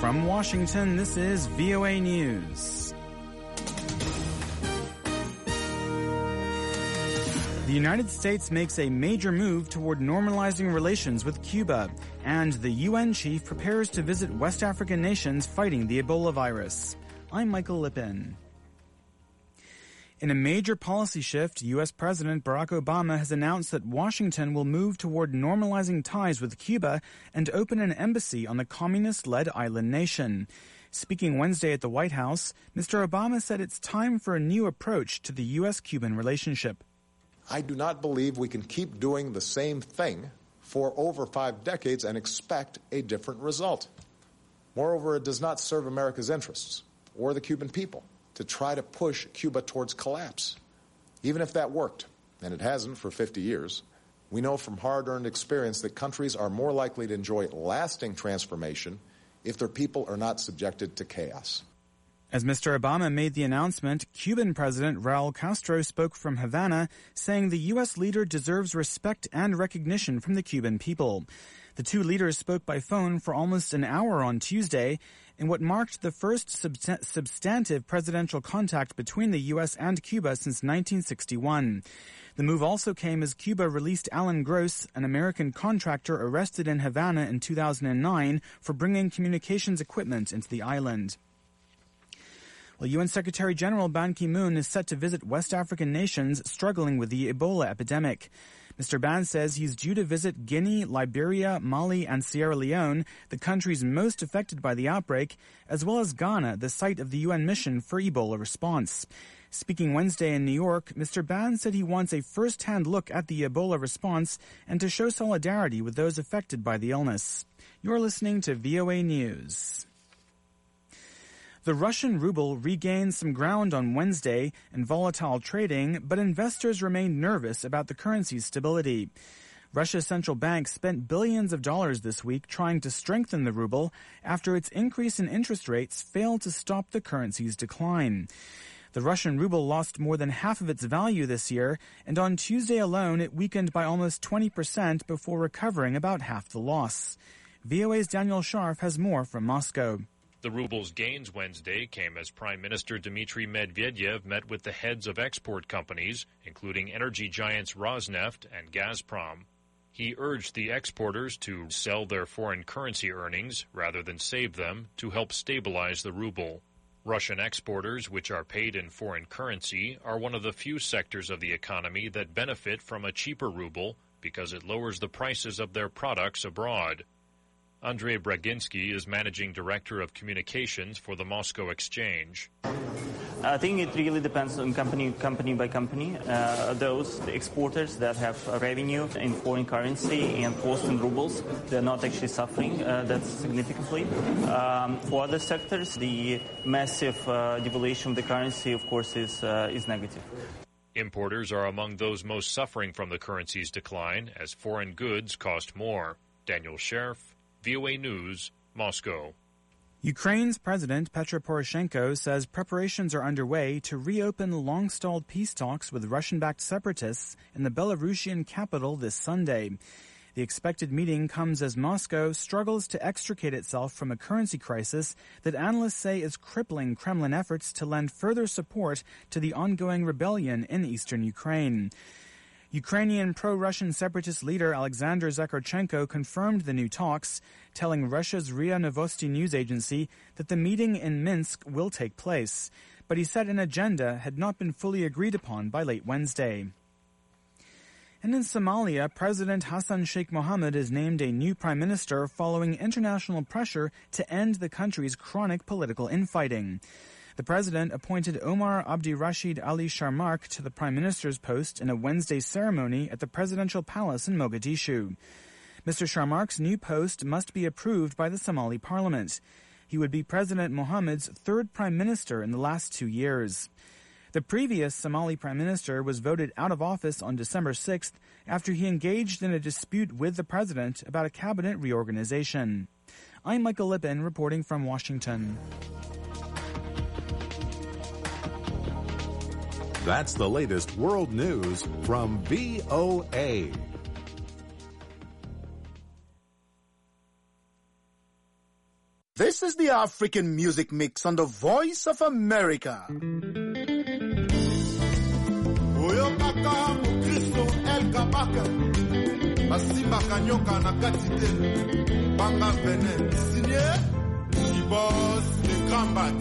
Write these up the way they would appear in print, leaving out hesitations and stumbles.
From Washington, this is VOA News. The United States makes a major move toward normalizing relations with Cuba, and the UN chief prepares to visit West African nations fighting the Ebola virus. I'm Michael Lippin. In a major policy shift, U.S. President Barack Obama has announced that Washington will move toward normalizing ties with Cuba and open an embassy on the communist-led island nation. Speaking Wednesday at the White House, Mr. Obama said it's time for a new approach to the U.S.-Cuban relationship. I do not believe we can keep doing the same thing for over 5 decades and expect a different result. Moreover, it does not serve America's interests or the Cuban people to try to push Cuba towards collapse. Even if that worked, and it hasn't for 50 years, we know from hard-earned experience that countries are more likely to enjoy lasting transformation if their people are not subjected to chaos. As Mr. Obama made the announcement, Cuban President Raul Castro spoke from Havana, saying the U.S. leader deserves respect and recognition from the Cuban people. The two leaders spoke by phone for almost an hour on Tuesday in what marked the first substantive presidential contact between the U.S. and Cuba since 1961. The move also came as Cuba released Alan Gross, an American contractor arrested in Havana in 2009 for bringing communications equipment into the island. Well, UN Secretary General Ban Ki-moon is set to visit West African nations struggling with the Ebola epidemic. Mr. Ban says he's due to visit Guinea, Liberia, Mali, and Sierra Leone, the countries most affected by the outbreak, as well as Ghana, the site of the UN mission for Ebola response. Speaking Wednesday in New York, Mr. Ban said he wants a first-hand look at the Ebola response and to show solidarity with those affected by the illness. You're listening to VOA News. The Russian ruble regained some ground on Wednesday in volatile trading, but investors remained nervous about the currency's stability. Russia's central bank spent billions of dollars this week trying to strengthen the ruble after its increase in interest rates failed to stop the currency's decline. The Russian ruble lost more than half of its value this year, and on Tuesday alone it weakened by almost 20% before recovering about half the loss. VOA's Daniel Scharf has more from Moscow. The ruble's gains Wednesday came as Prime Minister Dmitry Medvedev met with the heads of export companies, including energy giants Rosneft and Gazprom. He urged the exporters to sell their foreign currency earnings rather than save them to help stabilize the ruble. Russian exporters, which are paid in foreign currency, are one of the few sectors of the economy that benefit from a cheaper ruble because it lowers the prices of their products abroad. Andrei Braginsky is managing director of communications for the Moscow Exchange. I think it really depends on company by company. Those exporters that have revenue in foreign currency and post in rubles, they're not actually suffering that significantly. For other sectors, the massive devaluation of the currency, of course, is negative. Importers are among those most suffering from the currency's decline as foreign goods cost more. Daniel Scharf, VOA News, Moscow. Ukraine's President Petro Poroshenko says preparations are underway to reopen long-stalled peace talks with Russian-backed separatists in the Belarusian capital this Sunday. The expected meeting comes as Moscow struggles to extricate itself from a currency crisis that analysts say is crippling Kremlin efforts to lend further support to the ongoing rebellion in eastern Ukraine. Ukrainian pro-Russian separatist leader Alexander Zakharchenko confirmed the new talks, telling Russia's RIA Novosti news agency that the meeting in Minsk will take place. But he said an agenda had not been fully agreed upon by late Wednesday. And in Somalia, President Hassan Sheikh Mohamud is named a new prime minister following international pressure to end the country's chronic political infighting. The president appointed Omar Abdirashid Ali Sharmark to the prime minister's post in a Wednesday ceremony at the presidential palace in Mogadishu. Mr. Sharmark's new post must be approved by the Somali parliament. He would be President Mohamed's third prime minister in the last 2 years. The previous Somali prime minister was voted out of office on December 6th after he engaged in a dispute with the president about a cabinet reorganization. I'm Michael Lippin reporting from Washington. That's the latest world news from VOA. This is the African Music Mix on the Voice of America. Masimba kanyoka na katite Banga Benin signé Ibos le Grand Bat.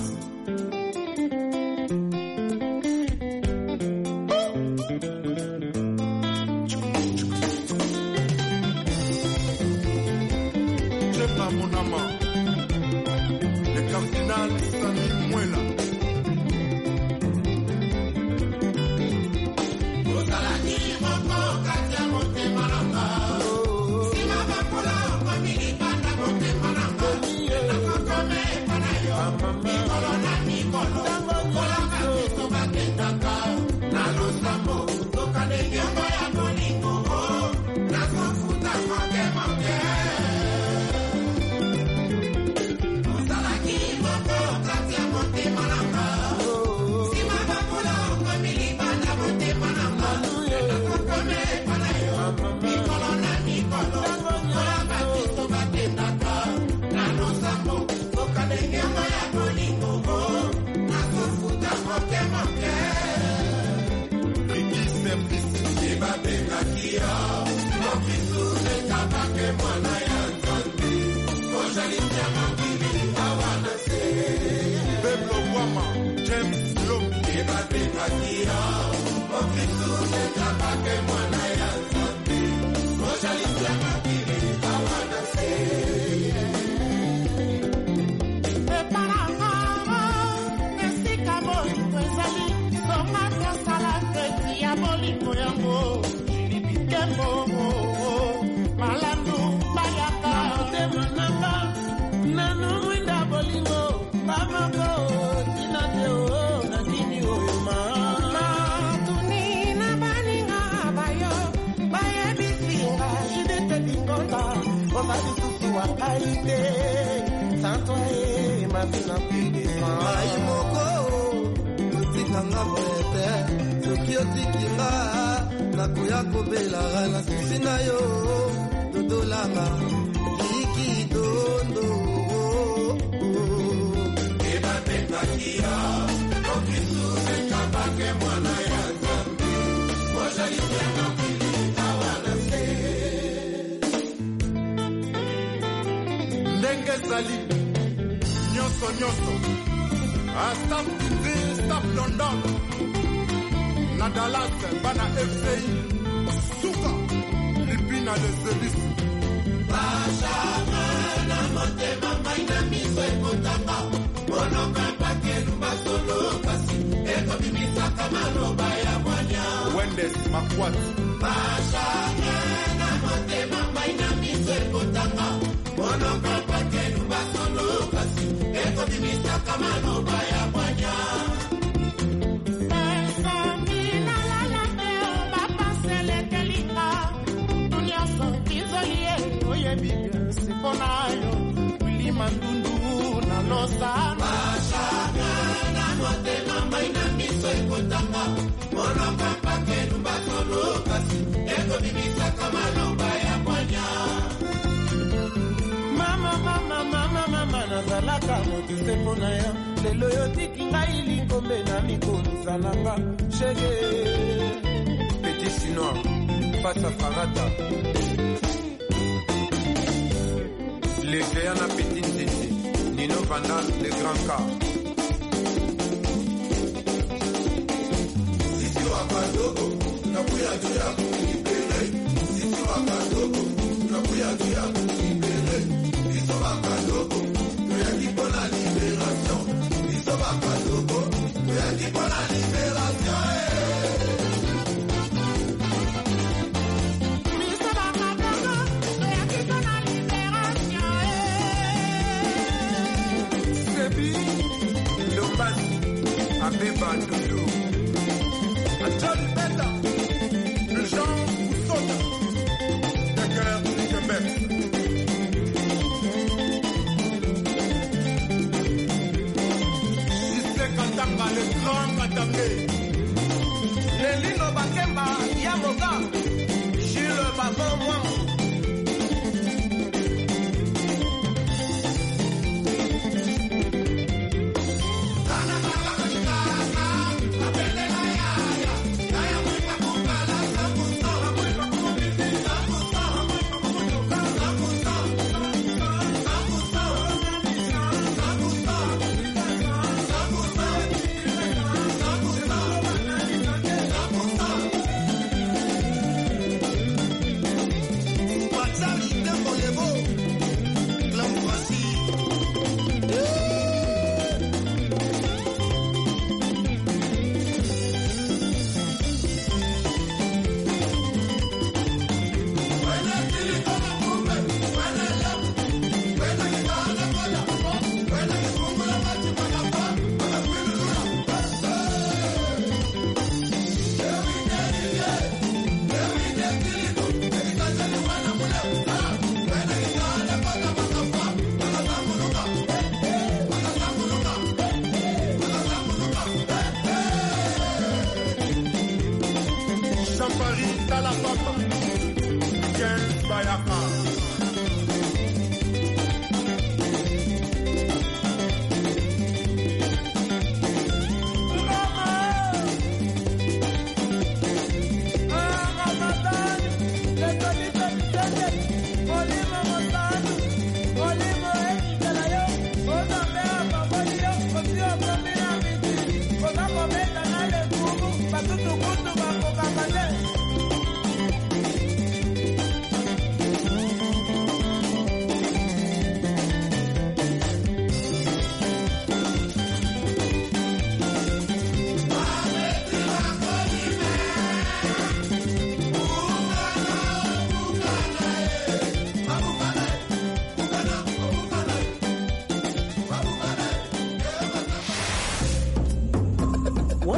J'aime mon amant le cardinal Sami Mwela. Stop London Nadalas Bana FCI Suka Lipina de service Bashana Motema Maina Miso Ekotaka Mono Kampake Lumba Solo Kasi Eko Bimisa Kamano Baya Mwanya Wendes Makwat Bashana Motema Maina Miso Ekotaka Mono Kampake Lumba Solo Kasi Eko Bimisa Kamano Baya Mwanya Mandundu na losa Bashaka na motema maina miso ekotaka Mono papa kenu basolo kasi Eko bibisa kama lomba ya mwanya Mama nazalaka motu sepona ya Lelo yotiki ngai likombe na mikonu zananga Shege Petit Chinois Face à Farata Les géants à Petit Nditi, Nino Vandal, le grand cas. Si tu vas pas d'ogo, n'a plus à dire à Koukibele. Si tu vas pas d'ogo, n'a plus à dire à Koukibele. Si tu vas pas d'ogo, nous y a qui pour la libération. Si tu vas pas d'ogo, nous y a qui pour la libération. Abeba Doudou Antoine Benda le Jean Oussota de cœur du Québec Issé Katanga le grand Katangé Lelino Bakemba Yamoga Jules Babo Mwamo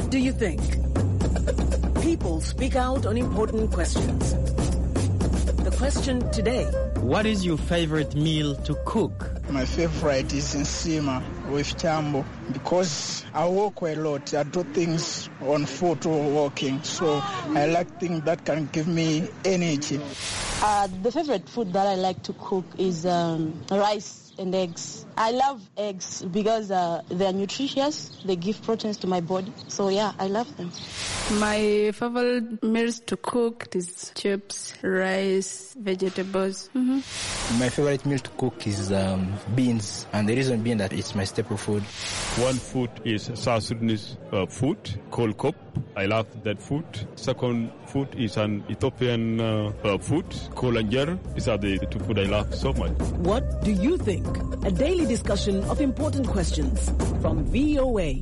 What do you think? People speak out on important questions. The question today: what is your favorite meal to cook? My favorite is nsima with chambo because I walk a lot. I do things on foot or walking, so I like things that can give me energy. The favorite food that I like to cook is rice and eggs. I love eggs because they are nutritious. They give proteins to my body. So yeah, I love them. My favorite meals to cook is chips, rice, vegetables. My favorite meal to cook is beans, and the reason being that it's my staple food. One food is South Sudanese food called kop. I love that food. Second food is an Ethiopian food called anjer. These are the two food I love so much. What do you think? A daily discussion of important questions from VOA.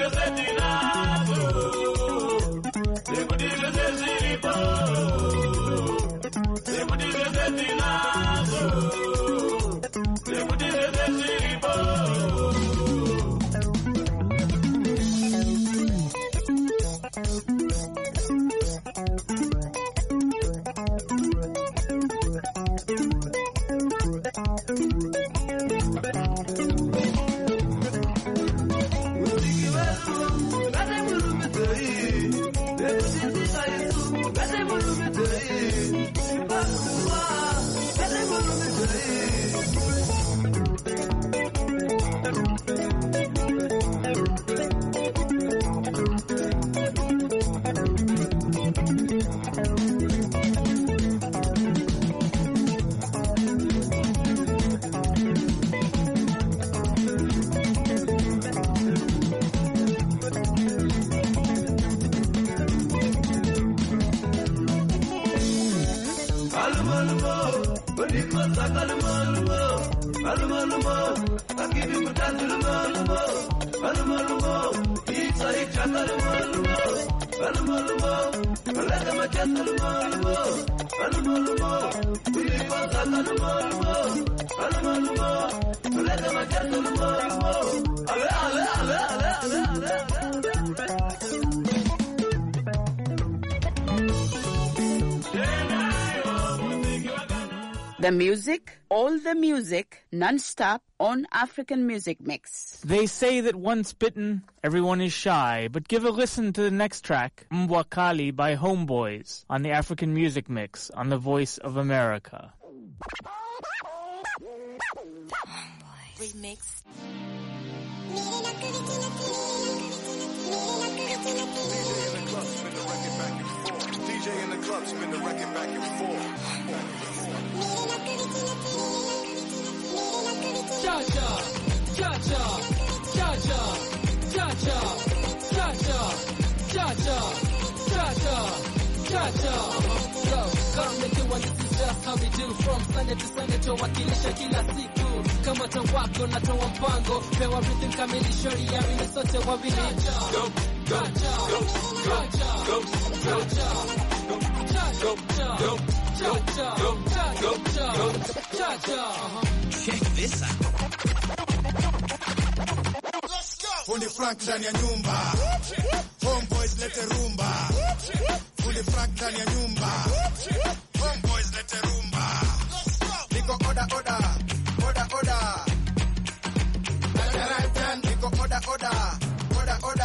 The music, all the music, non-stop on African Music Mix. They say that once bitten, everyone is shy, but give a listen to the next track, Mbwakali by Homeboys, on the African Music Mix on the Voice of America. Remix. DJ in the club, spin the record back and forth. Cha cha, cha cha, cha cha, cha cha, cha cha, cha cha, cha cha, cha cha. Yo, come make it one, this is just how we do. From Sunday to Sunday, tuwakilisha kila siku. Kama tawako na tawa mpango, pewa rhythm kamili, shori ya wili sote wawili. Go, go, go, go, go, go, go, go, check this out. Fundi Frank ndani ya nyumba. Homeboys lete rumba. Fundi Frank ndani ya nyumba. Homeboys lete rumba. Niko oda oda. Oda oda. Tatarantan. Niko oda oda. Oda oda.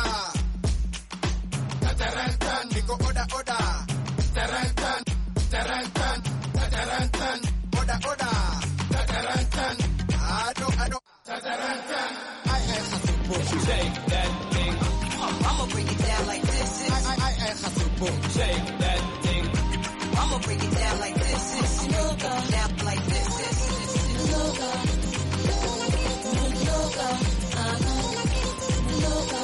Tatarantan. Niko oda oda. Tarantan. Tarantan. Tatarantan. Oda oda. Tatarantan. Ado ado. Tatarantan. I am Hasupo. Shake that thing. I'ma bring it down like this. I am Hasupo. Shake that thing. I'ma bring it down like this. Yoga. Down like this. Yoga. Yoga. Yoga.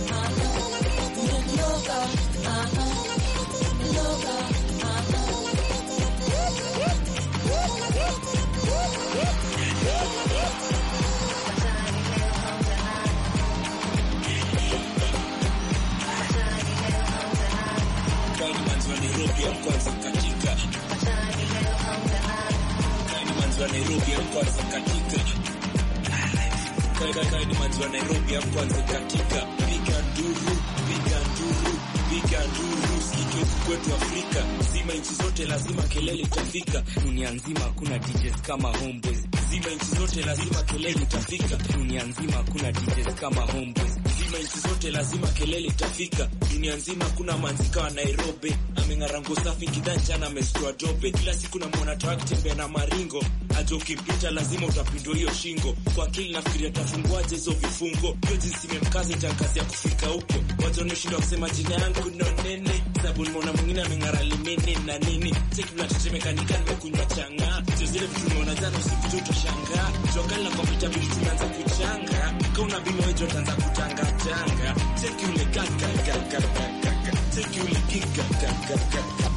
Nairobi ya kwanza katika Kaini manzwa Nairobi ya kwanza katika Kaini manzwa Nairobi ya kwanza katika Piga nduru, piga nduru, piga nduru. Sikike kwetu Afrika zima nchi zote lazima kelele itafika. Dunia nzima kuna DJs kama Homeboys. Zima nchi zote lazima kelele itafika. Dunia nzima kuna DJs kama Homeboys. Zima nchi zote lazima kelele itafika. Dunia nzima kuna manzika wa Nairobi. Amengarango safi kidanja na mestua dope. Kila siku na mwana tawa kitembea na maringo. Ajo ukipita lazima utapindwa hiyo shingo. Kwa akili nafikiria tafunguaje hizo vifungo. Hiyo jinsi memkazi nitakazi ya kufika huko. Watu wanashindwa kusema jina yangu no nene. Sabu nimeona mwingine amengara limene na nini. Cheki mnatetemeka nika nimekunywa changa. Sio zile vitu nimeona jana usiku tu utashangaa. Jokali na kompyuta bili tumeanza kuchanga. Kauna bima wejo utaanza kutanga tanga. Cheki ule kaka kaka kaka. Cheki ule kika kaka kaka.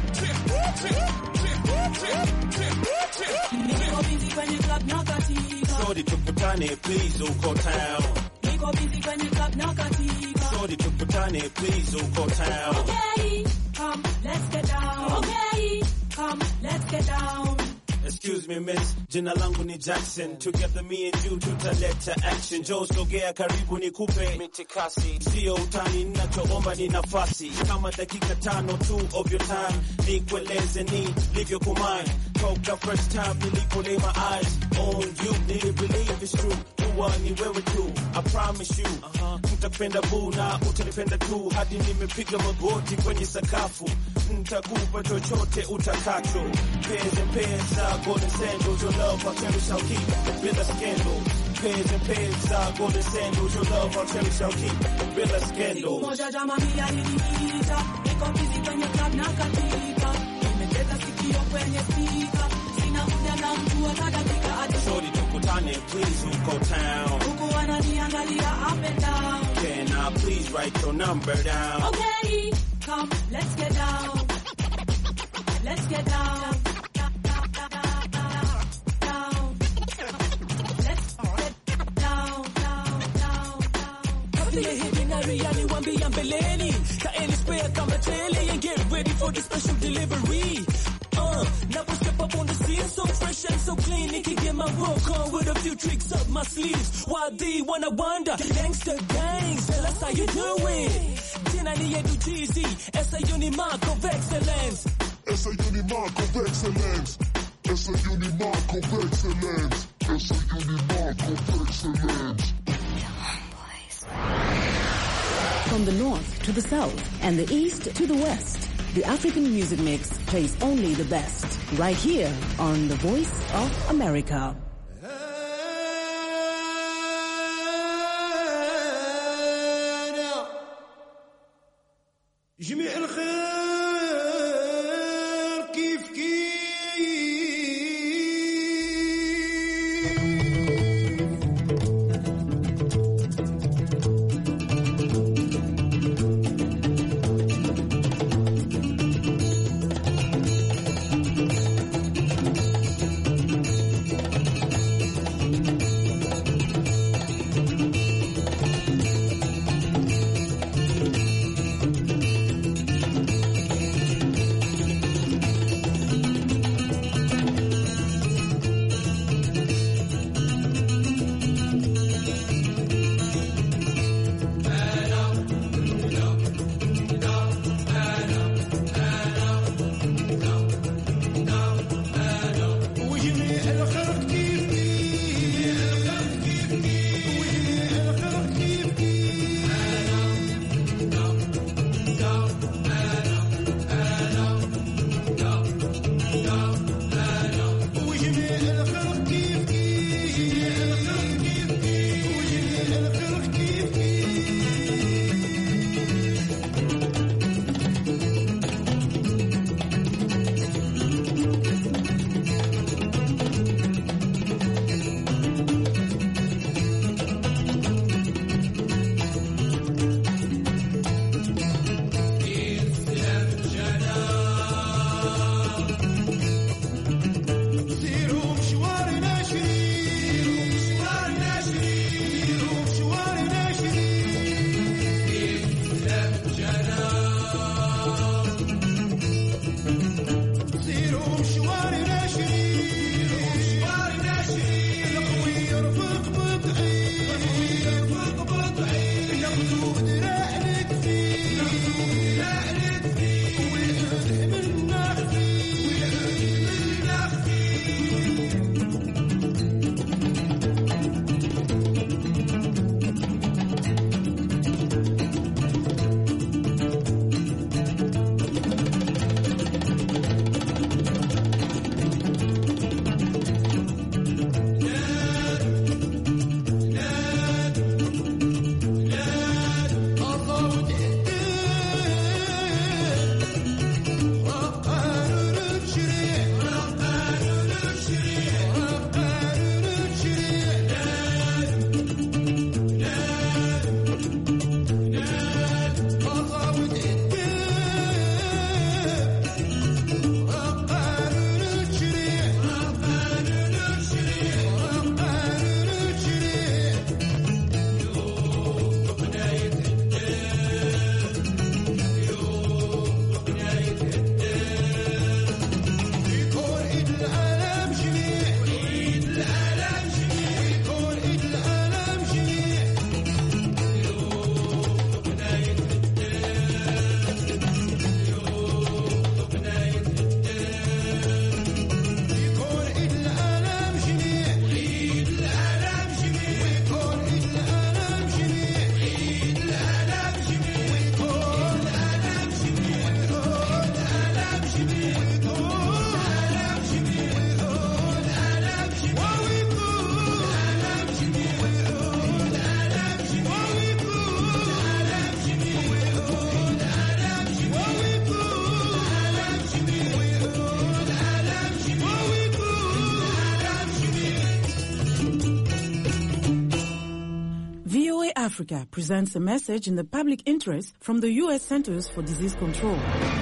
Niko busy kwenye club na katika. Shorty tukutane please uko town. Niko busy kwenye club na katika. Shorty tukutane please uko town. Okay, come, let's get down. Okay, come, let's get down. Excuse me miss, jina langu ni Jackson. Together me and you tutaleta action. Joe sogea karibu nikupe mitikasi. Sio utani ninachoomba ni nafasi. Kama dakika 5 tu of your time. Nikueleze ni livyo kumine. Talk the first time nilipo lay my eyes on you. Nili believe it's true. Uwa ni wewe tu, I promise you. Mtakupenda boo na utanipenda tu. Hadi nimepiga magoti kwenye sakafu. Nitakupa chochote utakacho. Pairs and pairs, golden sandals, your love I'll cherish, I'll keep. Bila scandal. Pairs and pairs, golden sandals, your love I'll cherish, I'll keep. Bila scandal. Siku moja jamani aliniita, niko busy kwenye club na katika. Nimetega sikio kwenye speaker, sina muda na mtu hata dakika hadi. Shorty tukutane please uko town. Huku wananiangalia up and down. Can I please write your number down? Okay, come, let's get down. Let's get down. Wambia mbeleni kaeni spare kama tele and get ready for the special delivery. Now I step up on the scene so fresh and so clean. It can get my work on with a few tricks up my sleeves. Why they wanna wonder? Gangster gangs, tell us how you do it. Jina ni yetu cheesy, essa unimark of excellence. Essa unimark of excellence. Essa unimark of excellence. Essa unimark of excellence. From the north to the south and the east to the west, the African Music Mix plays only the best. Right here on The Voice of America. جميع الخير كيف Africa presents a message in the public interest from the U.S. Centers for Disease Control.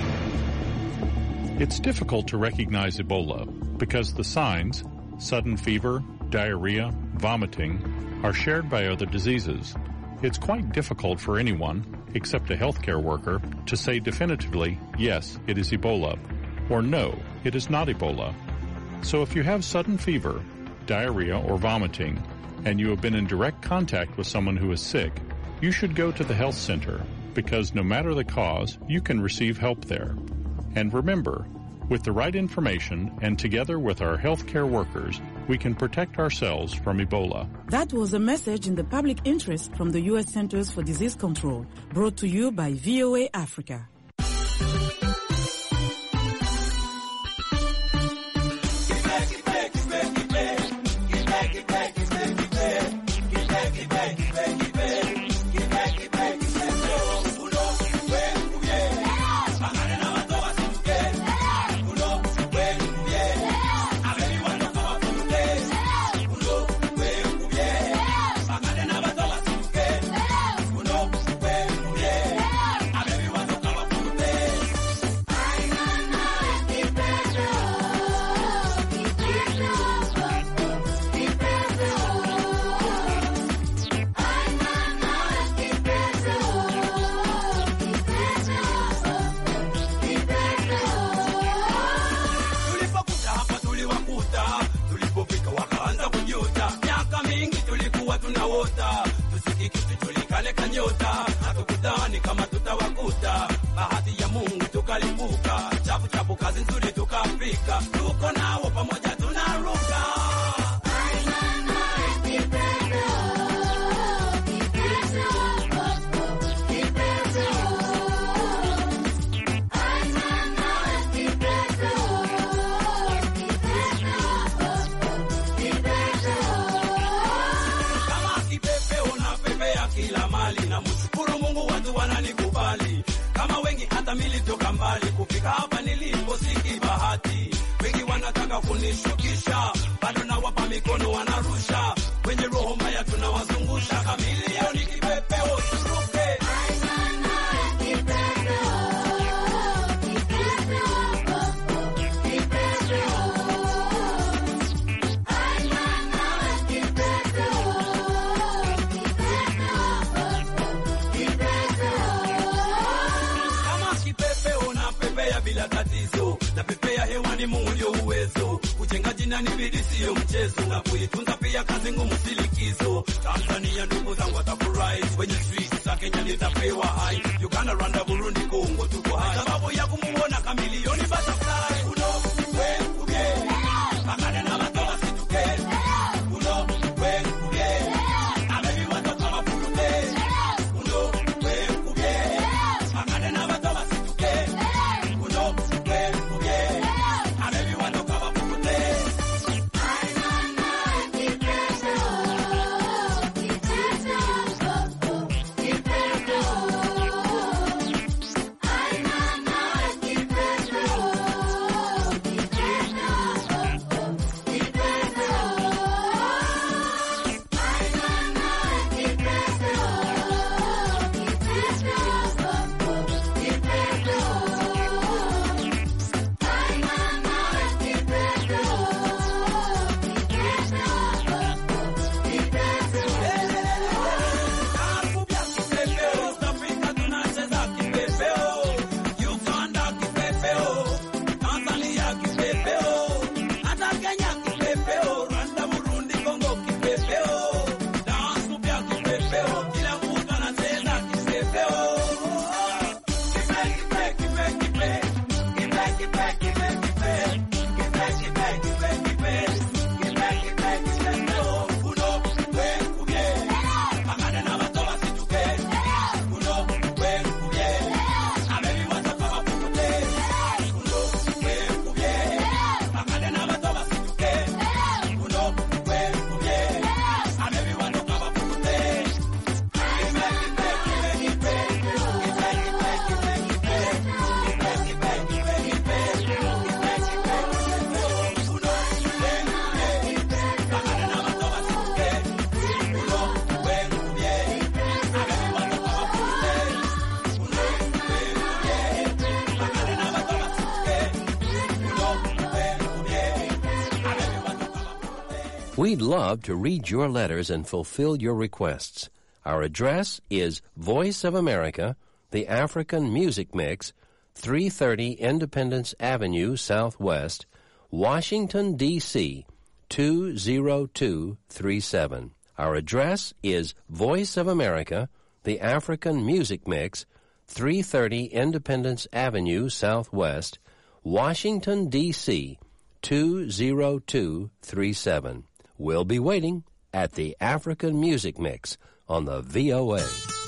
It's difficult to recognize Ebola because the signs, sudden fever, diarrhea, vomiting, are shared by other diseases. It's quite difficult for anyone, except a healthcare worker, to say definitively, yes, it is Ebola, or no, it is not Ebola. So if you have sudden fever, diarrhea, or vomiting, and you have been in direct contact with someone who is sick, you should go to the health center because no matter the cause, you can receive help there. And remember, with the right information and together with our healthcare workers, we can protect ourselves from Ebola. That was a message in the public interest from the U.S. Centers for Disease Control, brought to you by VOA Africa. We'd love to read your letters and fulfill your requests. Our address is Voice of America, the African Music Mix, 330 Independence Avenue Southwest, Washington, D.C., 20237. Our address is Voice of America, the African Music Mix, 330 Independence Avenue Southwest, Washington, D.C., 20237. We'll be waiting at the African Music Mix on the VOA.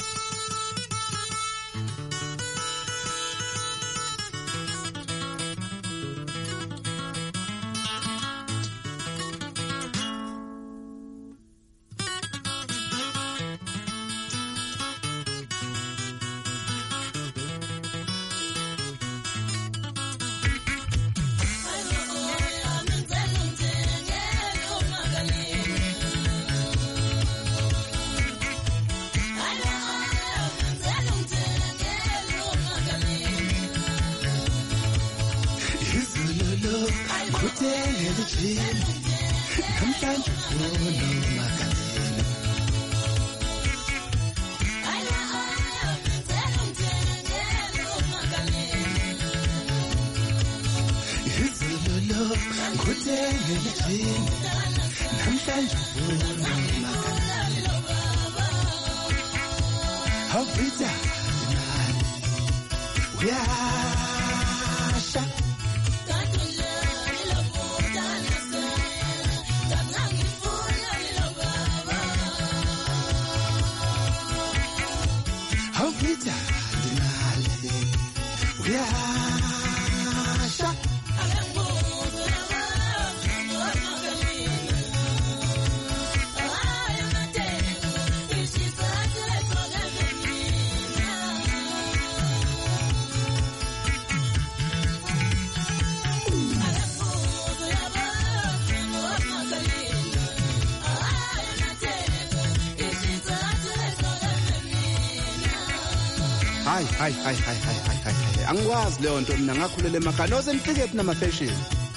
Hayi angikwazi leyo nto mina ngakhulela emakhaya noze nifike phi nama fashion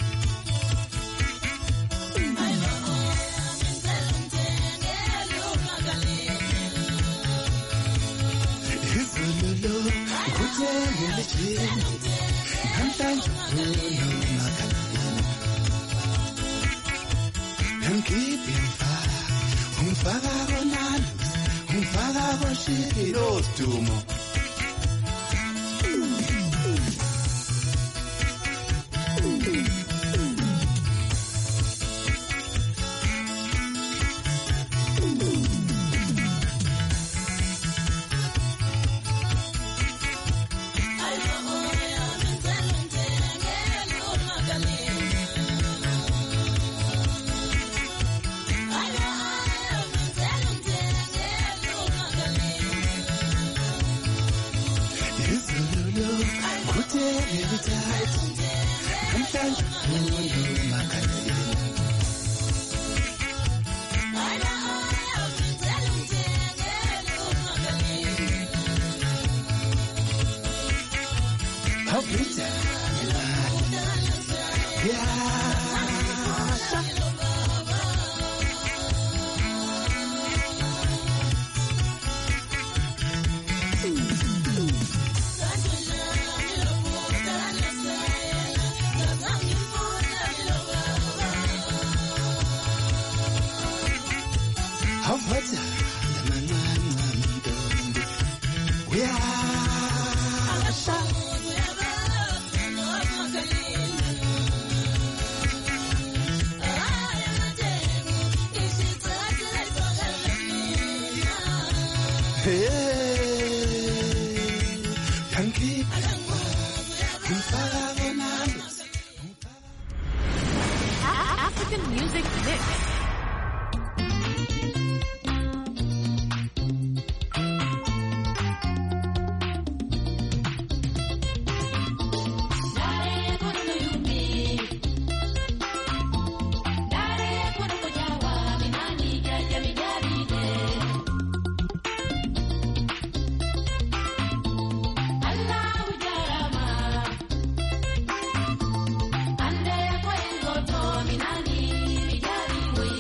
African Music Mix. Ande kwa ngoto minani mijari we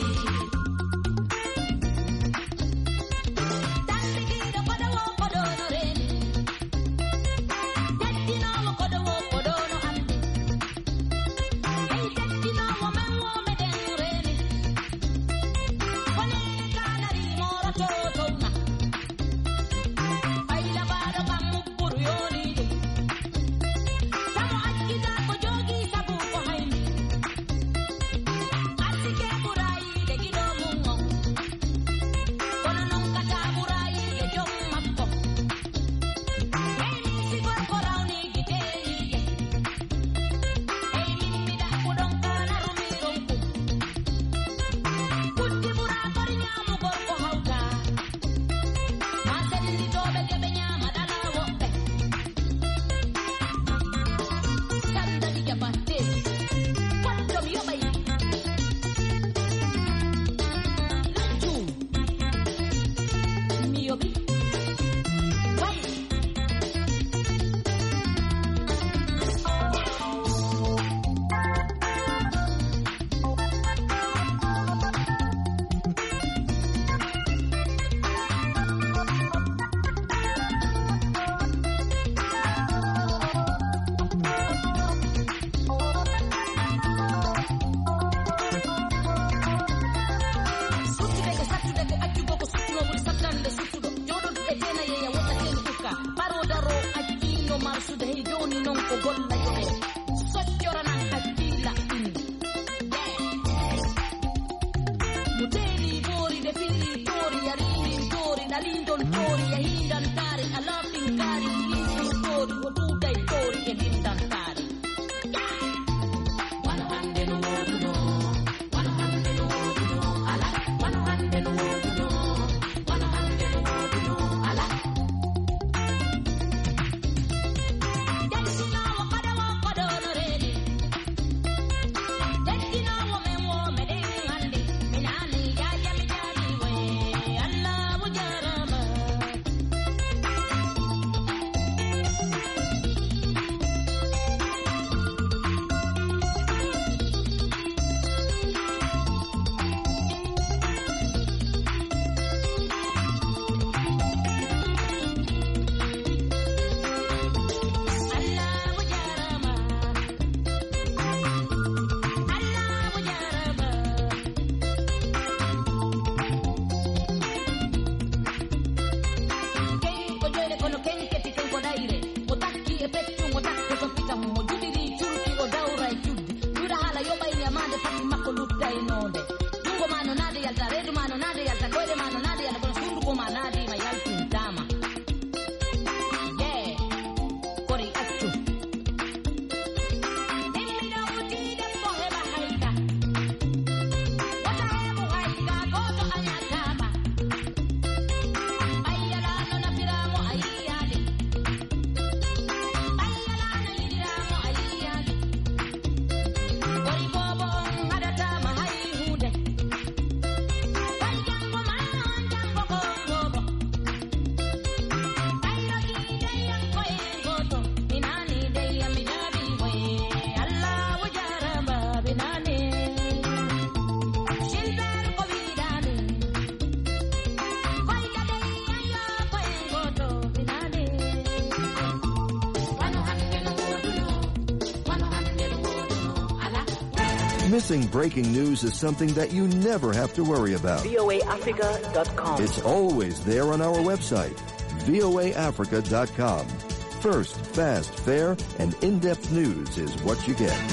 Missing breaking news is something that you never have to worry about. voaafrica.com. It's always there on our website, voaafrica.com. First, fast, fair, and in-depth news is what you get.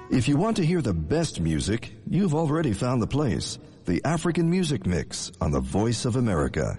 If you want to hear the best music, you've already found the place. The African Music Mix on the Voice of America.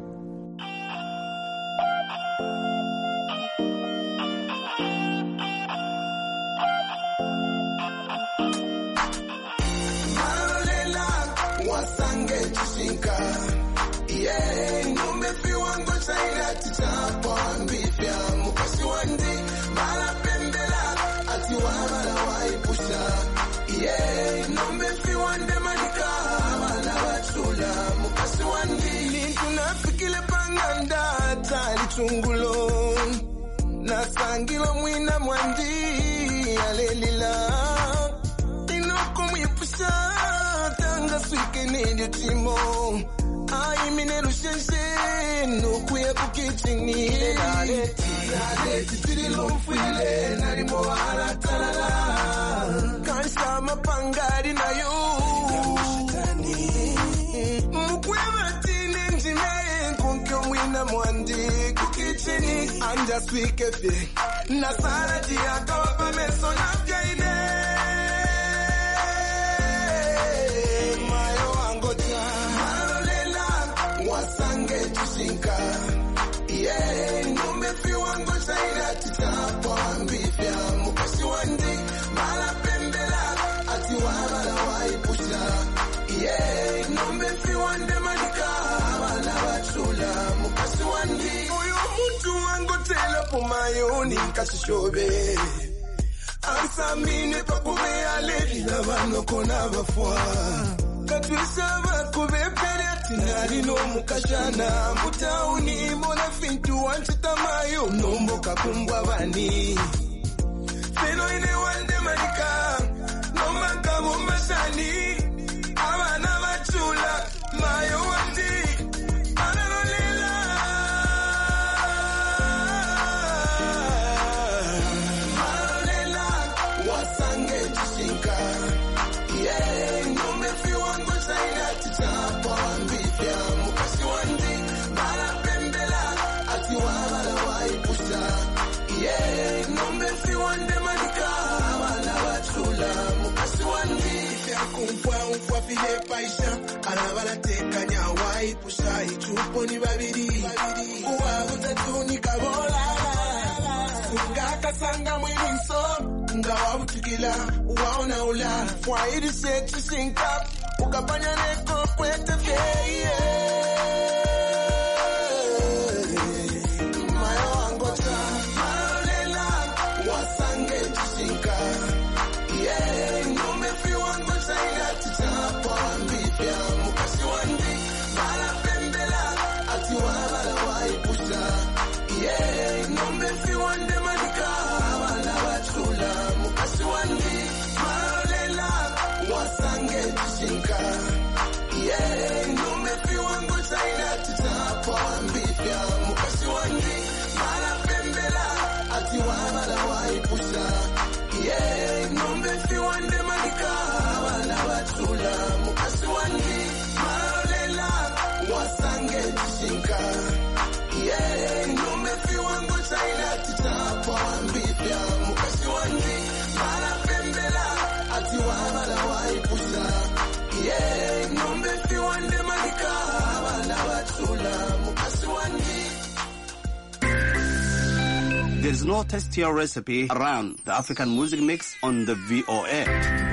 Tungulo nasangilo mwina mwandi alelila inoko mwipusha tanga swike ndio timo ai minero shense no kuya kukichini ale tirilo mfile narimo ala talala kansa mapangari nayo mkwema tine njime kunkyo mwina mwandi anja swike fe nasara dia kawapa meso na jaine mayo angoja malolela wasange tushinka numbe fi wango shaira titapo ambifya mukasi wandi mala pembela ati wabala waipusha numbe fi wande malika wala wachula mukasi wandi Mayoni kashobe Ansamine pakume alevi la vano kona vafwa Katwisa makube periati nari no mukashana Mutauni mona fintu wanchita mayo Nombo kakumbwa vani Feno ine wande marika Noma kamo mashani Awana machula Mayo wandi Alabala teka nyawai pusai chupo ni babiri uwabuta tuni kabola Ngaka sanga mwiliso Ngawa butukila Uwaona ula Fwaidi setu sinka Ukapanya neko kwete feye Mayo angota Malolela Wasange tusinka Nume fi wango chaina titapo ambifya Mukasi wandi Mala pembela Ati wabala waipusha Nume fi wande malika Wala wachula Mukasi wandi Malolela Wasange tushinka Nume fi wango chaina titapo ambifya Mukasi wandi Mala pembela Ati wabala waipusha Numbe fi wande malika Wala wachula Mukasi wandi Malolela Wasange tushinka Numbe fi wango chaina titapo ambifya Mukasi wandi Mala pembela Ati wabala waipusha Numbe fi wande malika Wala wachula Mukasi wandi. There's no tastier recipe around the African Music Mix on the VOA.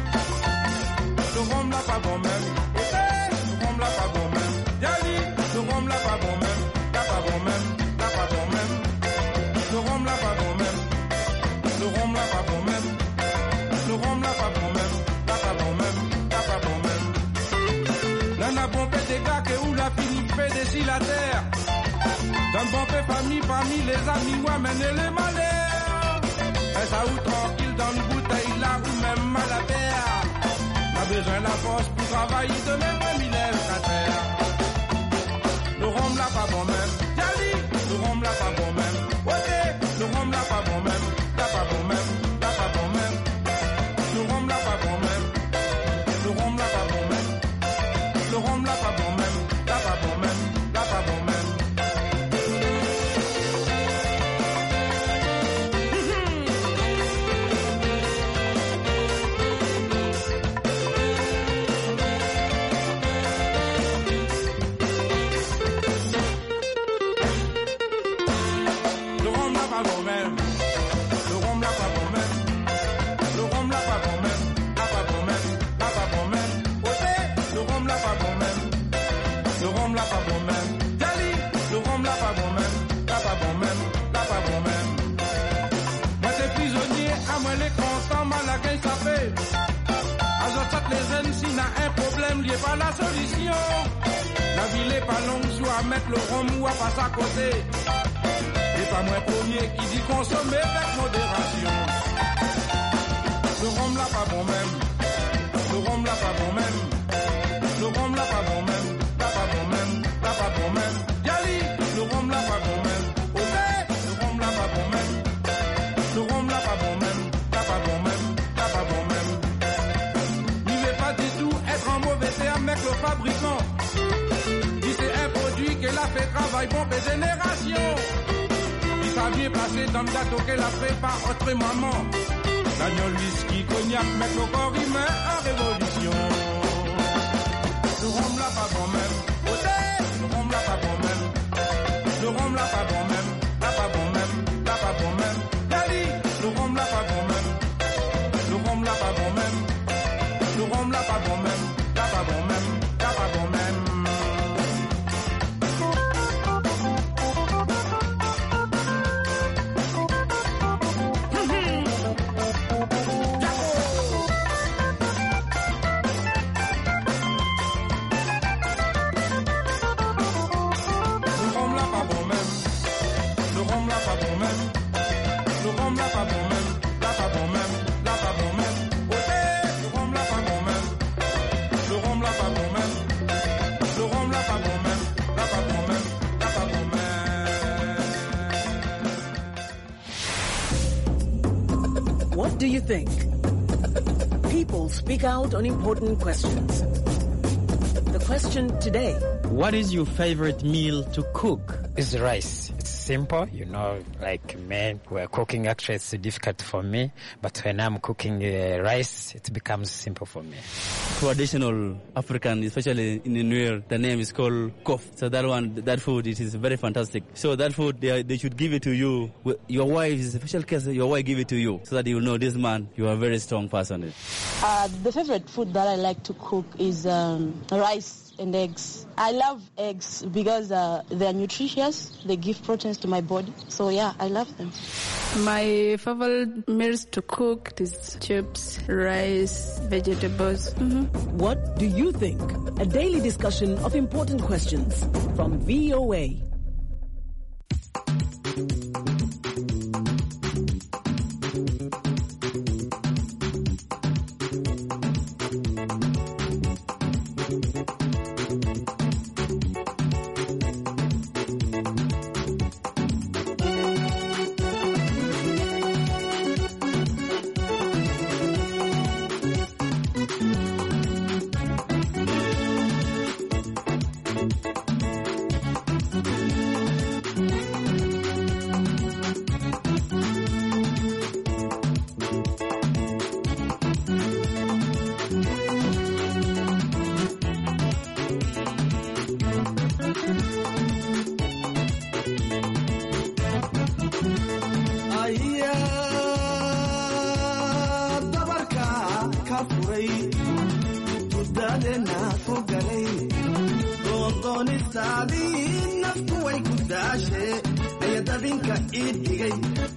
Le rhum là pas bon même. Le rhum là pas bon même. rhum là pas bon même, là pas bon même, là pas bon même. Le rhum là pas bon même, le rhum là pas bon même, le rhum là pas bon même, là pas bon même, là pas bon même. Là n'a bon fait des gars que où la Philippe fait des cylindres. D'un bon fait famille parmi les amis, moi mener les malheurs. Et ça ou tranquille dans une bouteille là ou même mal à terre. N'a besoin de la force pour travailler de même comme il lève la terre. Le rhum là pas bon même, Yali, le rhum là pas bon même. Ok, le rhum là pas bon même, là pas bon même, là pas bon même. Le rhum là pas bon même, le rhum là pas bon même. Le rhum là pas bon même, là pas bon même, là pas bon même. Lié par la solution. La ville est pas longue, soit mettre le rhum ou à passer à côté. Et pas moi premier qui dit consommer avec modération. Le rhum là pas bon même. Le rhum là pas bon même. Le rhum là pas bon même. Là pas bon même. Là pas bon même. Yali, le rhum là pas bon même. Olé, le rhum là pas bon même. Le rhum là pas bon même. Là pas bon même. Là pas bon même. Il n'est pas du tout être en mauvais terme avec le fabricant. Il c'est un produit qu'elle a fait travail bon des générations. Il s'est bien placé dans le gâteau qu'elle a fait par autre maman. L'agneau, whisky, cognac, mettre le corps humain en révolution. Le rhum là pas bon même. Le rhum là pas bon même. Le rhum là pas bon même. Là pas bon même. Là pas bon même. Dali, le rhum là pas bon même. Le rhum là pas bon même. Le rhum là pas bon même. Là pas bon même. Là pas bon même. What do you think? People speak out on important questions. The question today: what is your favorite meal to cook? It's rice. It's simple, you know, like men who are cooking, actually it's difficult for me, but when I'm cooking rice, it becomes simple for me. Traditional African, especially in the Nuer, the name is called kof. So that food, it is very fantastic. So that food, they should give it to you. Your wife is a special case, your wife give it to you, so that you will know this man, you are a very strong person. The favorite food that I like to cook is rice and eggs. I love eggs because they are nutritious. They give proteins to my body. So yeah, I love them. My favorite meals to cook is chips, rice, vegetables. What do you think? A daily discussion of important questions from VOA. taalin naftu way ku daashe ayadabinka idigay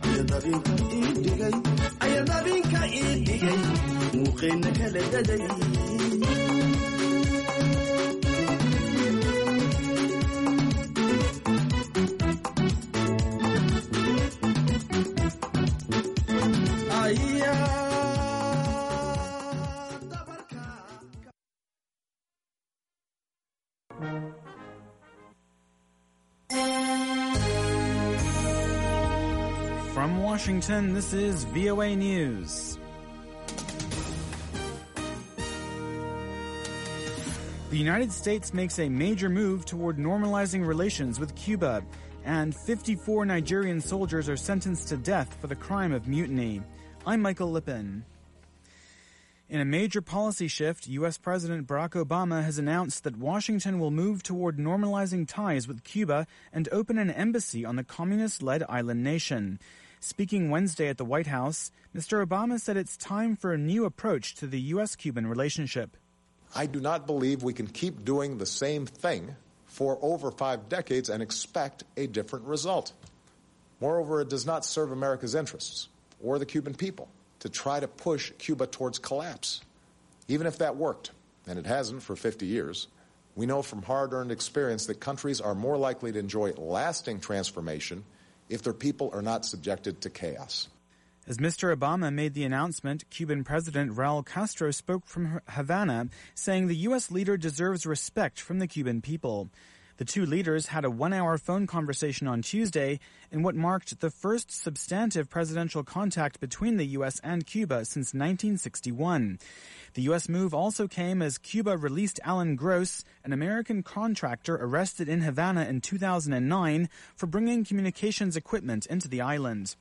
ayadabinka idigay muuqeena kala daday From Washington, this is VOA News. The United States makes a major move toward normalizing relations with Cuba, and 54 Nigerian soldiers are sentenced to death for the crime of mutiny. I'm Michael Lippin. In a major policy shift, U.S. President Barack Obama has announced that Washington will move toward normalizing ties with Cuba and open an embassy on the communist-led island nation. Speaking Wednesday at the White House, Mr. Obama said it's time for a new approach to the U.S.-Cuban relationship. I do not believe we can keep doing the same thing for over 5 decades and expect a different result. Moreover, it does not serve America's interests or the Cuban people to try to push Cuba towards collapse. Even if that worked, and it hasn't for 50 years, we know from hard-earned experience that countries are more likely to enjoy lasting transformation if their people are not subjected to chaos. As Mr. Obama made the announcement, Cuban President Raul Castro spoke from Havana, saying the U.S. leader deserves respect from the Cuban people. The two leaders had a 1-hour phone conversation on Tuesday in what marked the first substantive presidential contact between the U.S. and Cuba since 1961. The U.S. move also came as Cuba released Alan Gross, an American contractor arrested in Havana in 2009 for bringing communications equipment into the island.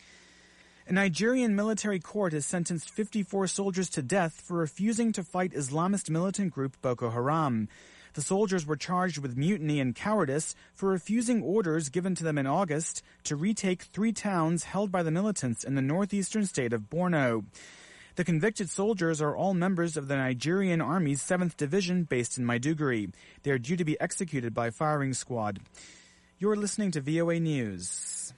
A Nigerian military court has sentenced 54 soldiers to death for refusing to fight Islamist militant group Boko Haram. The soldiers were charged with mutiny and cowardice for refusing orders given to them in August to retake 3 towns held by the militants in the northeastern state of Borno. The convicted soldiers are all members of the Nigerian Army's 7th Division based in Maiduguri. They are due to be executed by firing squad. You're listening to VOA News.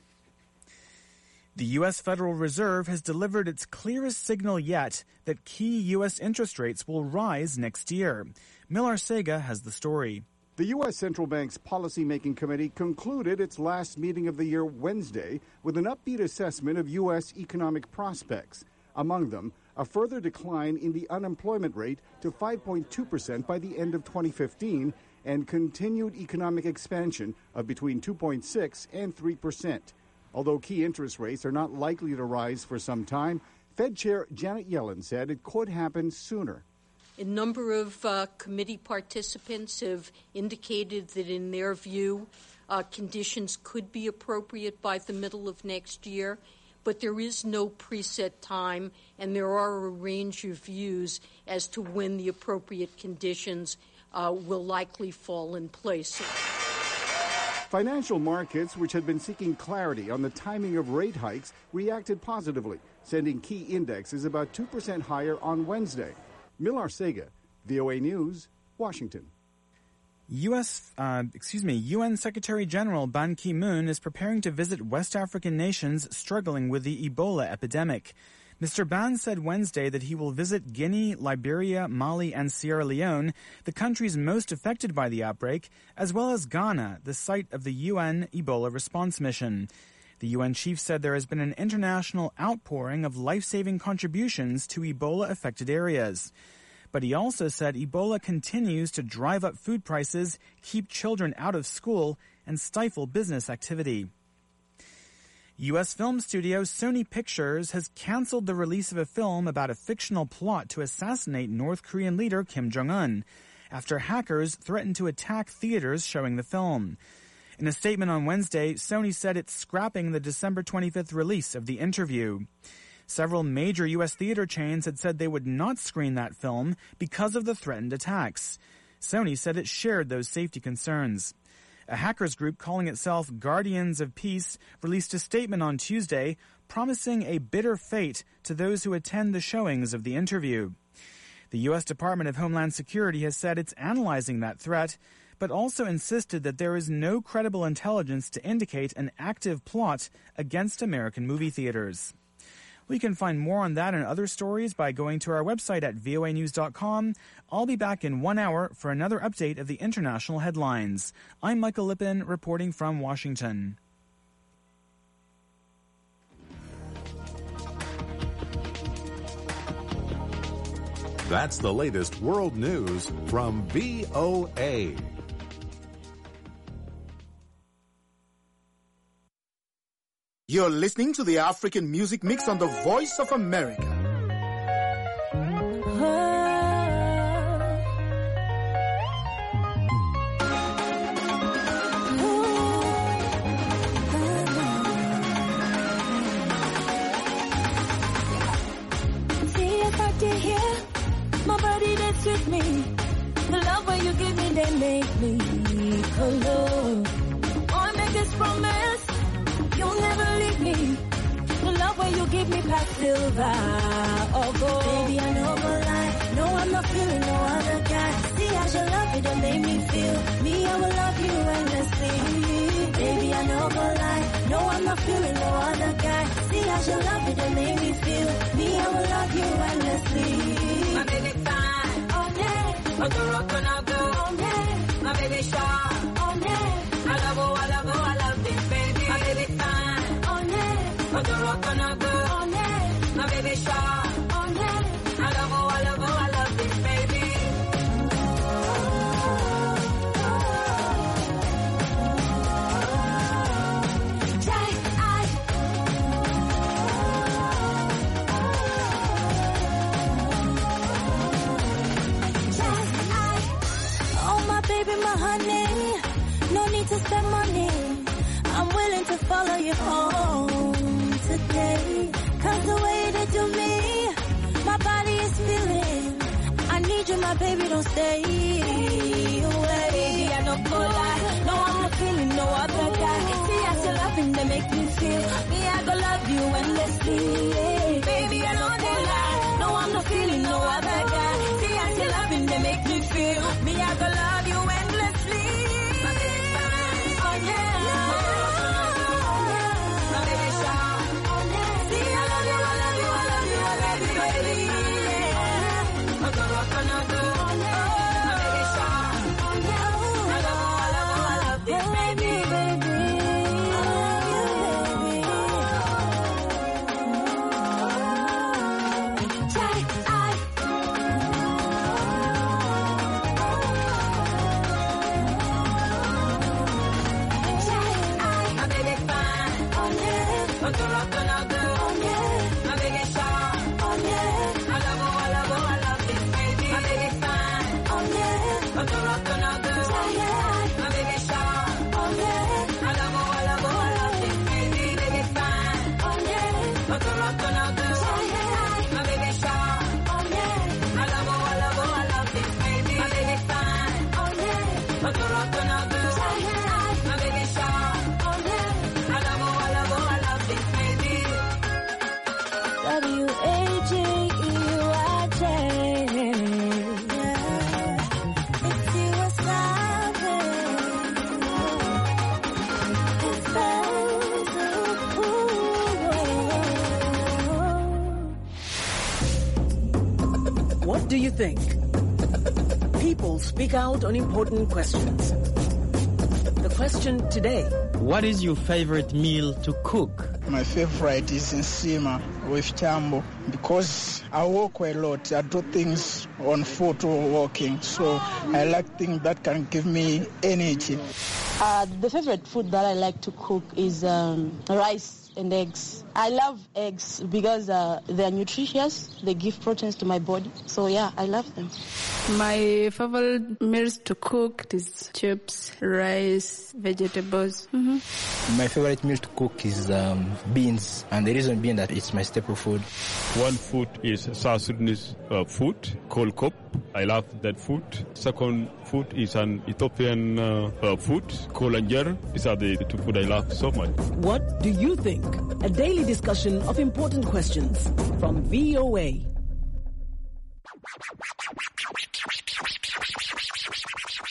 The U.S. Federal Reserve has delivered its clearest signal yet that key U.S. interest rates will rise next year. Millar Sega has the story. The U.S. Central Bank's Policymaking Committee concluded its last meeting of the year Wednesday with an upbeat assessment of U.S. economic prospects. Among them, a further decline in the unemployment rate to 5.2% by the end of 2015 and continued economic expansion of between 2.6 and 3%. Although key interest rates are not likely to rise for some time, Fed Chair Janet Yellen said it could happen sooner. A number of committee participants have indicated that in their view, conditions could be appropriate by the middle of next year, but there is no preset time, and there are a range of views as to when the appropriate conditions will likely fall in place. Financial markets, which had been seeking clarity on the timing of rate hikes, reacted positively, sending key indexes about 2% higher on Wednesday. Millar Sega, VOA News, Washington. UN Secretary General Ban Ki-moon is preparing to visit West African nations struggling with the Ebola epidemic. Mr. Ban said Wednesday that he will visit Guinea, Liberia, Mali, and Sierra Leone, the countries most affected by the outbreak, as well as Ghana, the site of the UN Ebola response mission. The UN chief said there has been an international outpouring of life-saving contributions to Ebola-affected areas. But he also said Ebola continues to drive up food prices, keep children out of school, and stifle business activity. U.S. film studio Sony Pictures has canceled the release of a film about a fictional plot to assassinate North Korean leader Kim Jong-un after hackers threatened to attack theaters showing the film. In a statement on Wednesday, Sony said it's scrapping the December 25th release of The Interview. Several major U.S. theater chains had said they would not screen that film because of the threatened attacks. Sony said it shared those safety concerns. A hackers group calling itself Guardians of Peace released a statement on Tuesday promising a bitter fate to those who attend the showings of The Interview. The U.S. Department of Homeland Security has said it's analyzing that threat, but also insisted that there is no credible intelligence to indicate an active plot against American movie theaters. We can find more on that and other stories by going to our website at voanews.com. I'll be back in 1 hour for another update of the international headlines. I'm Michael Lippin, reporting from Washington. That's the latest world news from VOA. You're listening to the African Music Mix on the Voice of America. See if I did here, my body that's with me. The love when you give me, they make me color. I make this promise. You'll never leave me. The love when you give me past silver or gold. Baby, I know but lie. No, I'm not feeling no other guy. See how you love it and make me feel. Me, I will love you endlessly. Baby, I know but lie. No, I'm not feeling no other guy. See how you love it and make me feel. Me, I will love you endlessly. My baby fine. Oh, yeah. But the rock and I'll go. Oh, yeah. My baby sharp. Oh, yeah. I love you, I love you, I love this baby. My baby fine. Oh, yeah. But the rock and I'll go. Oh, yeah. My baby sharp. Oh, yeah. I love you, I love you, I love this baby. Baby, my honey, no need to spend money. I'm willing to follow you home today. Cause the way that you me, my body is feeling. I need you, my baby, don't stay away. Baby, I don't go lie. No, I'm not feeling no other guy. See, I still love him, they make me feel. Me, I go love you endlessly. Baby, I don't go lie. No, I'm not feeling no other guy. See, I still love him, they make me feel. Me, I go love you endlessly. My baby fine. Oh, yeah. My baby sharp. Oh, yeah. See, I love you, I love you, I love you, I love you, baby. Yeah. I go rock and I go. Oh, yeah. My baby sharp. Oh, yeah. I love you, I love you, I love this baby, baby. I love you, baby. My baby fine. Oh, yeah. I go rock and I go. Oh, yeah. My baby sharp. Oh, yeah. I love you, I love you, I love this baby. My baby fine. Oh, yeah. I go rock and I go. Oh, yeah. My baby sharp. Oh, yeah. I love you, I love you, I love this baby. Baby fine. Oh, yeah. I go rock and I go. Oh, yeah. My baby sharp. Oh, yeah. I love you, I love you, I love this baby. My baby fine. Oh, yeah. I go rock and I go. Oh, yeah. My baby sharp. Oh, yeah. I love you, I love you, I love this baby. W-A-G-E-Y-J. Yeah. It's you, what's What do you think? People speak out on important questions. The question today: what is your favorite meal to cook? My favorite is nsima with chambo because I walk quite a lot. I do things on foot or walking, so I like things that can give me energy. The favorite food that I like to cook is rice and eggs. I love eggs because they're nutritious. They give proteins to my body. So yeah, I love them. My favorite meals to cook is chips, rice, vegetables. My favorite meal to cook is beans, and the reason being that it's my staple food. One food is South Sudanese food called kop. I love that food. Second food is an Ethiopian food called anjer. These are the two food I love so much. What do you think? A daily discussion of important questions from VOA. At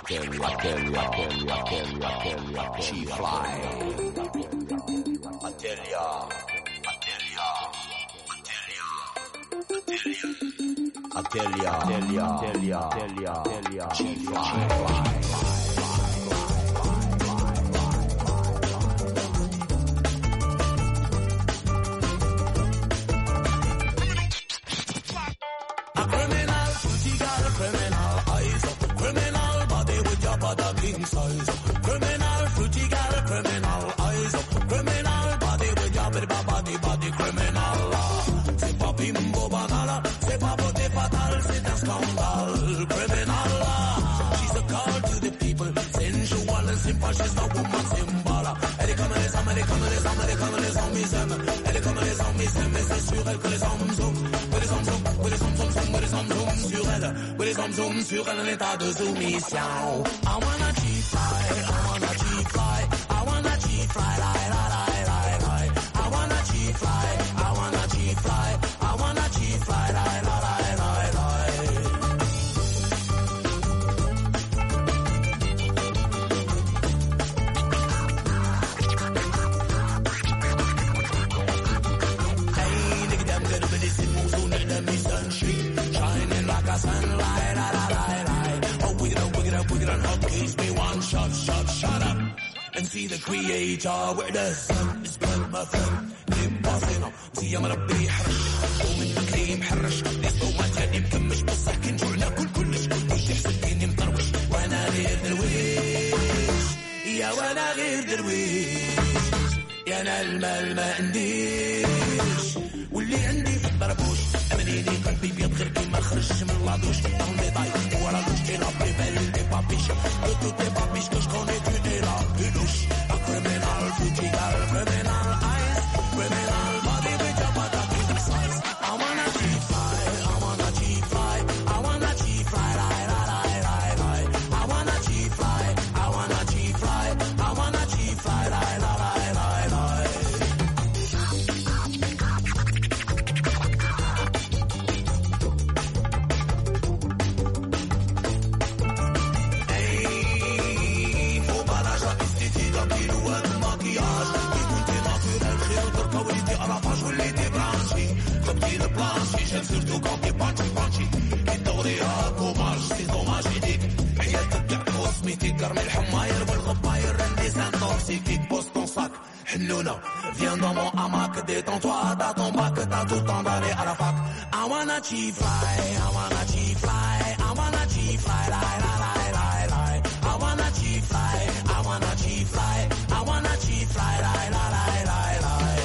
Sur un état de soumission. I wanna G-fly, I wanna G-fly, I wanna G-fly, lie, lie, lie, lie, lie. I wanna G-fly, I wanna G-fly, I wanna G-fly, lie, lie, lie, lie, lie. Hey, nigga, damn good, but it's in motion, let me sunshine, shining like a sunlight, la, la, la. Wicked and up, gives me one shot, shut up. And see the creator where the sun is well my friend. Keep passing up, see I'm gonna be harsh. ومن فكري محرش لسه ما تاني مكمش بالسكن جول ناكل كلش وش يحسدني مطروش وانا غير درويش يا وانا غير درويش يا انا المال ما عنديش واللي عندي في الطربوش امنيني قلبي بيض غير كيما خرج من لادوش طون لي طاي ورا دوش تي رابي بال تي بابيش تو تي بابيش كو جكوني تو تي لا بلوش ا كريمينال فوتيغال كريمينال ايس كريمينال بادي ويز ا بادي سايز I wanna G-fly, I wanna G-fly, I wanna G-fly, lie, lie, lie, lie, lie. I wanna G-fly, I wanna G-fly, I wanna G-fly, lie, lie, lie, lie, lie. Hey, faut pas l'achat esthétique, pirouette, maquillage. Écoutez naturel, خير تركة وليدي قرفاش وليدي برانشي. خبتي البلانشي، جاب سيرتو quand t'es بانشي بانشي. الدوريها كوماج، سيزون ماجيديك. حياتك تاع كوسميتيك، كرمي الحماير والغباير عندي سانتوكسيكيك. بوس ton sac, حنونة. Viens dans mon hamac, détends-toi, t'as ton bac, t'as tout le temps d'aller à la fac. I wanna G-fly, I wanna G-fly, I wanna G-fly, lie, lie, lie, lie, lie. I wanna G-fly, I wanna G-fly, I wanna G-fly, lie, lie, lie, lie, lie.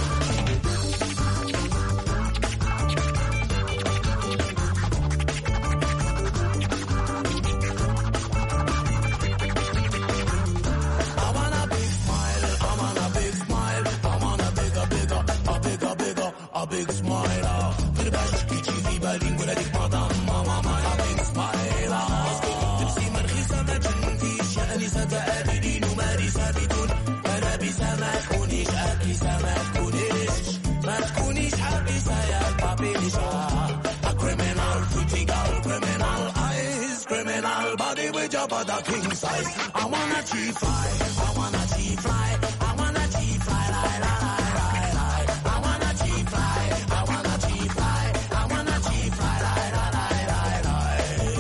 I want a big smile, I want a big smile, I want a bigger, bigger, a bigger, bigger, a big smile. ترباش كيجي في بالي نقول هذيك مدام ماما ما a big smile. تبسي مرخيصة ما تجننتيش يا أنسة تقابلين ومارسة بدون ملابسة ما تكونيش عاكسة ما تكونيش عاكسة يا البابيشة. A criminal, pretty girl, criminal eyes, criminal body with your body king size. I wanna G-fly, I wanna G-fly, I wanna G-fly, lie, lie, lie, lie, lie. I wanna G-fly, I wanna G-fly, I wanna G-fly, lie, lie, lie, lie, lie.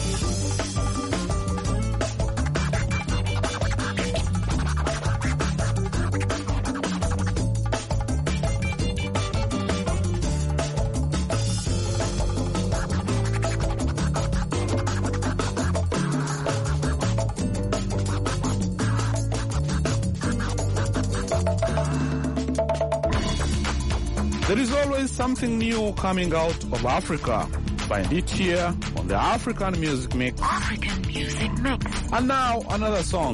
There is always something new coming out of Africa. Find it here on the African Music Mix. African Music Mix. And now another song.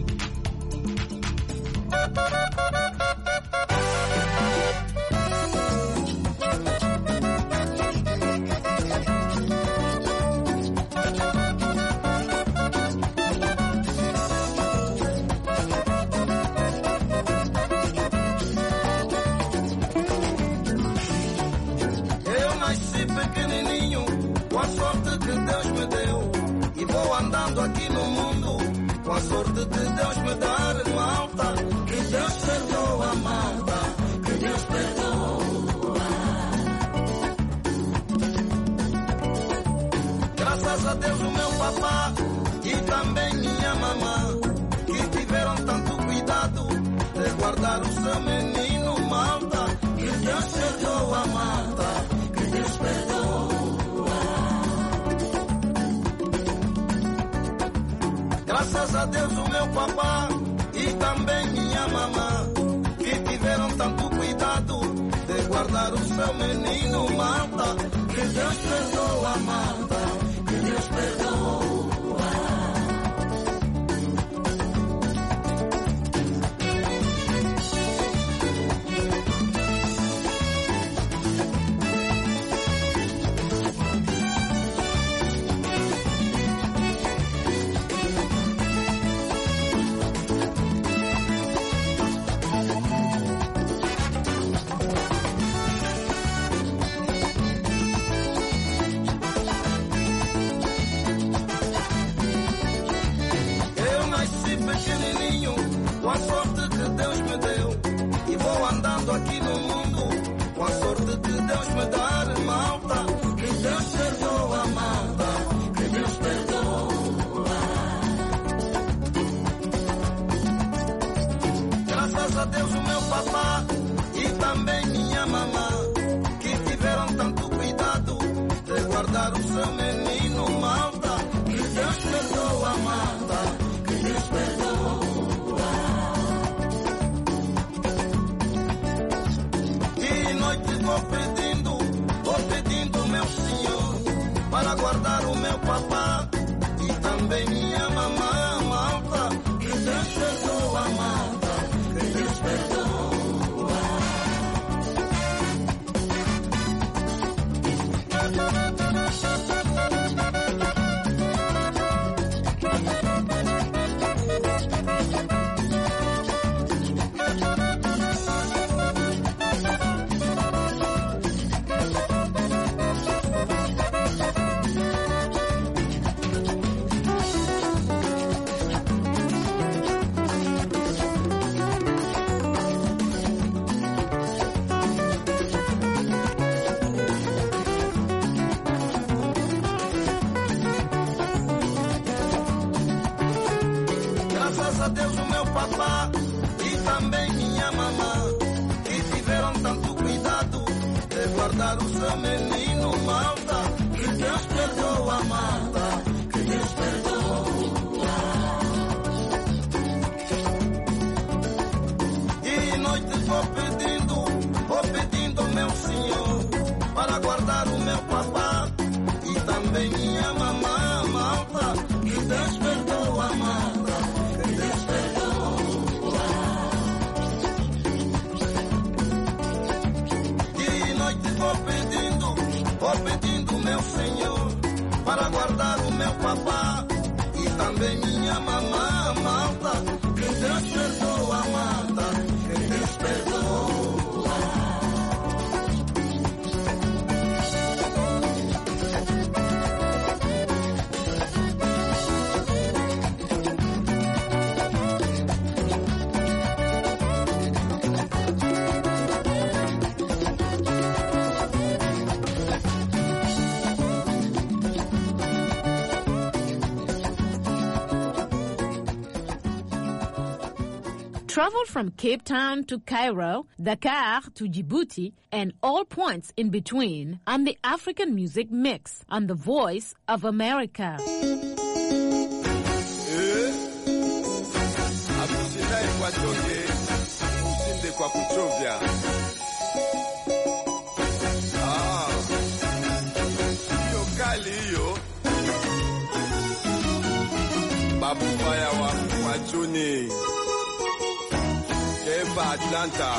Eu nasci pequenininho, com a sorte que Deus me deu, e vou andando aqui no mundo guardar o seu menino, malta. Que Deus perdoa, malta. Que Deus perdoa. Graças a Deus o meu papá e também minha mamã, que tiveram tanto cuidado de guardar o seu menino, malta. Que Deus perdoa, malta. Que Deus perdoa. Com a sorte que Deus me deu, e vou andando aqui no mundo com a sorte que Deus me dá, malta. Que Deus perdoa, malta. Que Deus perdoa. Graças a Deus o meu papá e também minha mamã, que tiveram tanto cuidado de guardar o seu menino, malta. Que Deus perdoa, malta. Que Deus perdoa. Vou pedindo, meu Senhor, para guardar o meu papá e também minha mamã, malta. Que Deus perdoa, malta. Que Deus perdoa. Graças a Deus o meu papá e também minha mamã, que tiveram tanto cuidado de guardar o seu menino, malta. Que Deus perdoa, malta. Que Deus perdoa. E noite vou pedindo, meu Senhor, para guardar o meu papá e também minha mamã, malta. Que Deus perdoa, malta. Vou pedindo, meu Senhor, para guardar o meu papá e também minha mamã, malta. Que Deus perdoa, malta. Que Deus perdoa. Travel from Cape Town to Cairo, Dakar to Djibouti, and all points in between on the African Music Mix on The Voice of America. Babu Faya wa Juni. Eva Atlanta.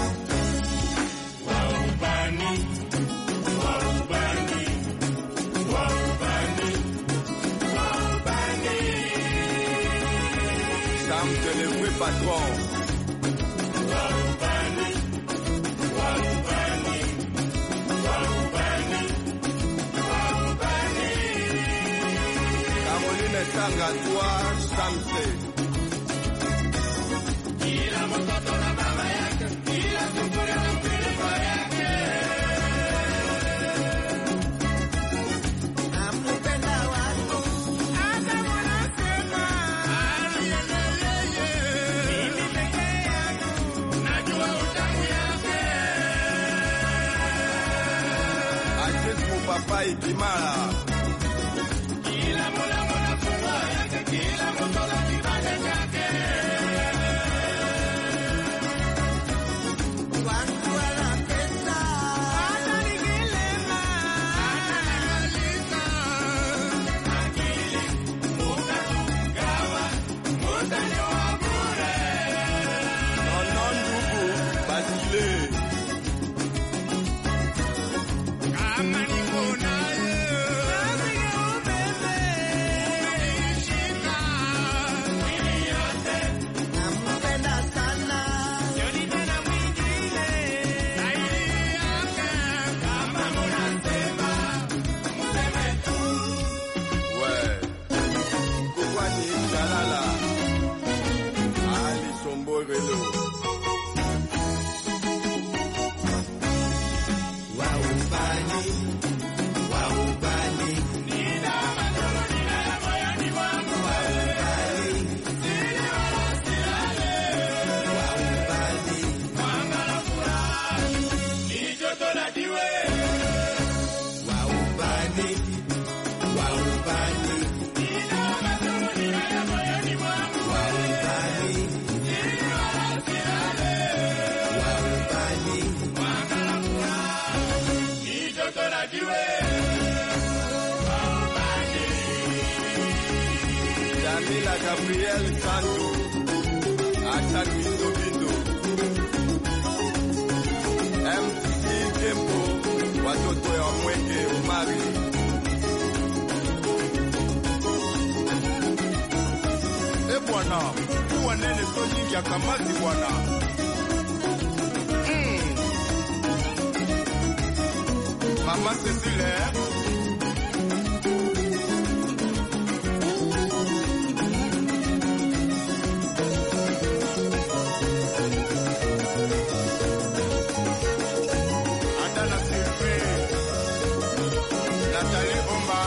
Warubani, Warubani, Warubani, Warubani. Sam de le vrai patron. Warubani, Warubani, Warubani, Warubani. Caroline Tanga, toi, Samse. Kila mtoto na baba yake, kila sufuri na mfilipo yake. Nampenda watu, hata wanasema, aliyeleleye. Mimi peke yangu, na Masai Kimara. Kila mwana mwana funga yake, kila mtu na kibanda chake. Watu wana pesa, hata nikilema, hata nalika. Akili, muka gawa, muka ni wa bure. Nono ndugu, Basile. Kama niko naye, lazima ubebe. Umenishika, mimi yote, nampenda sana. Sioni tena mwingine, zaidi yake. Kama munasema, museme tu. Ouais. Kukwani Jalala. Ali Somborelo. Waubani, waubani. Nina mazuru nina ya moyoni mwangu. Waubani, sili wala silale. Waubani, mwanga na furaha, ni joto la jiwe. Waubani, waubani. Nina mazuru nina ya moyoni mwangu. Waubani, sili wala silale. Waubani, mwanga na furaha, ni joto la jiwe. Jamila Gabriel Santo. Attack Bindo Bindo. MTG Tempo. Watoto ya Mwenge Umari. Bwana, kuwa nene so nyingi ya kamati bwana. Mama Cecile. Adana Sylvie. Nathalie Omba.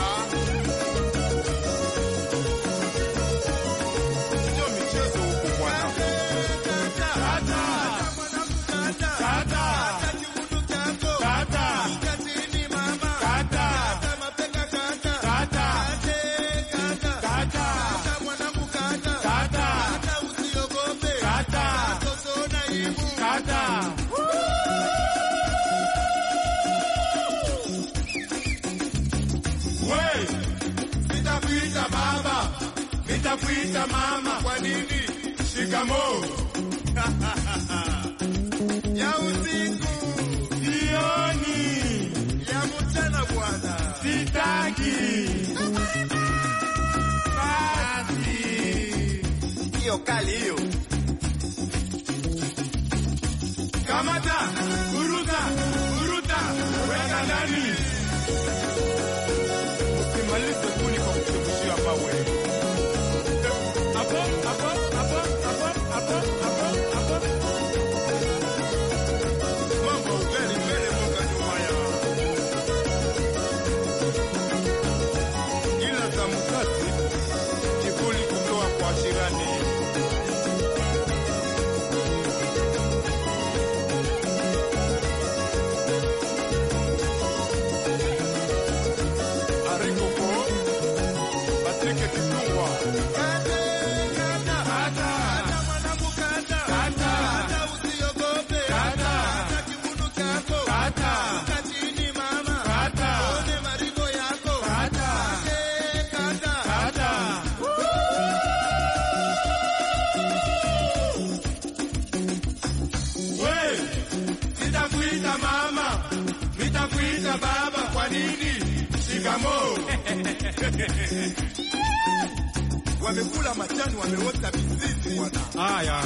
Sio michezo huku bwana. Kata. Kata. Kata. Nitakuita baba, nitakuita mama. Kwa nini? Shikamoo. Ya usiku, jioni, ya mchana bwana. Sitaki. Basi. Hiyo kali hiyo. Kamata, buruta, buruta, weka ndani. Usimalize kuni kwa kukushia mawe. Hapo, hapo, hapo, hapo, hapo, hapo, hapo. Mambo mbele mbele moga nyuma ya. Ila za mkati kivuli kutoa kwa shirani. Arikoko Patrick Kitungwa. Kata, kata, kata, mwanangu kata, kata, kata usiogope, kata, kata kibudu chako, kata, kata chini mama, kata, one marigo yako, kata, kata, kata. We, nitakuita mama, nitakuita baba. Kwa nini? Shikamoo. Wamekula majani, wameota mizizi bwana. Haya.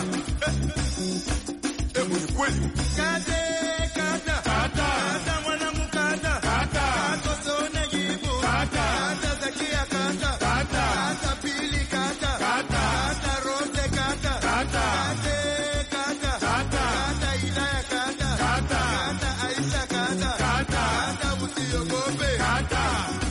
Hebu ni kweli. Kate, kata, kata, kata mwanangu kata, kata, kata sone jibu, kata, kata zakia kata, kata, kata pili kata, kata, kata rose kata, kata, kata, kata, kata ilaya kata, kata, kata Aisha kata, kata, kata usiogope, kata.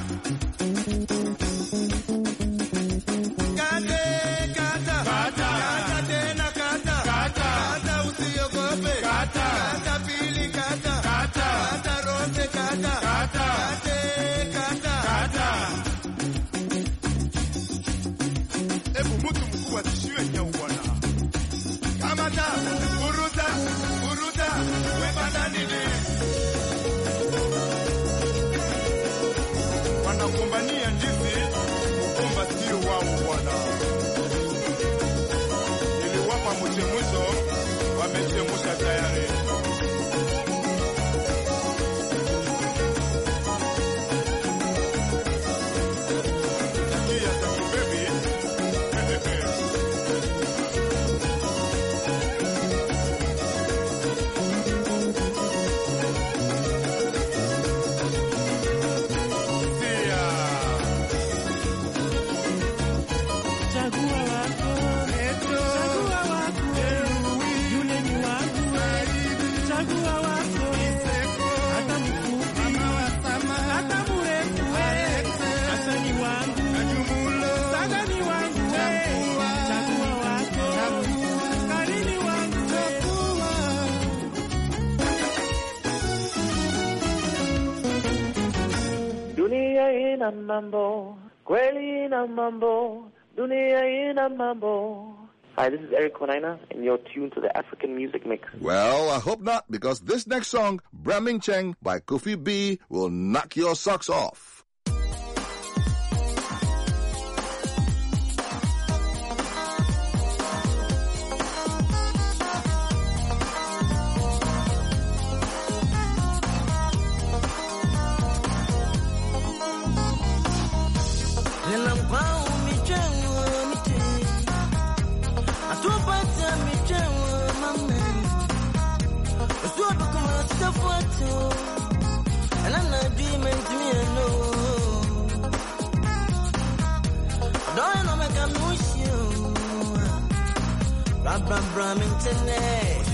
Kate, kata, kata, kata tena kata, kata, kata usiogope, kata, kata kata, buruta, buruta, webana nini. Wanakumbania ndizi, kukumba sio wao bwana. Niliwapa mchemuzo, wamechemusha tayari. ina mambo, kweli ina mambo, dunia ina mambo. Hi, this is Eric Konaina, and you're tuned to the African Music Mix. Well, I hope not, because this next song, Bramming Cheng by Kofi B, will knock your socks off. And I'm not dreaming to me, I know. I don't know, make a miss you. Bramming tonight.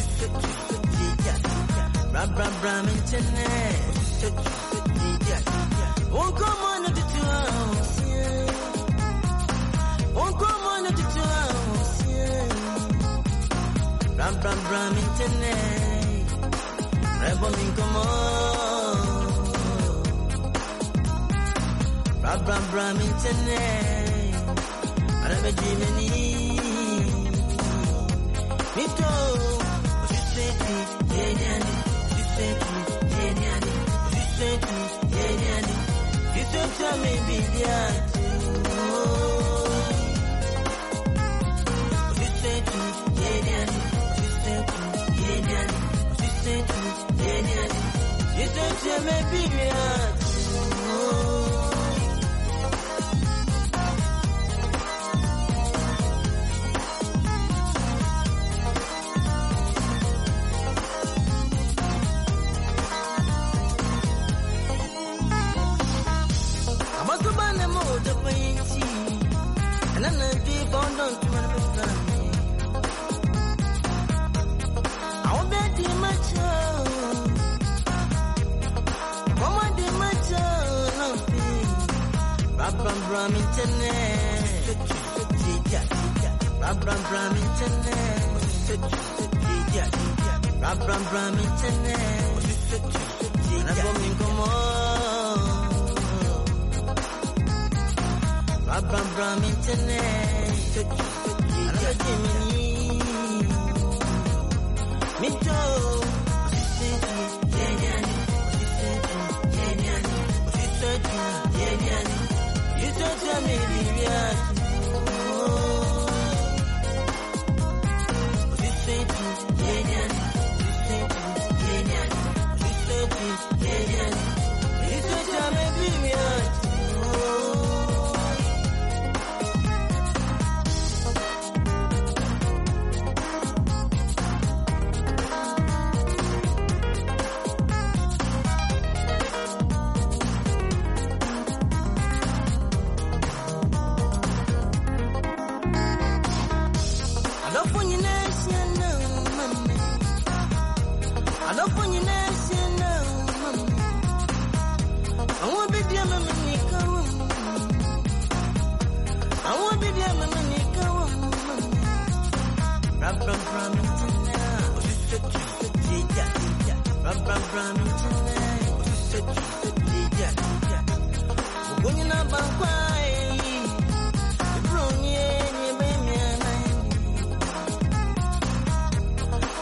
Bramming tonight. Won't come on at the 2 hours, yeah. Won't come on at the 2 hours, yeah. Bramming tonight. Bramming, come on. Bramming tonight. I'm a dreaming. Me too. She said me, yeah, she said me, yeah, she said me, yeah, she said to me, be there too. She said me, yeah, she said me, yeah, she said me, yeah, she said to me, be there too. And I'm not deep on down to my family. I won't bet the macho. Come on, the macho. Bramming tonight. Bramming tonight. Bramming tonight. And I'm coming, come on. Bramming tonight. I'm a Jimmy. Me too. She said me, yeah, she said me, yeah, she said me, yeah, you said to me, yeah. She said me, yeah, she said me, yeah, she said me, yeah, you said to me, yeah.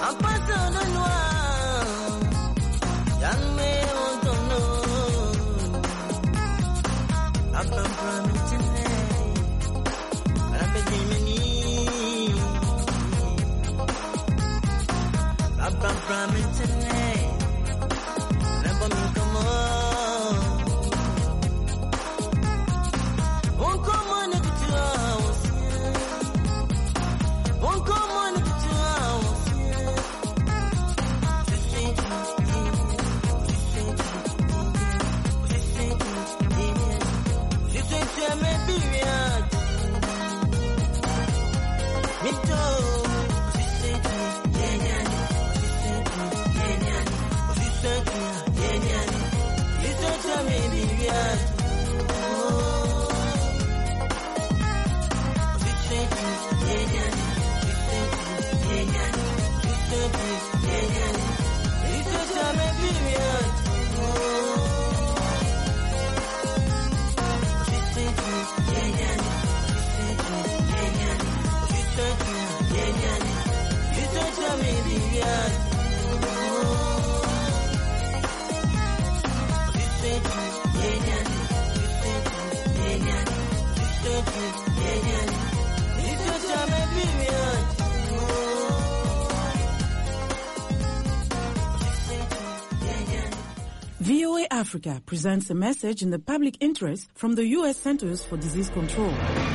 VOA Africa presents a message in the public interest from the U.S. Centers for Disease Control.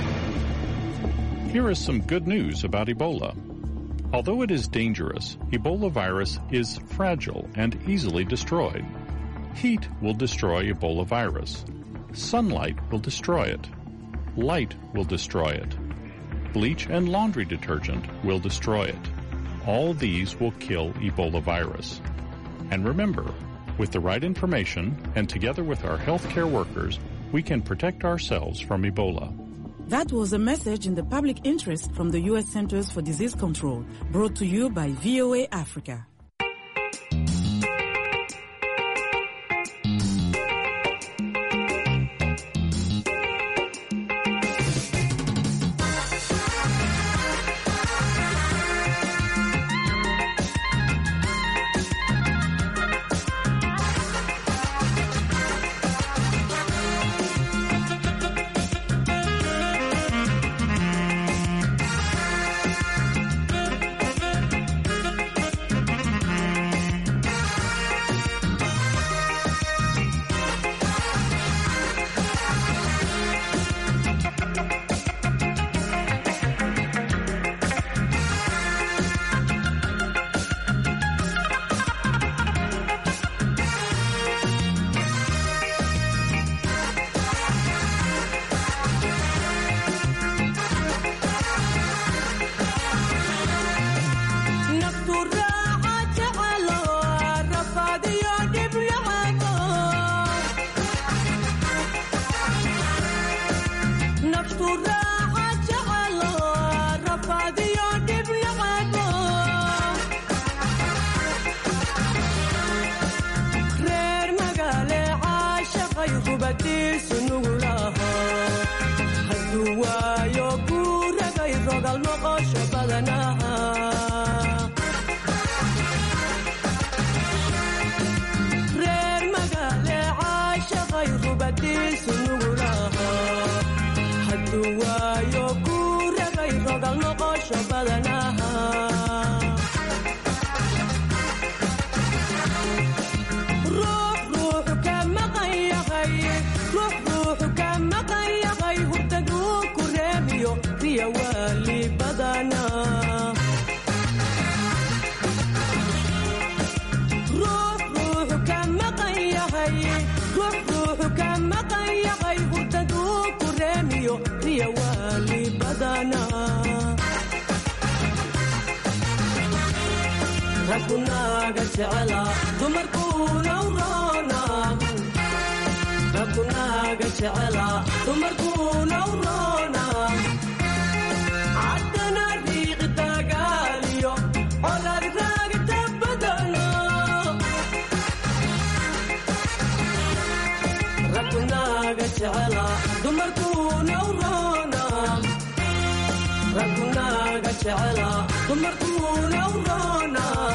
Here is some good news about Ebola. Although it is dangerous, Ebola virus is fragile and easily destroyed. Heat will destroy Ebola virus. Sunlight will destroy it. Light will destroy it. Bleach and laundry detergent will destroy it. All these will kill Ebola virus. And remember, with the right information and together with our healthcare workers, we can protect ourselves from Ebola. That was a message in the public interest from the U.S. Centers for Disease Control, brought to you by VOA Africa. Dumarku nawrona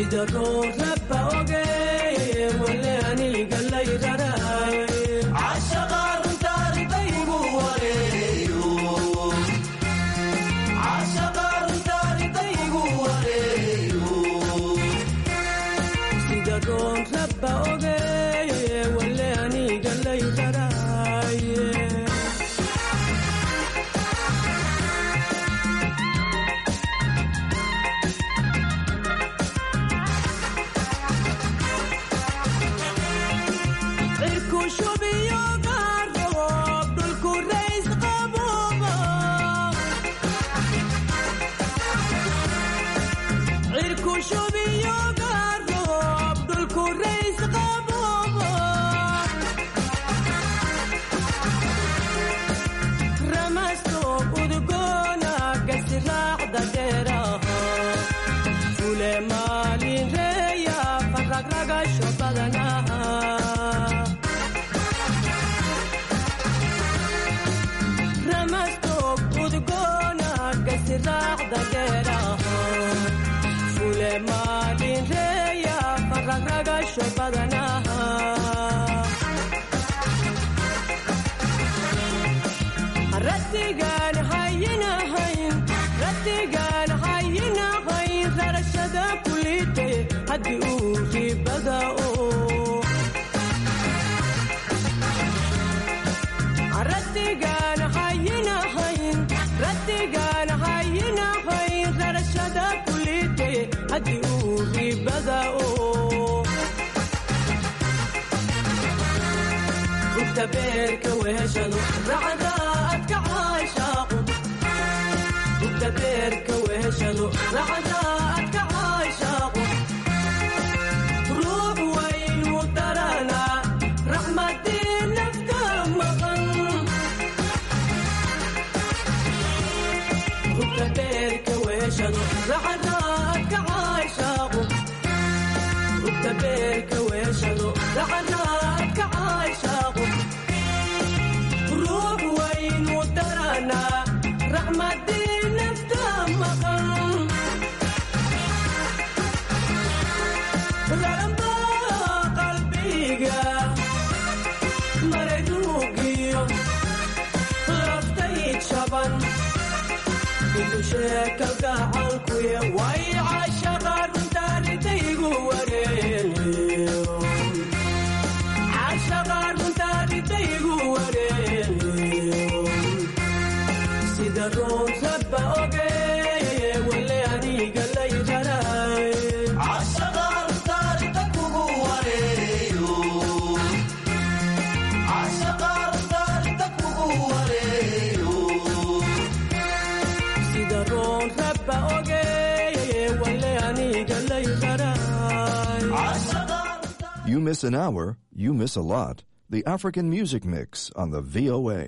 You miss an hour, you miss a lot. The African Music Mix on the VOA.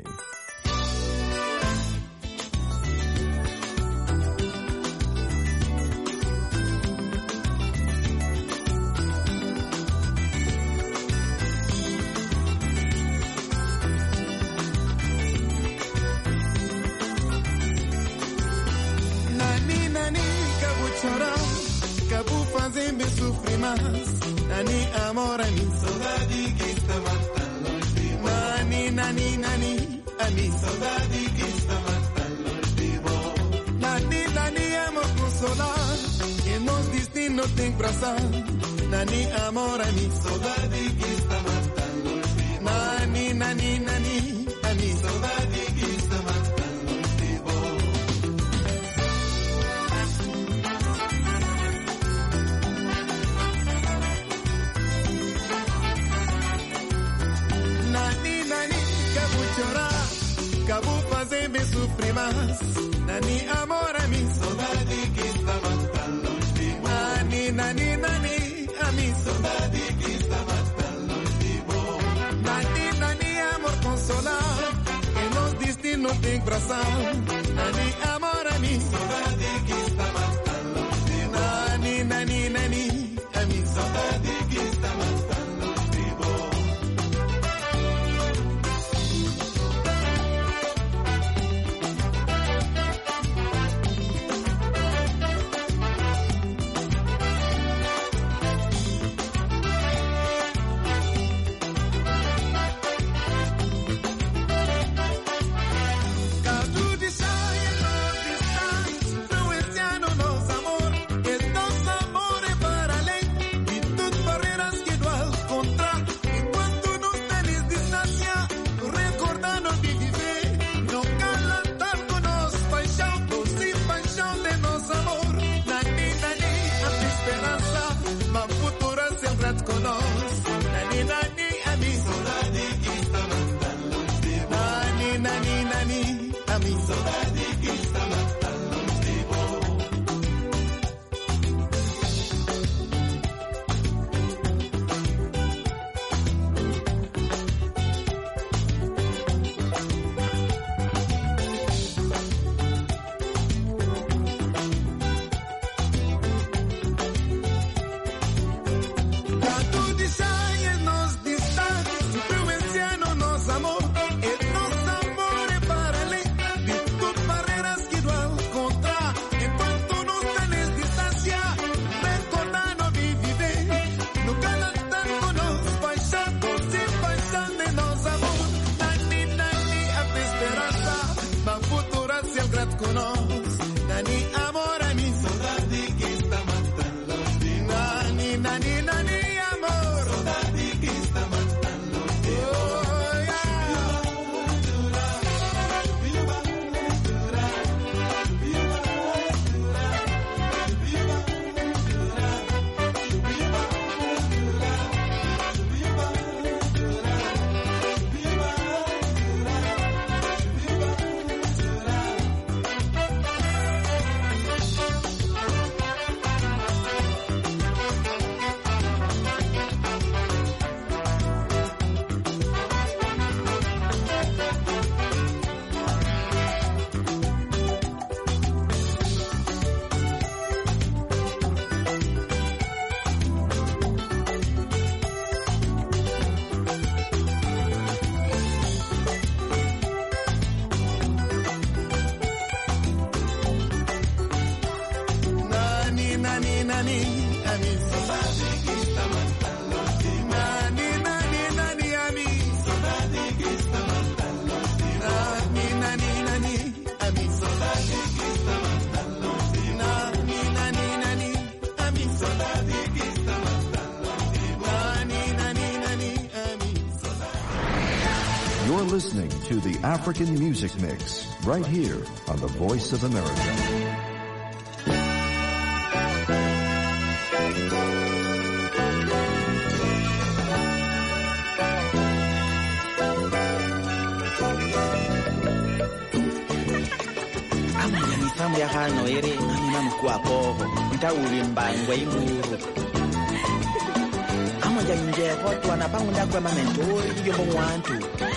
Nani amor a mi saudade que está matando os vivos. Nani, a mi saudade que está matando os vivos. Nani, amor consolar, que nos destino tem que traçar. Nani, amor a mi saudade que está matando os vivos. Nani, a mi saudade que está matando os vivos. Acabo fazer me sofrer mais. Nani, amor a mim, saudade que está matando os vivos. Nani, a mim, saudade que está matando os vivos. Nani, amor consolar, que nos destino tem que traçar. Nani, amor a mim, saudade que está matando os vivos. Nani, a mim, saudade que está matando os vivos. You're listening to the African Music Mix, right here on the Voice of America. Famu ya hano ere amina mkua poho ntauli mbangwe imuru amoja nje watu wanapangu ndakwa mamentori iyo mwantu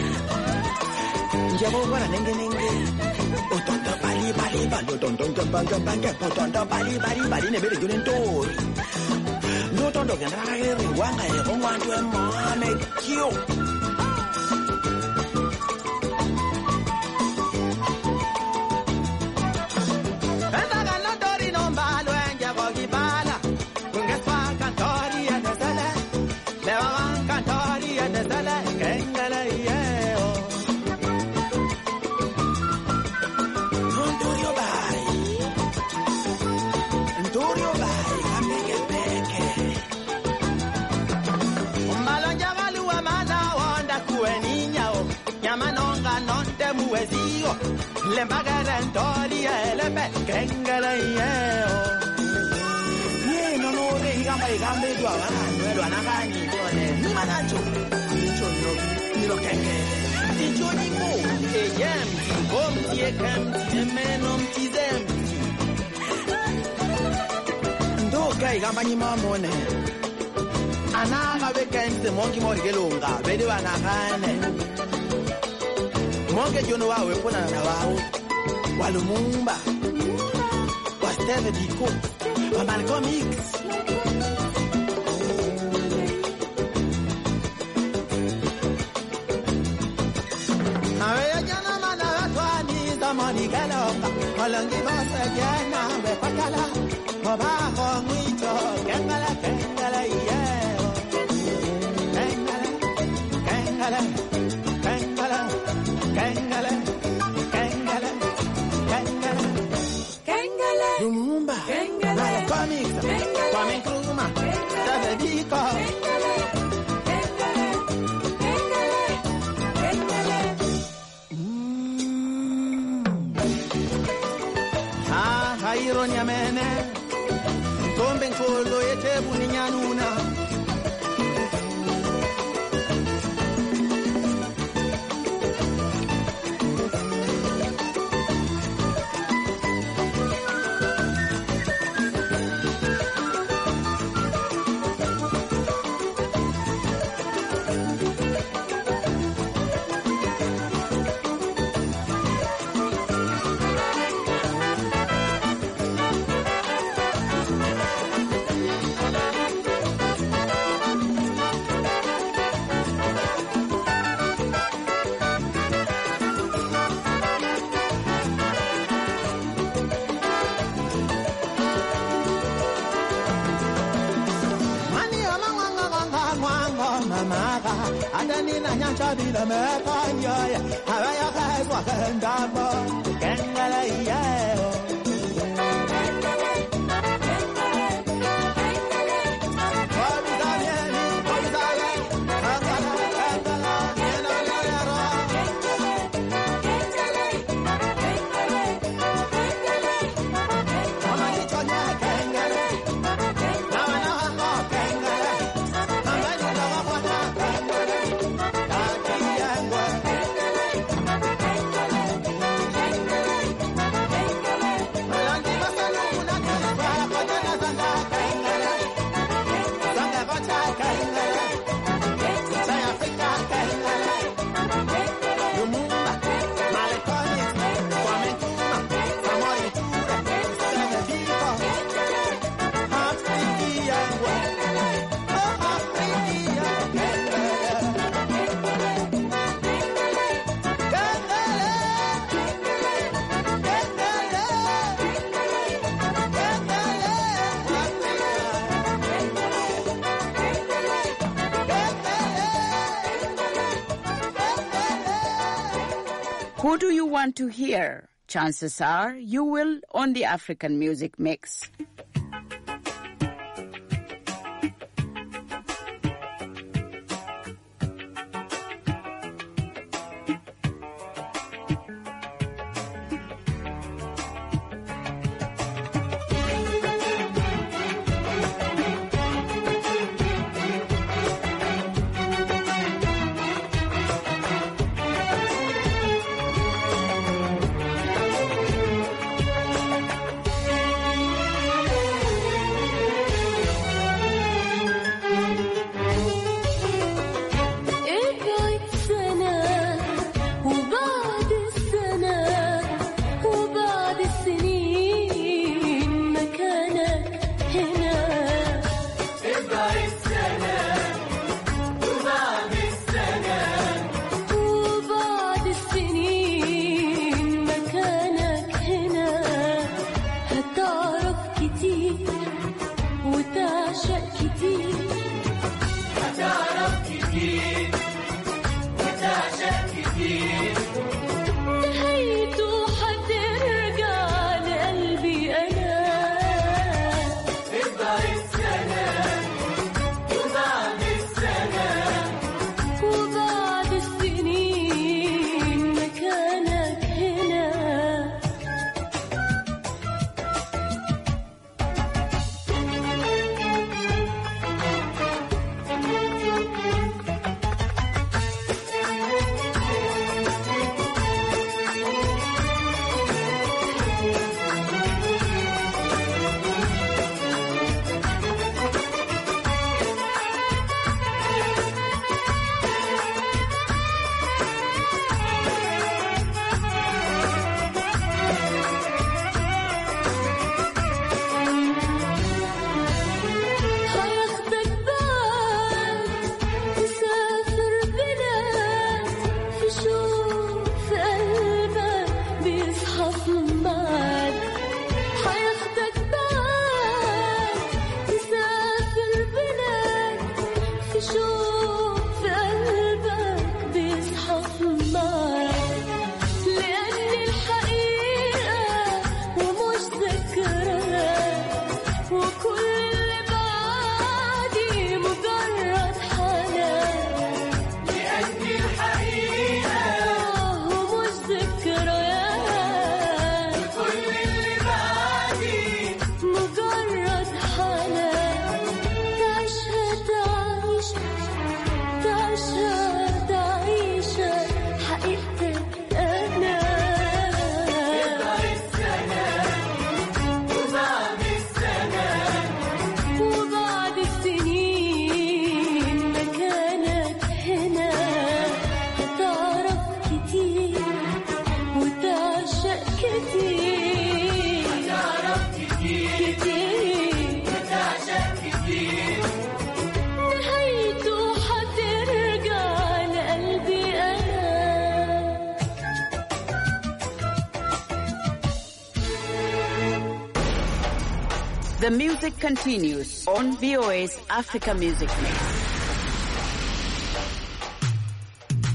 nje kwa nenge otonto bali bali otonto banga otonto bali ne bere jone ntori no tondo gana ere wanga e mwantu e mame kio le magara ntoria elepe kengala yeo ye no no re igambe dwa wana ngani tone ni manacho nicho no kenge nicho ni mo yem bom tie kam menom tizem ndo kai gamba ni mamone anaga bekense mongi morigelunga bede wana kane Monge jono wawe pona na wao Walumumba Wa Steve Biko Wa Malcolm X Awe jana mana watwani Zamani galonga Walangi basa jana Wepatala Mabaho mwito Kengala kengala yeo Kengala Kengala Kengala Kengala, Kengala, Kengala, Kengala, Lumumba, Kengala, Comics, Kwame Nkrumah, Steve Biko, Kengala, Kengala, Kengala, Ah, hairo nyamene, Ntombe nkolo yetebu ni nyanuna. chabila me panya habaya khazwa kandaba kengala yeo Who do you want to hear? Chances are you will on the African Music Mix. The music continues on VOA's Africa Music Mix.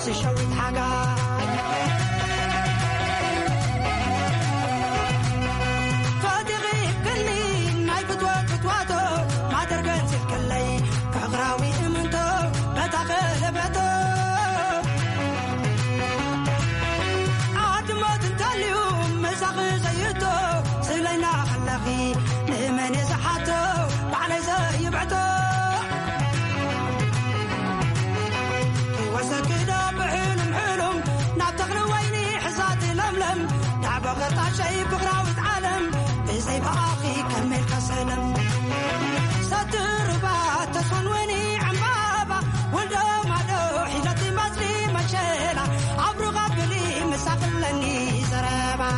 نفسي شويت حاجة فادغي كلي ناي فتواتو ما ترقل سلكلي كغراوي امنتو بتاخل بتو عادمات انت اليوم مساخي زيتو سلينا خلقي نمني زحاتو وعلي زي بعتو وسكنا بحلم حلم نعتقل ويني حزاتي لملم نعبغ شيء بغراوة عالم بزي بأخي كمل كسلم ستربا تصون ويني عم بابا ولدو مادو حيلتي مزلي مشيلة عبرو غبلي مساقلني زرابا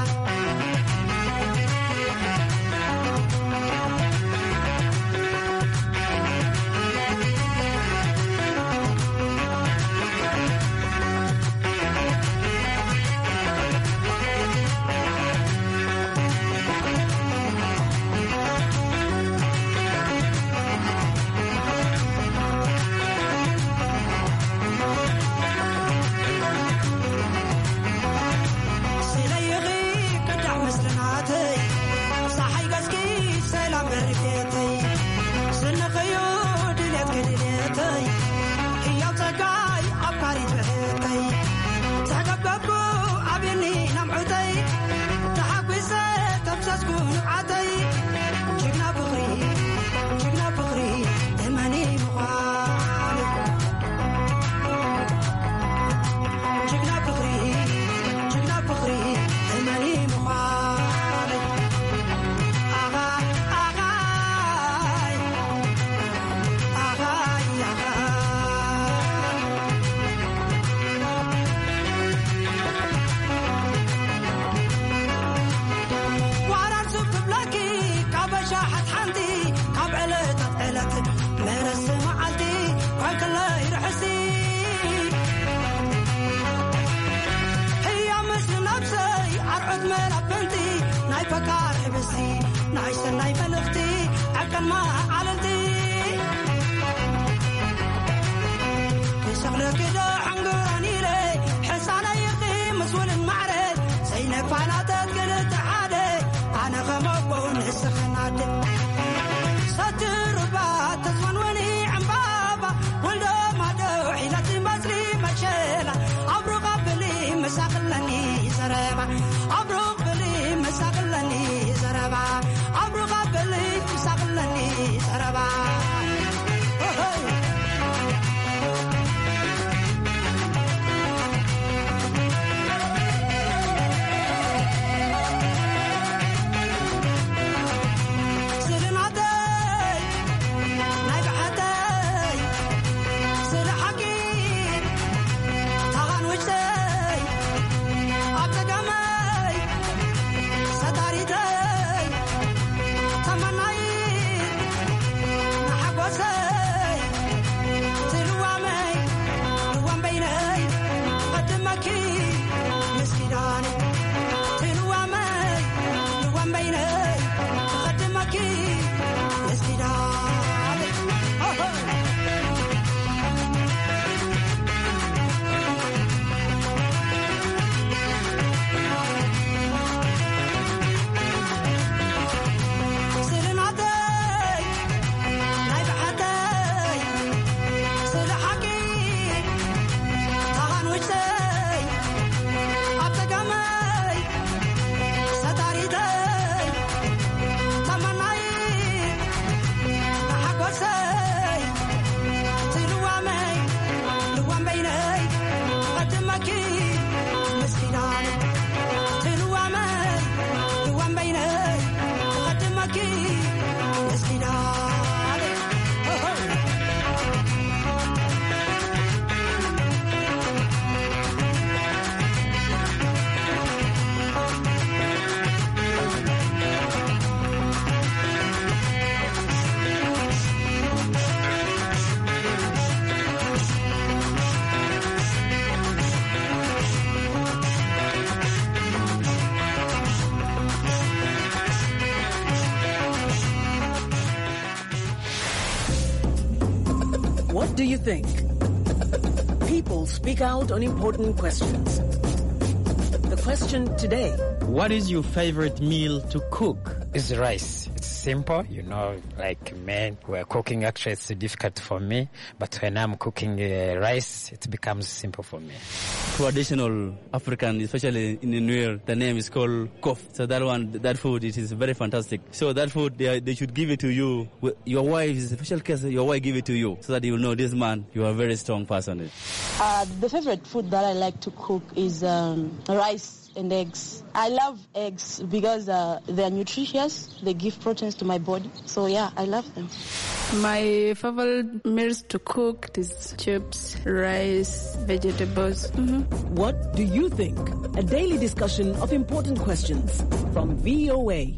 What do you think? People people speak out on important questions. The question today: what is your favorite meal to cook? It's rice. It's simple, like men who are cooking, actually it's difficult for me. But when I'm cooking rice, it becomes simple for me. Traditional African, especially in the Nuer, the name is called kof. So that food, it is very fantastic. So that food, they should give it to you. Your wife is a special case, your wife give it to you so that you will know this man, you are a very strong person. The favorite food that I like to cook is rice and eggs. I love eggs because they are nutritious. They give proteins to my body. So yeah, I love them. My favorite meals to cook is chips, rice, vegetables. What do you think? A daily discussion of important questions from VOA.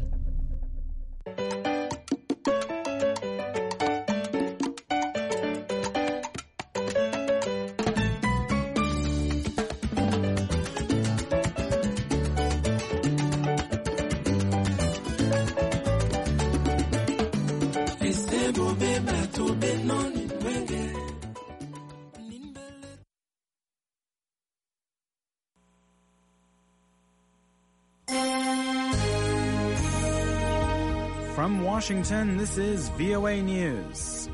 From Washington, this is VOA News.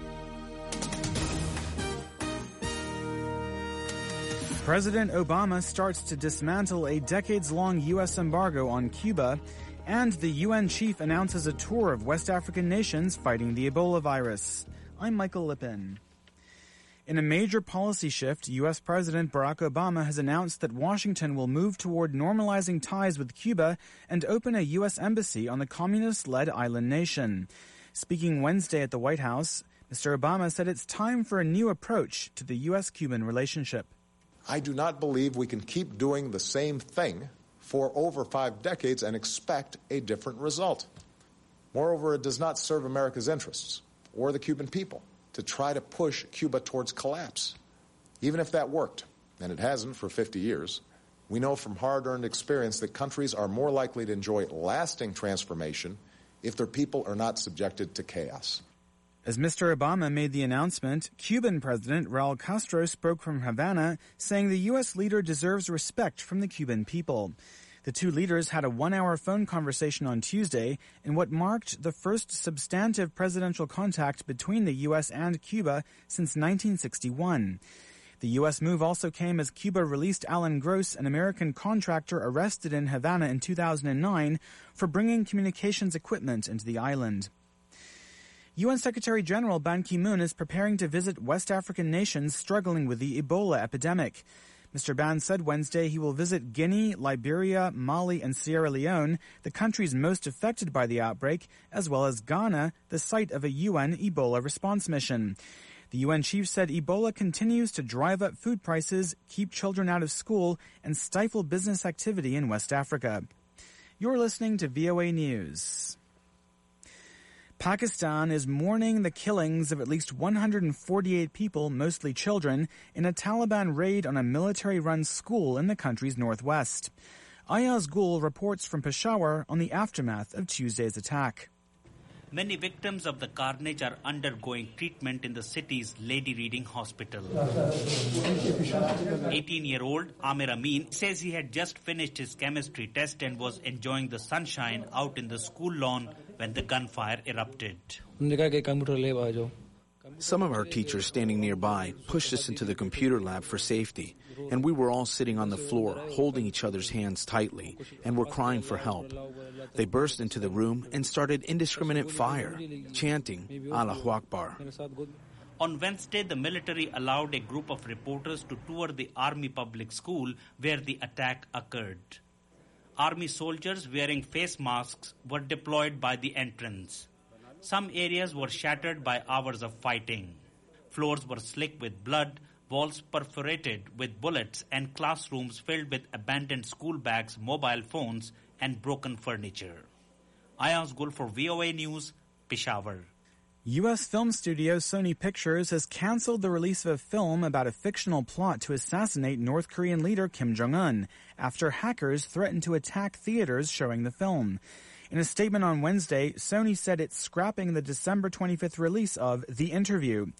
President Obama starts to dismantle a decades-long U.S. embargo on Cuba, and the UN chief announces a tour of West African nations fighting the Ebola virus. I'm Michael Lippin. In a major policy shift, U.S. President Barack Obama has announced that Washington will move toward normalizing ties with Cuba and open a U.S. embassy on the communist-led island nation. Speaking Wednesday at the White House, Mr. Obama said it's time for a new approach to the U.S.-Cuban relationship. I do not believe we can keep doing the same thing for over 5 decades and expect a different result. Moreover, it does not serve America's interests or the Cuban people to try to push Cuba towards collapse. Even if that worked, and it hasn't for 50 years, we know from hard-earned experience that countries are more likely to enjoy lasting transformation if their people are not subjected to chaos. As Mr. Obama made the announcement, Cuban President Raul Castro spoke from Havana, saying the U.S. leader deserves respect from the Cuban people. The two leaders had a 1-hour phone conversation on Tuesday in what marked the first substantive presidential contact between the U.S. and Cuba since 1961. The U.S. move also came as Cuba released Alan Gross, an American contractor arrested in Havana in 2009 for bringing communications equipment into the island. UN Secretary General Ban Ki-moon is preparing to visit West African nations struggling with the Ebola epidemic. Mr. Ban said Wednesday he will visit Guinea, Liberia, Mali, and Sierra Leone, the countries most affected by the outbreak, as well as Ghana, the site of a UN Ebola response mission. The UN chief said Ebola continues to drive up food prices, keep children out of school, and stifle business activity in West Africa. You're listening to VOA News. Pakistan is mourning the killings of at least 148 people, mostly children, in a Taliban raid on a military-run school in the country's northwest. Ayaz Gul reports from Peshawar on the aftermath of Tuesday's attack. Many victims of the carnage are undergoing treatment in the city's Lady Reading Hospital. 18-year-old Amir Amin says he had just finished his chemistry test and was enjoying the sunshine out in the school lawn when the gunfire erupted. Some of our teachers standing nearby pushed us into the computer lab for safety, and we were all sitting on the floor, holding each other's hands tightly, and were crying for help. They burst into the room and started indiscriminate fire, chanting, Allahu Akbar. On Wednesday, the military allowed a group of reporters to tour the Army public school where the attack occurred. Army soldiers wearing face masks were deployed by the entrance. Some areas were shattered by hours of fighting. Floors were slick with blood, walls perforated with bullets, and classrooms filled with abandoned school bags, mobile phones, and broken furniture. Ayaz Gul for VOA News, Peshawar. U.S. film studio Sony Pictures has canceled the release of a film about a fictional plot to assassinate North Korean leader Kim Jong-un after hackers threatened to attack theaters showing the film. In a statement on Wednesday, Sony said it's scrapping the December 25th release of The Interview.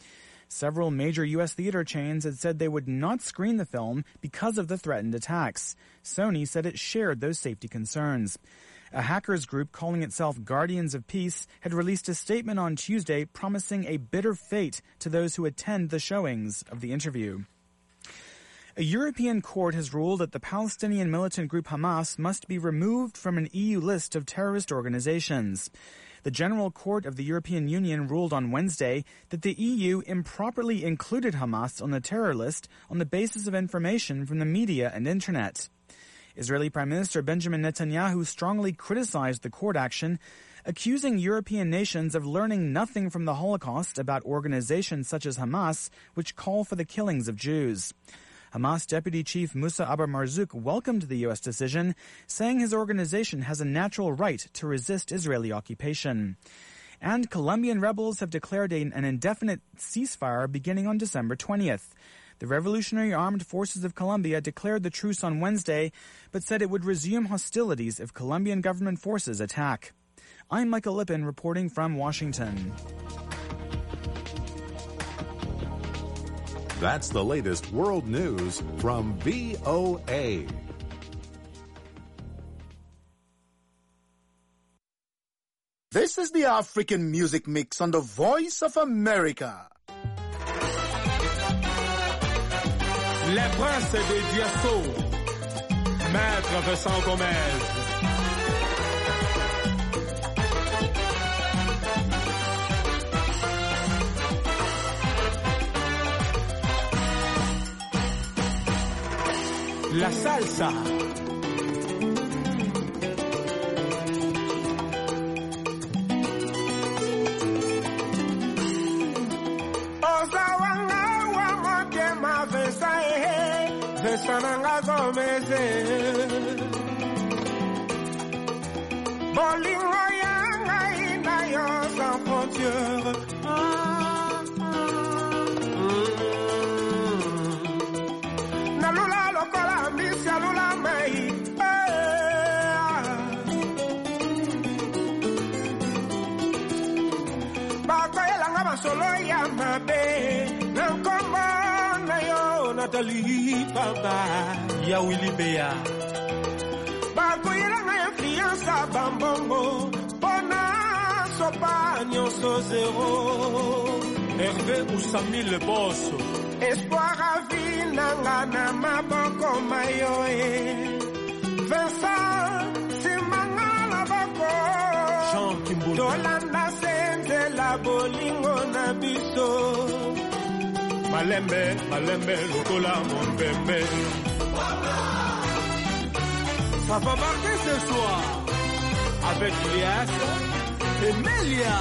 Several major U.S. theater chains had said they would not screen the film because of the threatened attacks. Sony said it shared those safety concerns. A hackers group calling itself Guardians of Peace had released a statement on Tuesday promising a bitter fate to those who attend the showings of the interview. A European court has ruled that the Palestinian militant group Hamas must be removed from an EU list of terrorist organizations. The General Court of the European Union ruled on Wednesday that the EU improperly included Hamas on the terror list on the basis of information from the media and internet. Israeli Prime Minister Benjamin Netanyahu strongly criticized the court action, accusing European nations of learning nothing from the Holocaust about organizations such as Hamas, which call for the killings of Jews. Hamas Deputy Chief Musa Abu Marzouk welcomed the U.S. decision, saying his organization has a natural right to resist Israeli occupation. And Colombian rebels have declared an indefinite ceasefire beginning on December 20th. The Revolutionary Armed Forces of Colombia declared the truce on Wednesday, but said it would resume hostilities if Colombian government forces attack. I'm Michael Lippin reporting from Washington. That's the latest world news from VOA. This is the African Music Mix on the Voice of America. Les Princes des Diassos, Maître Vincent Gomez. La salsa. Sananga Gomeze Bolingo yanga ina yo sans frontière Nalula lokola mbisi alula mai Bakoyela nga basolo ya mabe Nankombo na yo Nathalie Baba ya Willy Bea Bakoyela nga influence bambongo Bona sopa nyonso zero Hervé Oussami le boss Espoir à vie nanga na maboko mayoe Vincent Simanga la boko Jean Kimbundo Tolanda senze la bolingo na biso Malembe, Malembe, Lokola, Mombembe. Ça va marquer ce soir avec Lias et Melia.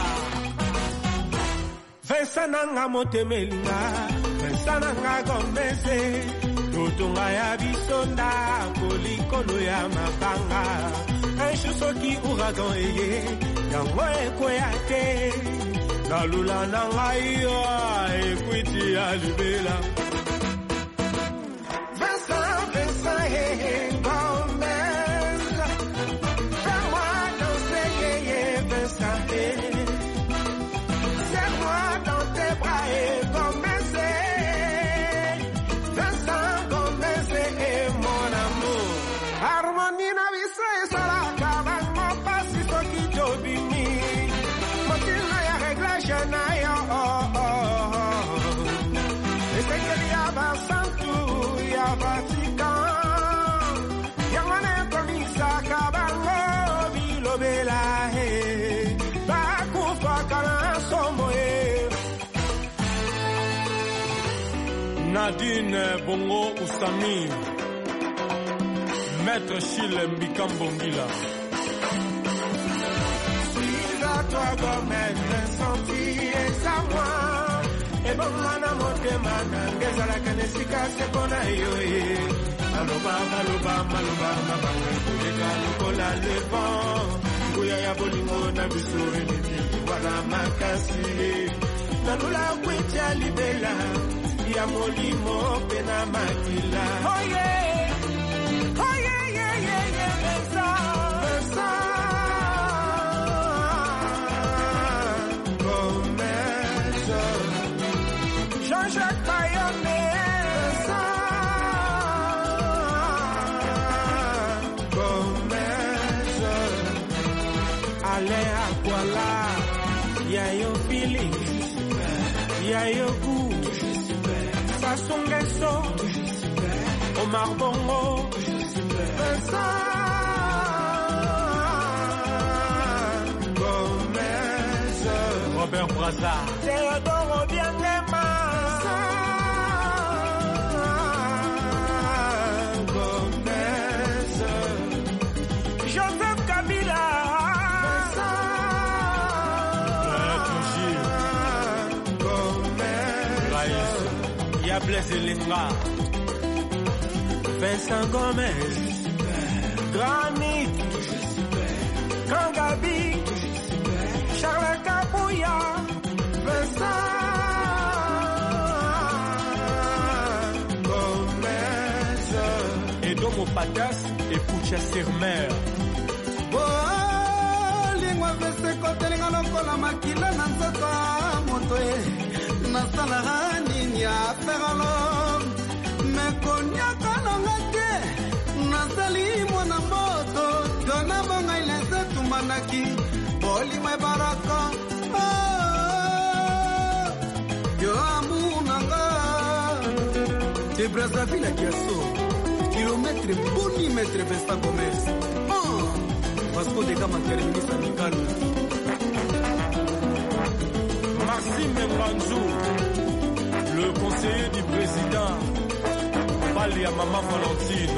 Vincent Nanga Motemelinga, Vincent Nanga Gomeze, Totonga ya Bisonda, Kolikolo ya Mapanga, un chusoki ouragan eye, yango ekoyate. Nalula nangayo ekwiti alibela Vincent, Vincent, Gomez Fais-moi danser, Vincent Serre-moi dans tes bras Gomez Vincent, Gomez mon amour Harmonie na vise sala kabango pasi soki jobimi Motina ya Shanayo, Esengeli ya Basantu ya Vatican, Yamane Komisa Kabango Bilobela Bakufa Kana Somoe Nadine Bongo Oussami, Maître Chile Mbikambongila. Toi Gomez, senti et à moi Et bon mana motema Nangeza la kanesika sepona yoye Maloba, maloba, maloba Mabange kuleka lukola levant Kuya ya bolingo na biso enemi Wala makasi Nalula kwecha libela Ya molimo pena makila Oh yeah Oh yeah, yeah, yeah, yeah Vincent Alain Akwala, Yayo feeling, Yayo goût, Sassou Nguesso, Omar Bongo, Gomez, Robert Brazza, Théodore Obiangema, Gomez, Joseph Kabila, Gomez, Yables Elinga, Vincent Gomez, Granit, Kangabi, Charles Kabouya, Vincent Gomez, Edomo Patas et Pucha Sirmer. Lingwa veste kotelinga lokola makila na nzoto moto nasala nini affaire alors mekonyaka nanga te nasali mwana moto dona bonga ilese tumanaki bolimwe baraka yo amunanga te Brazzaville à Kiasso kilomètre boni mètre Vesta Gomez Vasco de Gama terminus amical Maxime Mbanzou, le conseiller du président, Valia Maman Valentine,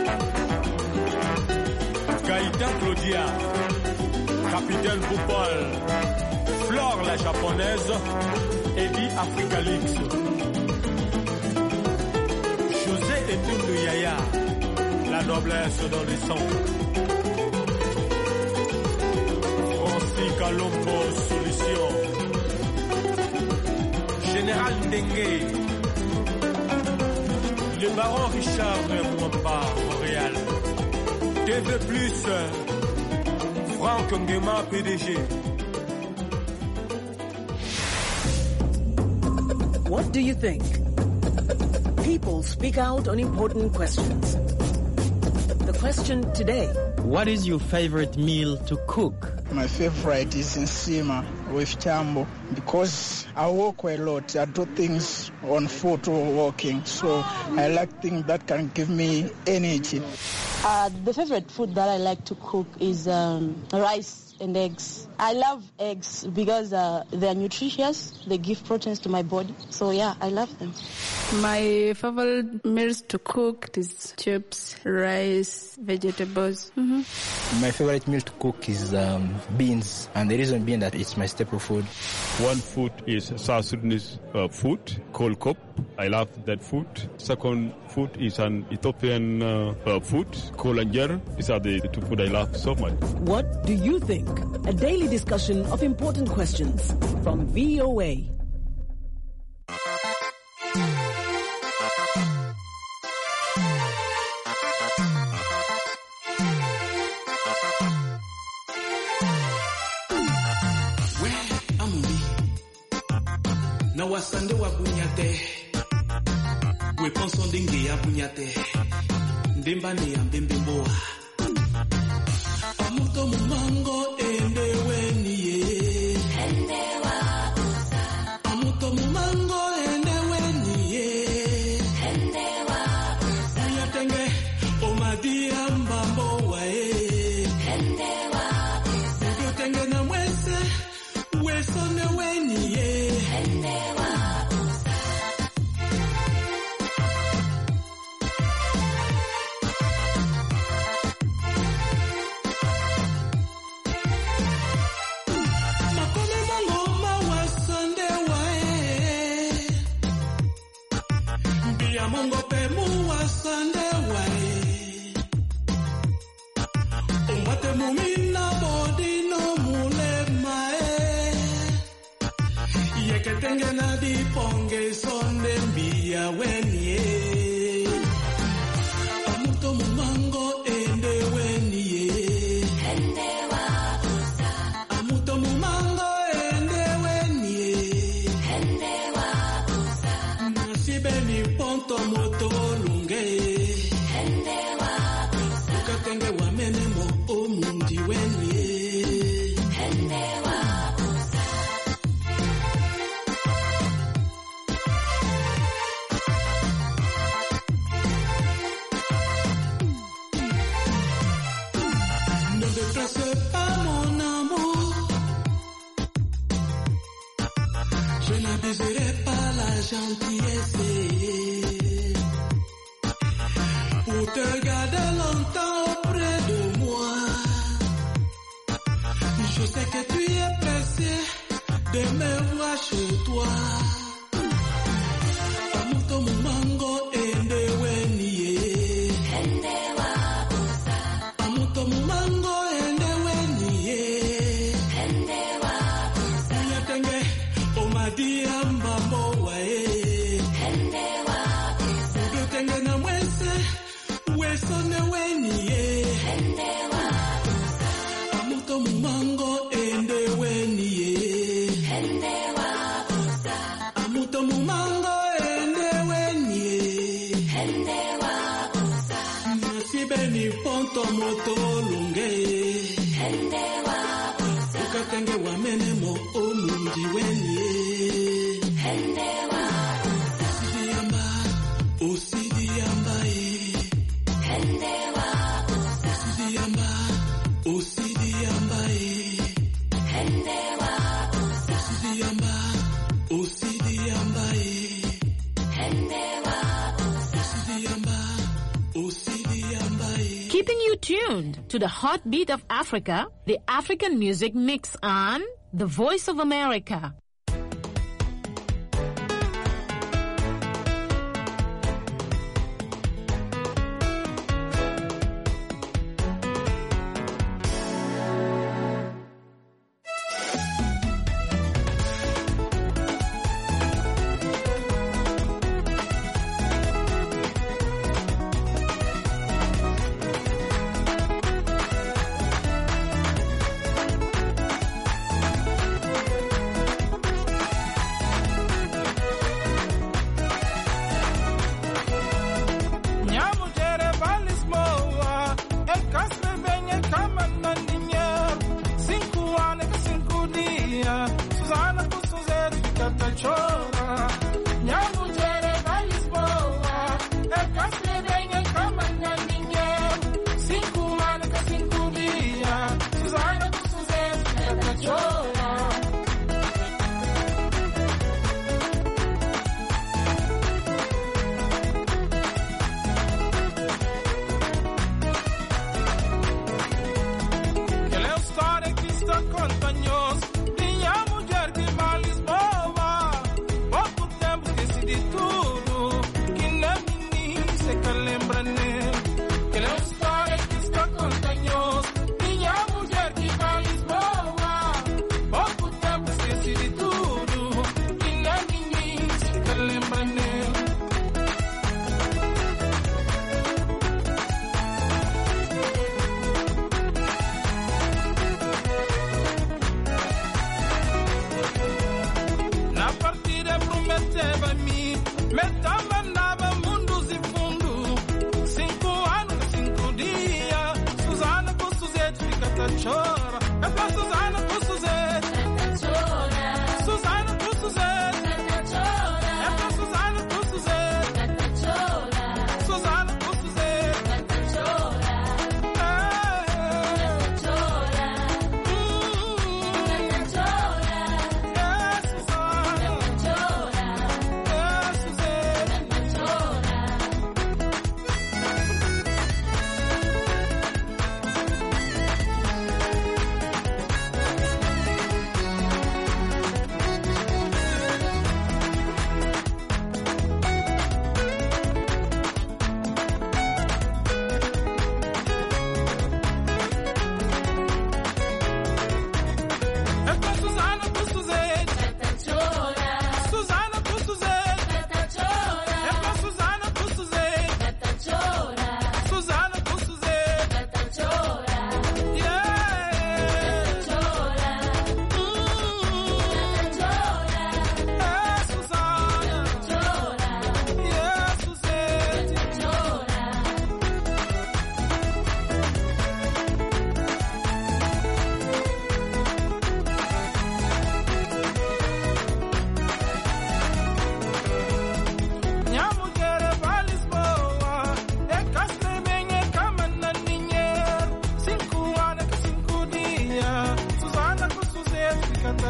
Gaïtan Claudia, Capitaine Boupol, Flore la japonaise, Eddie Africalix, José Etundu Yaya, la noblesse dans le sang, Francis Kalombo Solution, Général Dengue, le baron Richard Mwamba, Montréal, TV+, Franck Nguema, PDG. What do you think? People speak out on important questions. The question today: what is your favorite meal to cook? My favorite is nsima with chambo because I walk a lot. I do things on foot or walking, so I like things that can give me energy. The favorite food that I like to cook is rice and eggs. I love eggs because they are nutritious. They give proteins to my body. So yeah, I love them. My favorite meals to cook is chips, rice, vegetables. My favorite meal to cook is beans, and the reason being that it's my staple food. One food is South Sudanese food called kop. I love that food. Second food is an Ethiopian food called anjer. These are the two food I love so much. What do you think? A daily discussion of important questions from VOA. Na wasande wa bunyate we ponso ndingi ya bunyate ndimba ni ya mbimboa amuto mumango endewe niye endewa busa amuto mumango endewe niye endewa busa yatenge omadia mbambo wae endewa busa yotenge na mwese wesone weniye endewa busa makome mangoma wasonde wae mbia mongo pemu wasonde wae ombate mumina bodino mulemae yeketenge na diponge sonde mbia wenye amuto mumango ende wenye endewa busa amuto mumango ende wenye endewa busa nasibe ni ponto moto lunge endewa busa ukatenge wamene mo omundi wenye Keeping you tuned to the heartbeat of Africa, the African Music Mix on The Voice of America.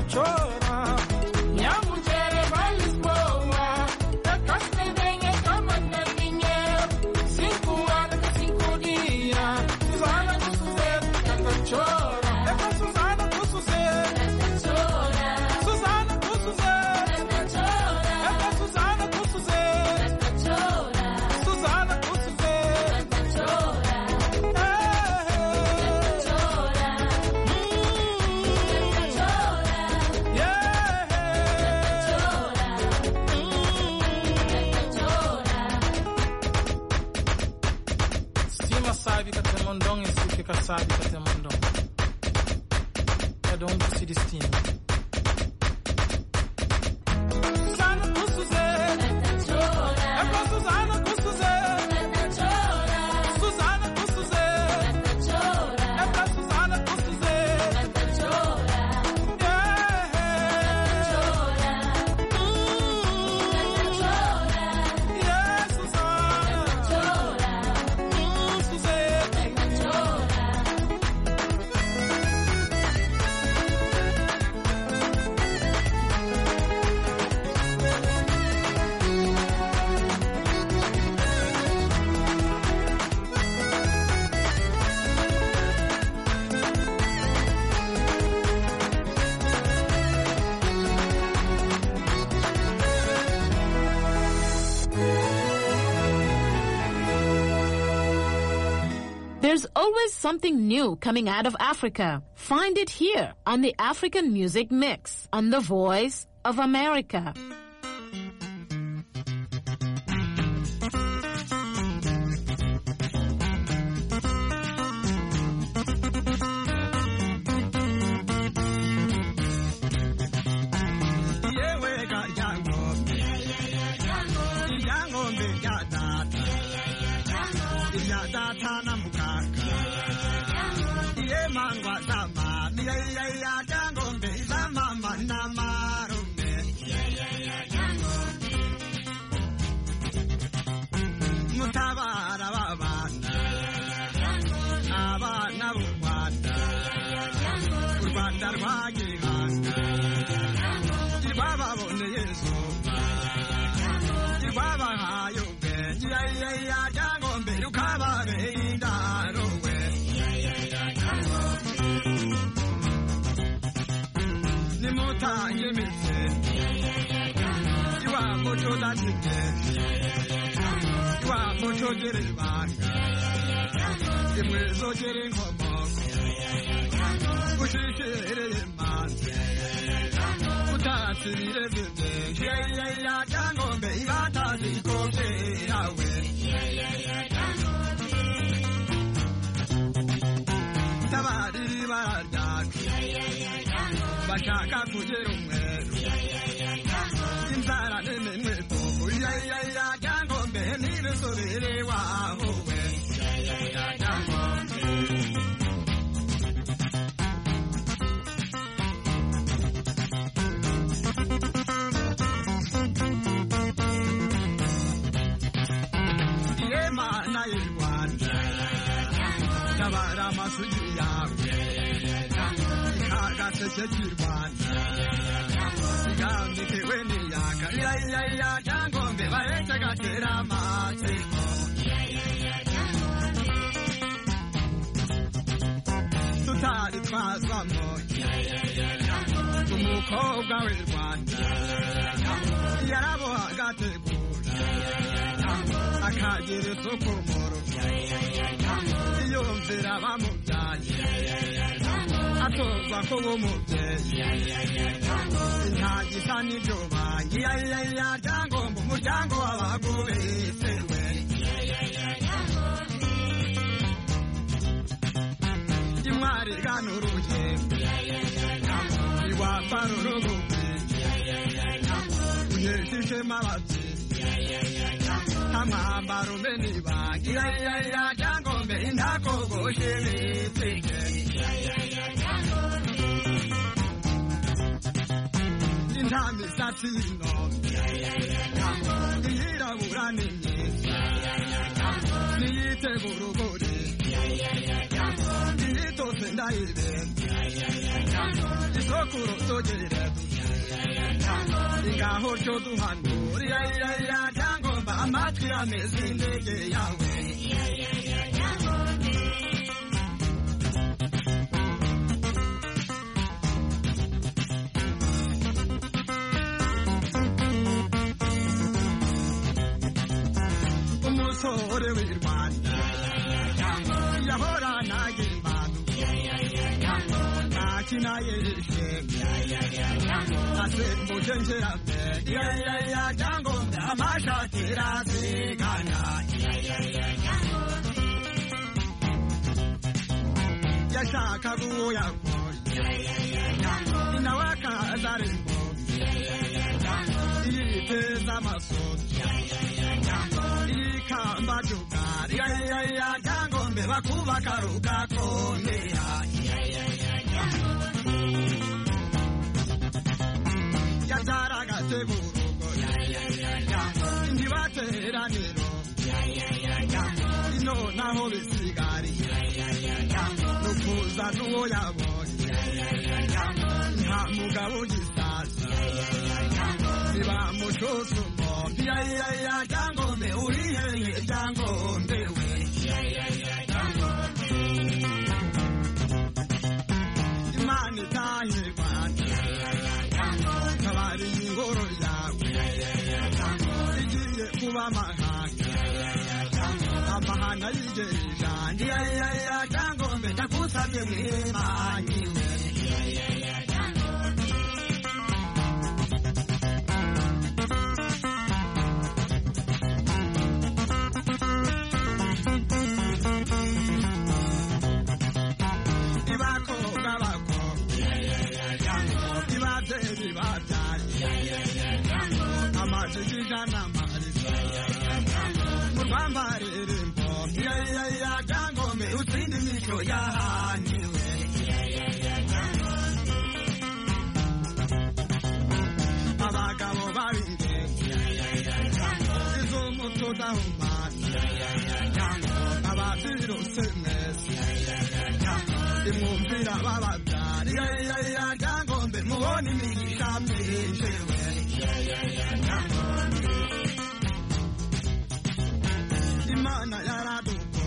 chora. Nyamujere Lisboa, the Casteleng is common dinheiro. 5 anos, 5 dias. Susana do Suzano, chora. É pra Susana do Suzano. Chora. Susana do Suzano. Chora. É pra Susana do Suzano. Chora. Susana do Suzano. Chora. Sabe que até mandão e se fica sabe que até mandão. Cada que se distingue. Susana com Suzana, é pra Susana com Suzana, Susana com Suzana, é pra Susana com Suzana, There's always something new coming out of Africa. Find it here on the African Music Mix on The Voice of America. maide isokuro tojere ingaho chodu hanu ya jango ba amatri amezindege yawe Umusore w'Irwanda yahora nagimanu nakina yeshe ase mujenjera ya jango amashakira zigana yashaka guya inawaka zarimo iteza masoni ikamba jugari ya jango mbe bakubaka rugakone yataraga tegurugo ndibateraniro ino naho bisigari nukuza nuwo yabonye nta mugabo gisaza niba mushoso ya jango mbe urihe jango mbe we imani tahe bana kabari ingoro yawe igiye kuba mahanga amahana yigereje ya jango mbe ndakusabye mwimanyi amajijana marisa mubambarire mpo ya jango me utsindi micho ya haniwe abagabo babiri izo moto da humani abaziro semesi imumvira babadari ya jango mbe muoni migisha mbejewe imana yaraduko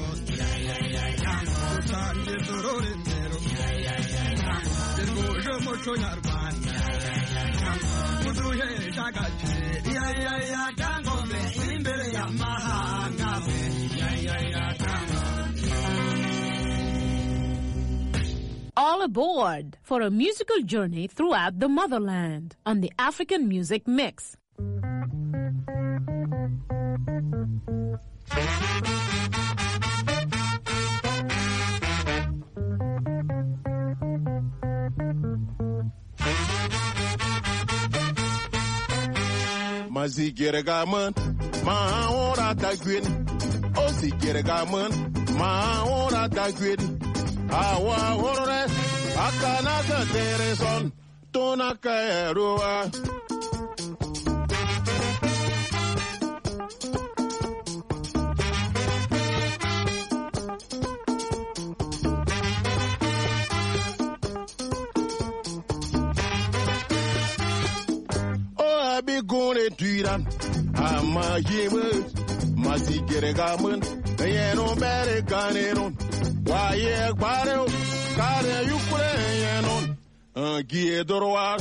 usange dororemero irwoje muco nyarwanda uduhesha agaciro ya jango mbe imbere y'amahanga ya All aboard for a musical journey throughout the motherland on the African Music Mix. Mazigirgaman, ma ora tagwin. Ozigirgaman, ma ora tagwin. Awa horore, akana ka tereson, tona ka erua. Oh, abi gure tuiran, ama yemus, mazigirgaman, yeno bere kaneron. Waye gbare kare yukure yenon gie dorwa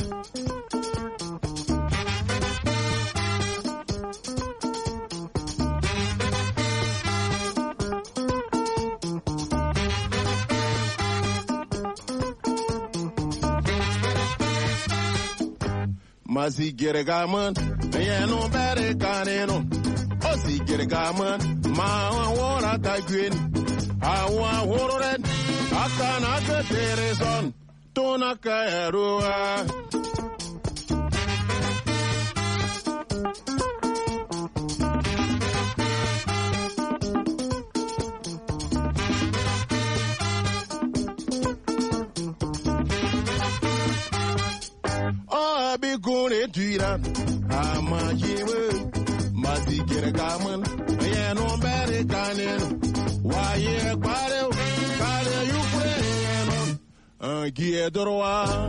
Mazigere gaman yeno bere kanenon Ozigere gaman ma wora tagwin awa hororen akana ka tereson tona ka erua oh bigune tuira ama yewe mazigere gaman yeno bere kaneno waye kware kare yukre yenon mangie droa.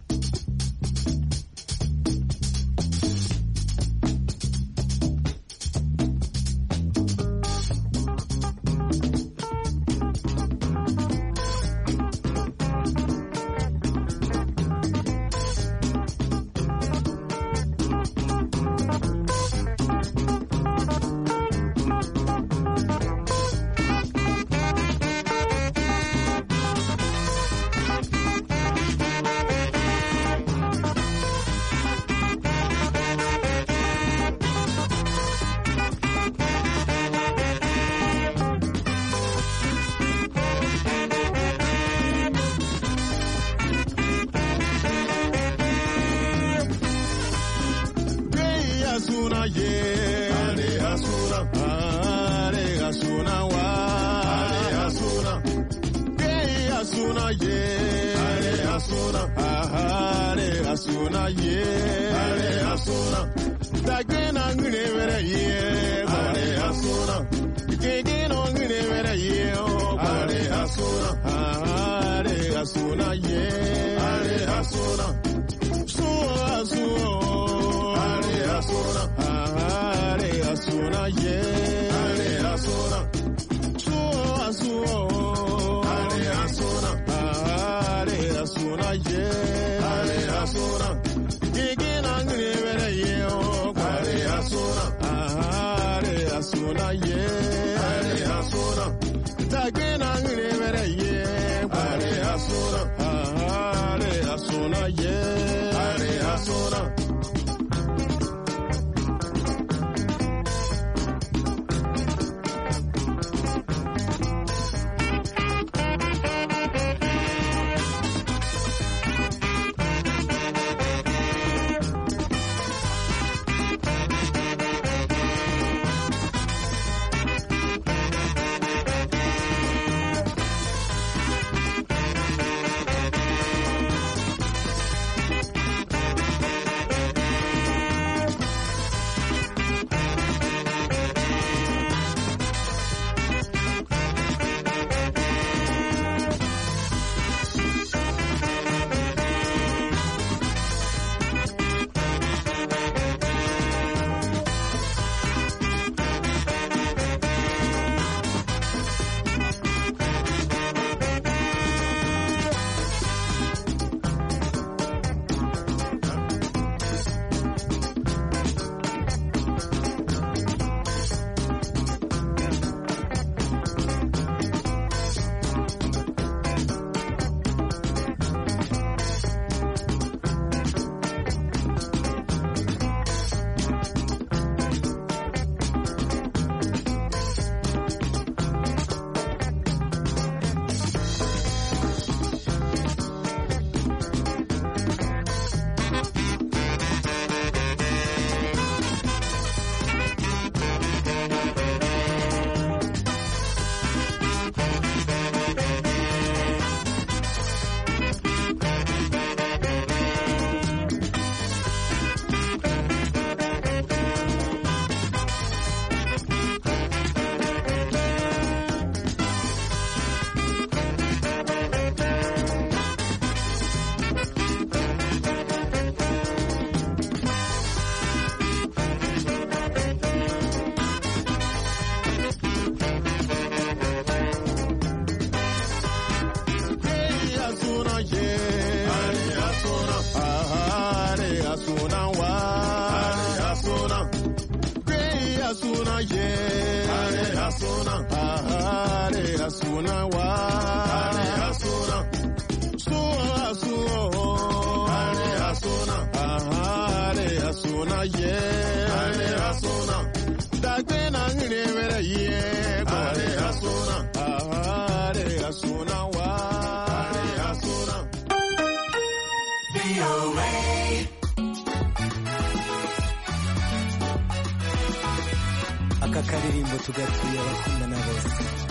akakaririmbo tugatuye abakunda na bose.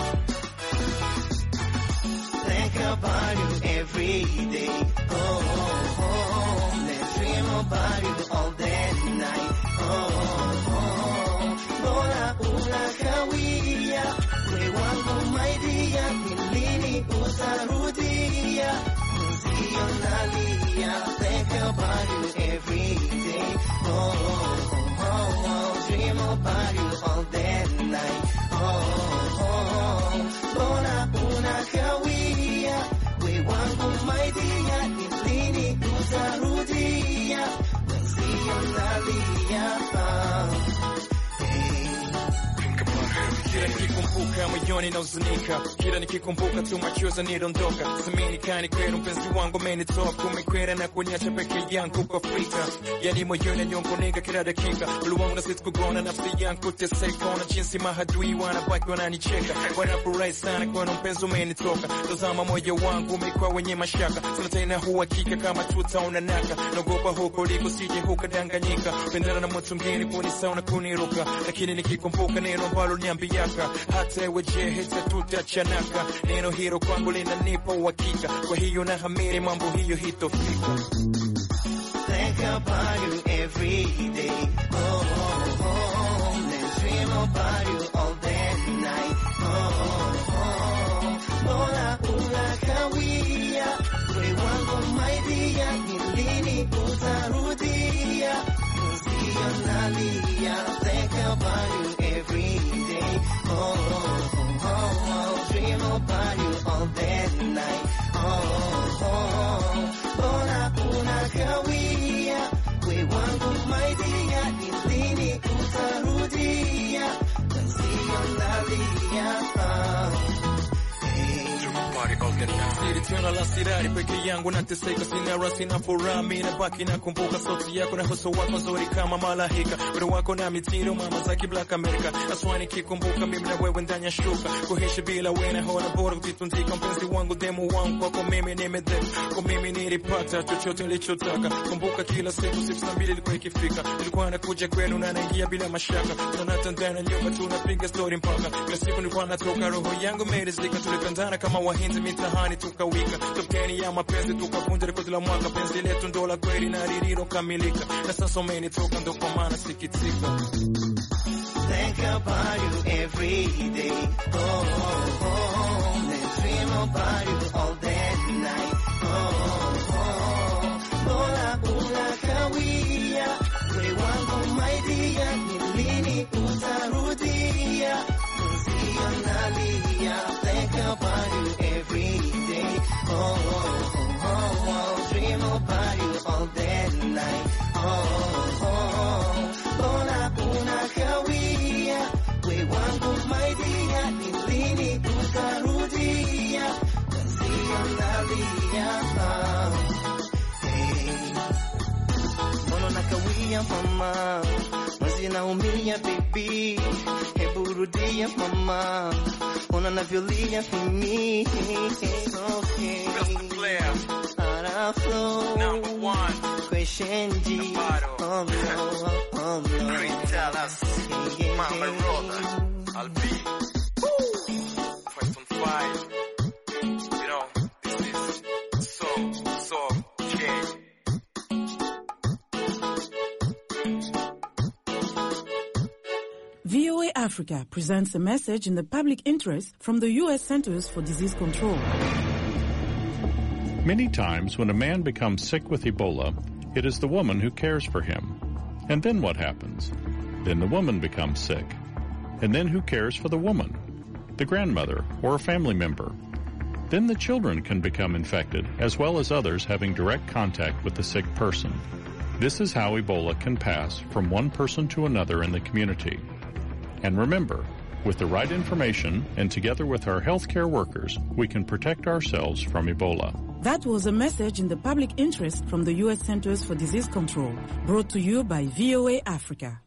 Think about you every day. Oh, oh, oh. Let's dream about you all day and night. Oh, oh. Bora unakawia, we wangu my dear, ni lini utarudia? about you every day. Dream about you all day and night. Bona una kawia, we wangu my dear, ni lini utarudia, wenzio nalia. Kila nikikumbuka moyoni nauzunika, kila nikikumbuka tu machozi yanidondoka. Samini kani kwenu mpenzi wangu amenitoka, umekwenda na kuniacha peke yangu kwa Afrika. Yani moyoni yaniongonika kila dakika, mwili wangu unazidi kugona, nafsi yangu kuteseka. Ona jinsi mahadui wanabaki wananicheka, wanafurahi sana kwa mpenzi umenitoka. Tazama moyo wangu umekuwa wenye mashaka, sina tena uhakika kama tutaonanaka. Naogopa huko liko sije hukadanganyika, pendana na mtu mwingine kunisaona kuniruka. Lakini nikikumbuka neno ambalo niambiaka, hata ewe je hita tutachanaka. Neno hilo kwangu linanipa uhakika, kwa hiyo nahamini mambo hiyo hitofika. Think about you every day. Let's dream about you all day and night. Bona una kawia, we wangu my dear, ni lini utarudia, wenzio nalia. Think about you every day. Dream about you all day and night. Bona una kawia, we wangu my dear, ni lini utarudia, wenzio nalia. Tena la sirari peke yangu nateseka, sina raha sina furaha, mimi nabaki nakumbuka sauti yako na uso wako nzuri kama malaika, wendo wako na mitindo mama zaki Black America. Aswani nikikumbuka mimi na wewe ndani ya shuka, kuishi bila wewe naona bora kujitundika. Mpenzi wangu demu wangu kwako mimi nimedeka, kwa mimi nilipata chochote nilichotaka. Kumbuka kila siku 6 ilikuwa ikifika, nilikuwa nakuja kwenu na naingia bila mashaka. Tunatandana nyumba tunapiga story mpaka kila siku nilikuwa natoka roho yangu imeridhika. Tulipendana kama wahinzi mitahani tukawika, tokeni ya mapenzi tukavunja rekodi la mwaka. Penzi letu ndo la kweli na lililo kamilika, na sasa umenitoka ndo kwa maana sikitika. Think about you every day. Let's dream about you all day and night. Bona una kawia, we wangu my dear, ni lini utarudia, wenzio nalia. Think about you every day. Dream about you all day and night. Bona una kawia, we wangu my dear, ni lini utarudia, wenzio nalia. Mbona nakawia mama, mwezi naumia baby, hebu rudia mama, mbona navyolia mimi. Okay, out of flow, number 1 question G. Oh no, tell us, Mama Rolla, I'll be fight on fire. You know, this is so okay. VOA Africa presents a message in the public interest from the U.S. Centers for Disease Control. Many times when a man becomes sick with Ebola, it is the woman who cares for him. And then what happens? Then the woman becomes sick. And then who cares for the woman? The grandmother or a family member. Then the children can become infected, as well as others having direct contact with the sick person. This is how Ebola can pass from one person to another in the community. And remember, with the right information and together with our healthcare workers, we can protect ourselves from Ebola. That was a message in the public interest from the U.S. Centers for Disease Control, brought to you by VOA Africa.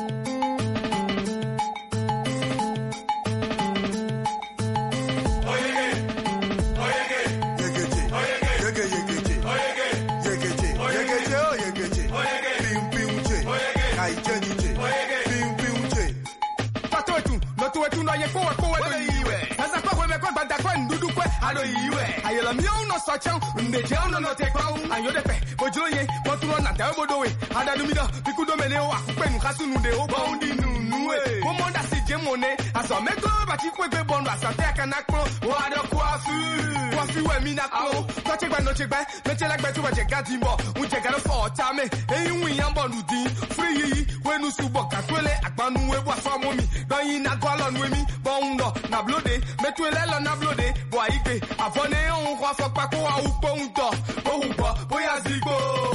Ayela miau no sachang, ndejao no tekau, ayodepe, bojoye, botulo na tabodoe, adadumida, pikudo meneo akupenu kasunu de obaundi nunu we. Woman that see Jemone, as a mego, but you quick bond, as a take an acro, what a coffee when me not go. Touch it by no check back, but you like better what you got him, we take a for time, and we am on free when you subok at Wele, Akbanu, was from me, going not call on with me, bondo, na bloody, metuela na bloody, boy, a phone on Wafa Paco, Uponto, Ohupa, Boyazigo.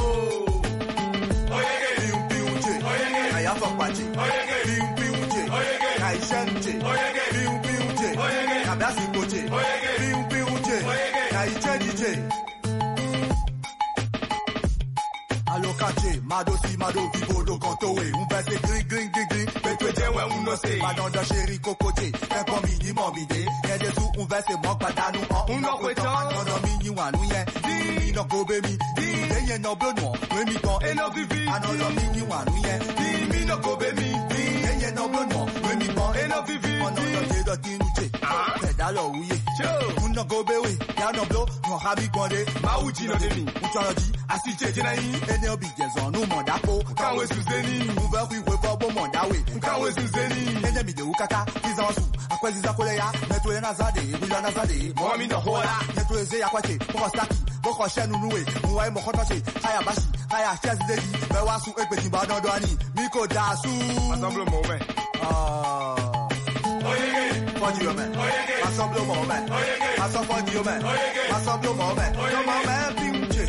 I have a party. I shan't. Alocache, Madosi, Mado, Vivo, do Cantoé, un verse gris, Petwe, ouais, on ne sait pas dans le chéri cocoté, un bon minimum idée, y'a des sous, un verse manque pas d'anou, on n'a pas dans le minimum, nous y'a, dis, non, go baby, dis, y'a no bleu noir, oui, mi bon, et no vivi, ah non, le minimum, nous y'a, dis, mi no go baby, dis, y'a no bleu noir, oui, mi bon, et no vivi, on a le de Tinouché, c'est alors, oui, on no go baby, y'a no bleu, non, rabi, condé, maouji, no demi, ou tu en dis, assis, t'es Obi Jason, no Mondapo, can't wait to Zeni, move up with Bobo Mondawe, can't wait to Zeni, enemy de Ukaka, Kizasu, Aquaziza Kolea, Metuena Zade, Vilana Zade, Moami no Hola, Netueze Aquate, Pokostaki, Boko Shanue, Muay Mokotashi, Hayabashi, Haya Chazedi, Bewasu Epeti Badani, Miko Dasu, Ensemble moment. For you, man. Ensemble moment. Ensemble for you, man. Ensemble moment. Come on, man, Pinche.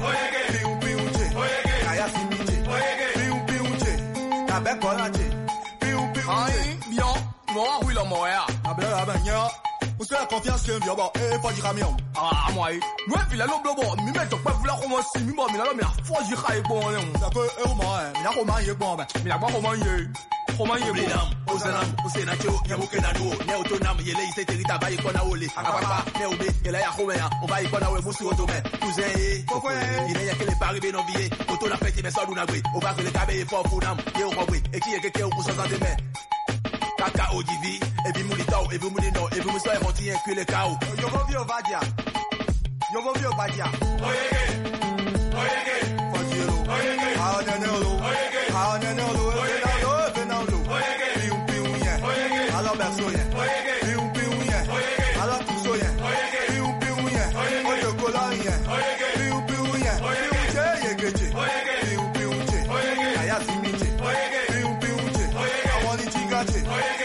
Moi, oui, le moyen. Ah, ben, là, ben, y'a. Vous savez la confiance qu'il y a, bon, et pas du camion. Ah, moi, ouais, puis là, l'homme, bon, mi met, pas vouloir commencer, mi bon, mais là, mais la foi, j'y raille, bon, ça peut, et au moins, mais là, comment y est, bon, ben, mais là, comment y est. Comment y est, bon. Osanam, Osenacho, Yamukenano, Neotonam, Yele, c'était Rita, va y qu'on a olé. Akapapa, Neobe, et là, y'a Roméa, on va y qu'on a olé, Moussi, Automé. Cousin, pourquoi? Il y a que les paris bénoviers, Auto la fête, mais ça, nous n'avons, on va que les cabés, fort, Founam, et au Huawei, et qui est quelqu'un au coussin de mai. Kaka Odivi, et puis Moulitao, et puis Moulino, et puis Moussa, et Monti, et puis le chaos. Yo go vio Vadia. Yo go vio Vadia. Oyege. Fodiero. Oyege. Aonenolo. Aonenolo. Venalo. Oyege. Pium yen. Oyege. Alors berso yen. Oyege. Pium yen. Oyege. Alors tuso yen. Oyege. Pium yen. Oyege. Oyo kola yen. Oyege. Pium yen. Oyege. Che yegeche. Oyege. Pium che. Oyege. Ayasimiche. Oyege. Pium che. Oyege. Awoni chigache.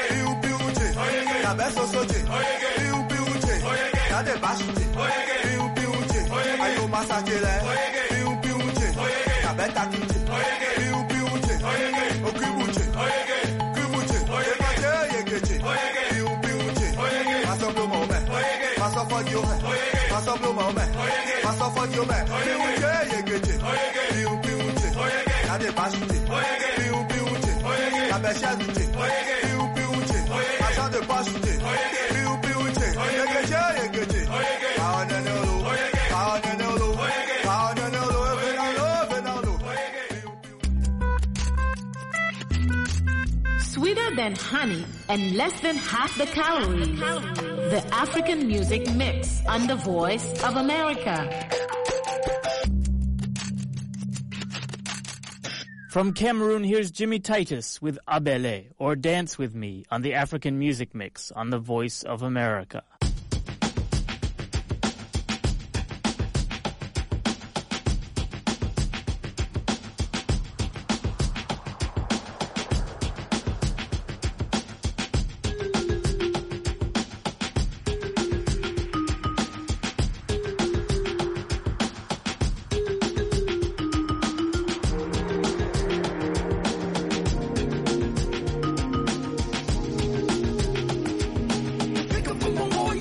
Beso soje, piu piu che, kade bashite, piu piu che, ayo masakele, piu piu che, kabeta kiche, piu piu che, okubuche, kubuche, ebate yekeche, piu piu che, masoplo mome, masofodi ome, masoplo mome, masofodi ome, piu che yekeche, piu piu che, kade bashite, piu piu che, kabesha kiche, piu piu che, acha de bashite. Sweeter than honey and less than half the calories. The African Music Mix on the Voice of America. From Cameroon, here's Jimmy Titus with Abele, or Dance With Me, on the African Music Mix on the Voice of America. Pick up from my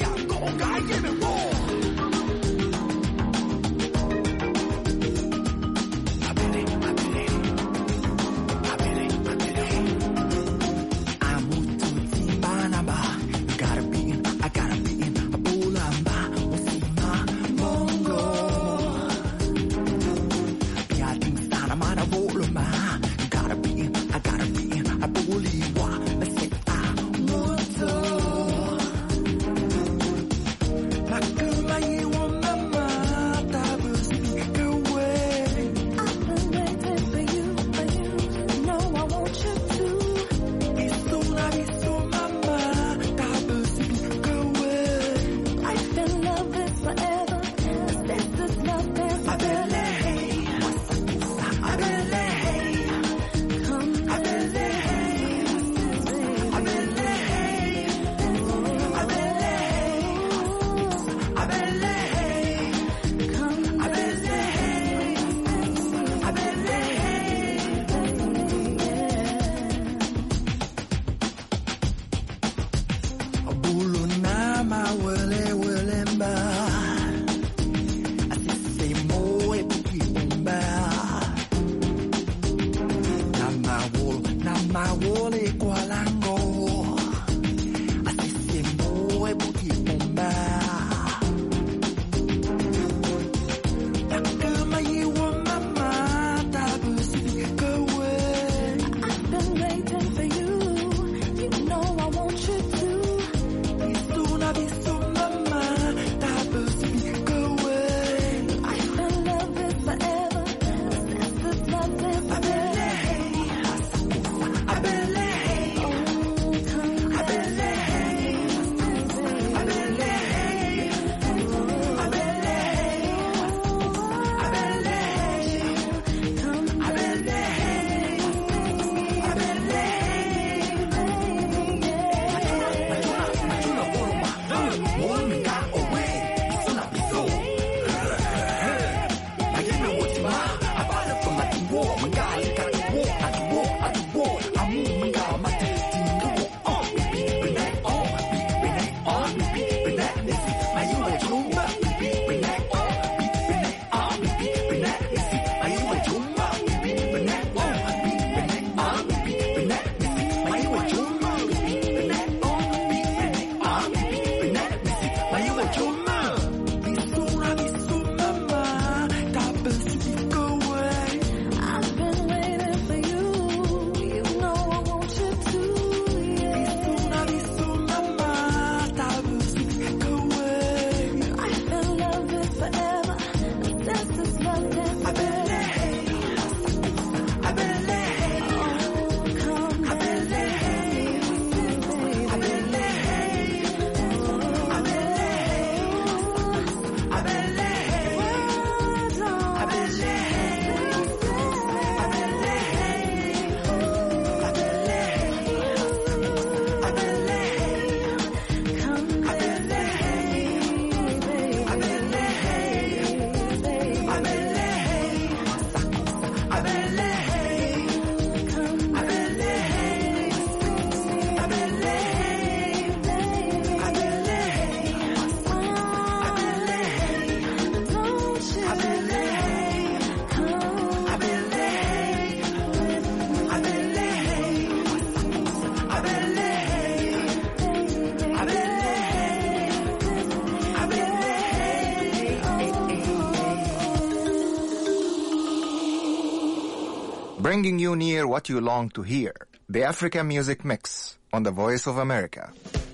Bringing you near what you long to hear. The African Music Mix on the Voice of America.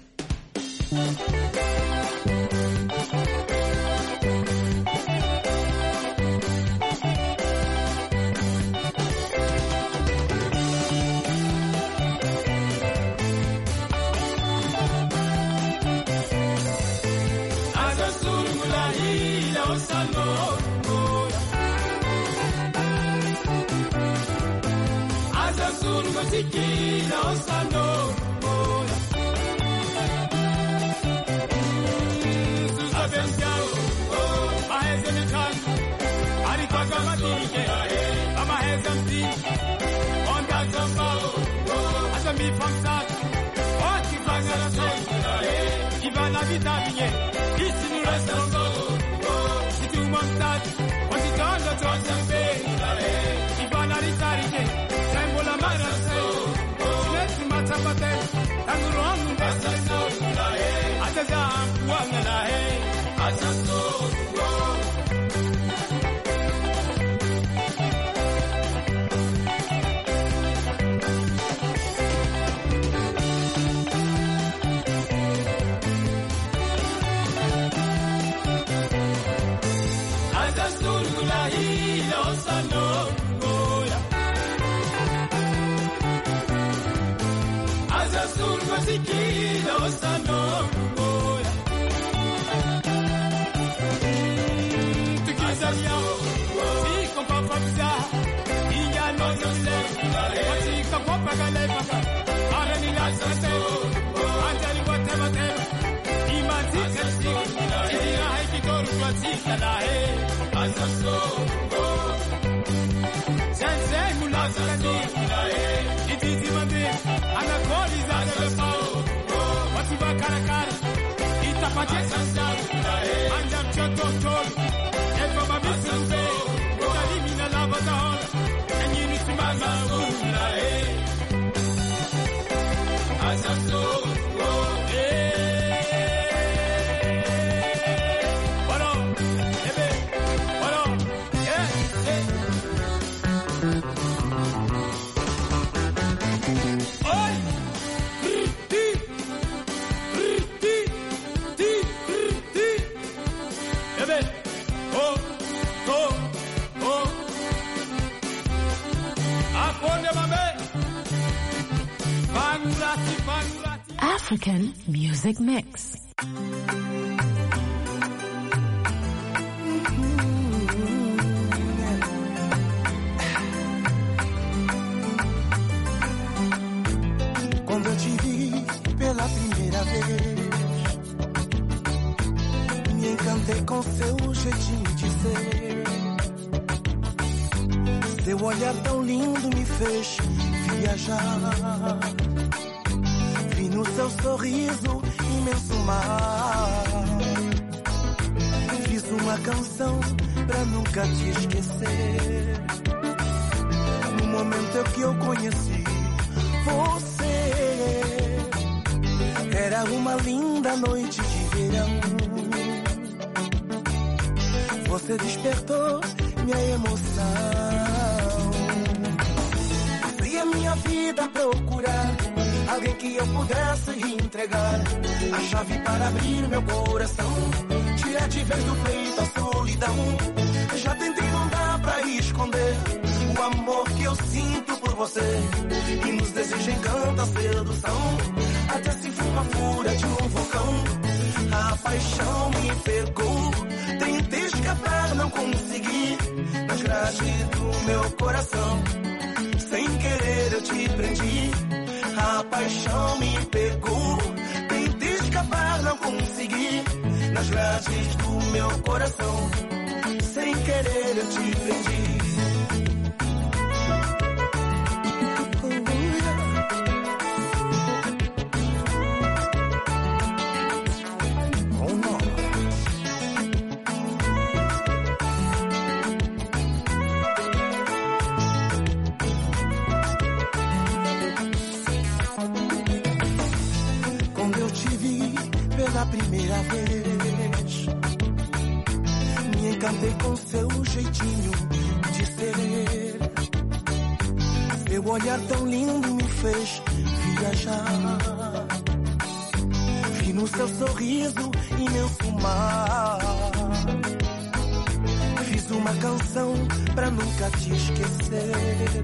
African Music Mix. Quando eu te vi pela primeira vez, me encantei com seu jeitinho de ser. Seu olhar tão lindo me fez viajar. Vi no seu sorriso imenso mar. Fiz uma canção pra nunca te esquecer. No momento que eu conheci você, era uma linda noite de verão. Você despertou minha emoção. Fui a minha vida procurar alguém que eu pudesse entregar a chave para abrir meu coração, tirar de vez do peito a solidão. Já tentei, não dá pra esconder o amor que eu sinto por você, e nos desejos encanta a sedução. Até se for a fúria de um vulcão, a paixão me pegou. Tentei escapar, não consegui, nas grades do meu coração. Sem querer eu te prendi, a paixão me pegou. Tentei escapar, não consegui, nas grades do meu coração. Sem querer eu te prendi. Pela primeira vez, me encantei com seu jeitinho de ser. Seu olhar tão lindo me fez viajar. Vi no seu sorriso imenso mar. Fiz uma canção pra nunca te esquecer.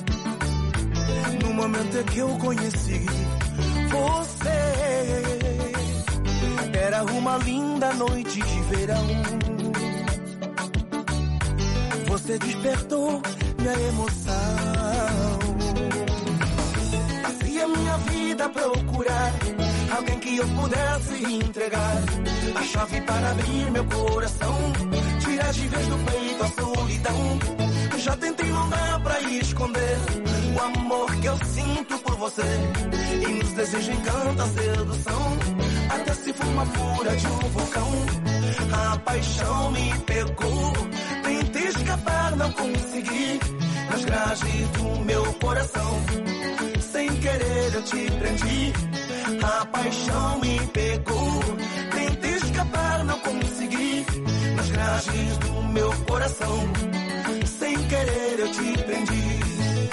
No momento em que eu conheci você, era uma linda noite de verão. Você despertou minha emoção. Passei a minha vida a procurar alguém que eu pudesse entregar a chave para abrir meu coração, tirar de vez do peito a solidão. Já tentei, não dá pra esconder o amor que eu sinto por você, e nos desejos encanta a sedução. Até se for uma fúria de um vulcão, a paixão me pegou. Tentei escapar, não consegui, nas grades do meu coração. Sem querer eu te prendi, a paixão me pegou. Tentei escapar, não consegui, nas grades do meu coração. Sem querer eu te prendi.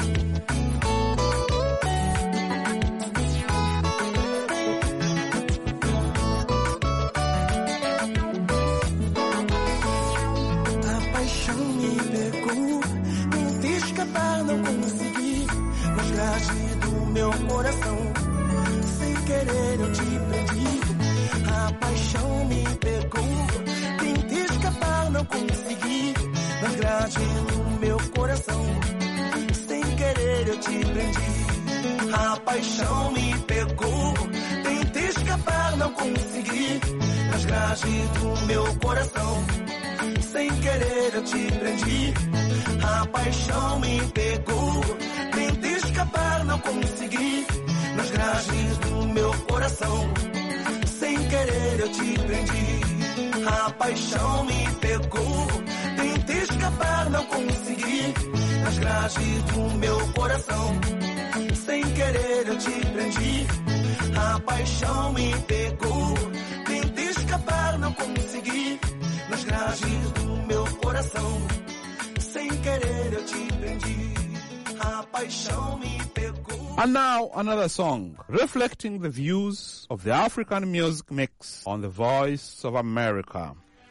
A paixão me pegou. Tentei escapar, não consegui, nas grades do meu coração. Sem querer eu te prendi. A paixão me pegou. Tentei escapar, não consegui, nas grades do meu coração. Sem querer eu te prendi. A paixão me pegou. Tentei escapar, não consegui, nas grades do meu coração. Sem querer eu te prendi. A paixão me pegou. Tentei escapar, não consegui, nas grades do meu coração. Sem querer eu te prendi. A paixão me pegou. Tentei escapar, não consegui, nas grades do meu coração. Sem querer eu te prendi. A paixão me pegou. Tentei escapar, não consegui, nas grades do meu coração. Sem querer eu te prendi. A paixão me pegou. And now another song reflecting the views of the African music mix on the Voice of America.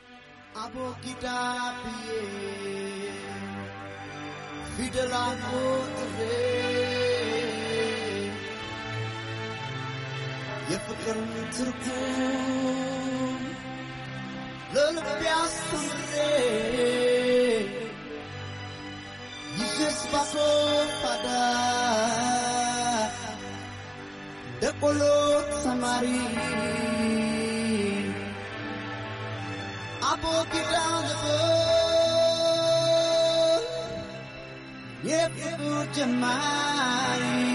Jesus pasó pada de color samari abo kita lebo ye pu jamai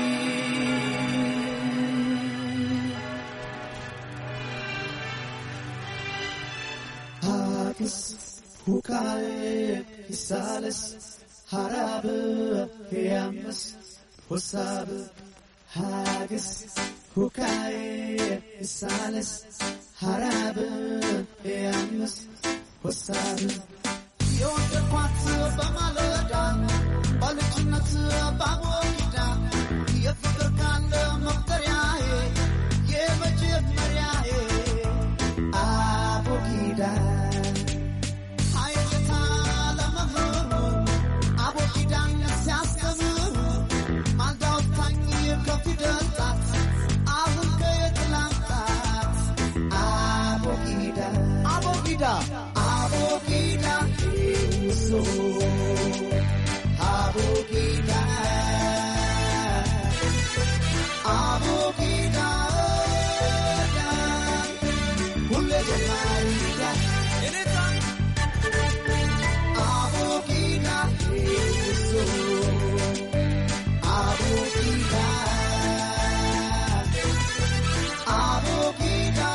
hadis hukai isales Harabe, Yamas, Hosabe, Hagis, Hukai, Isales, Harabe, Yamas, Hosabe. Yonde kwatsu bamaloda, baluchinatsu bamokita, yefurkanda moktaryae, yemajib maryae, abokida. Abokida, so abokida, abokida, ule jamarida, abokida, so abokida, abokida.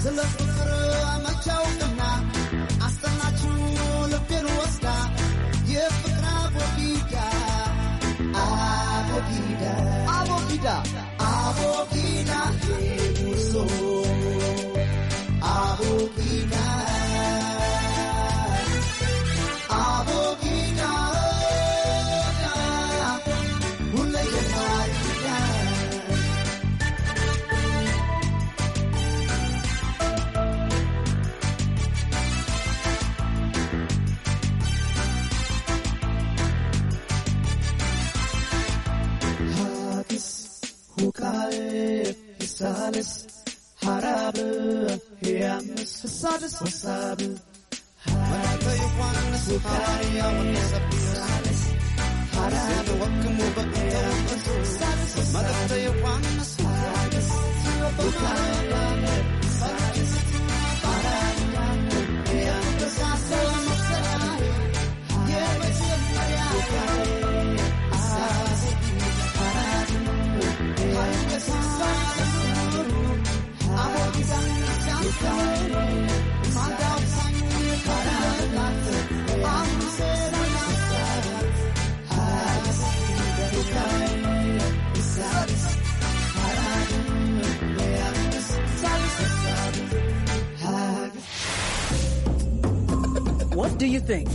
What do you think?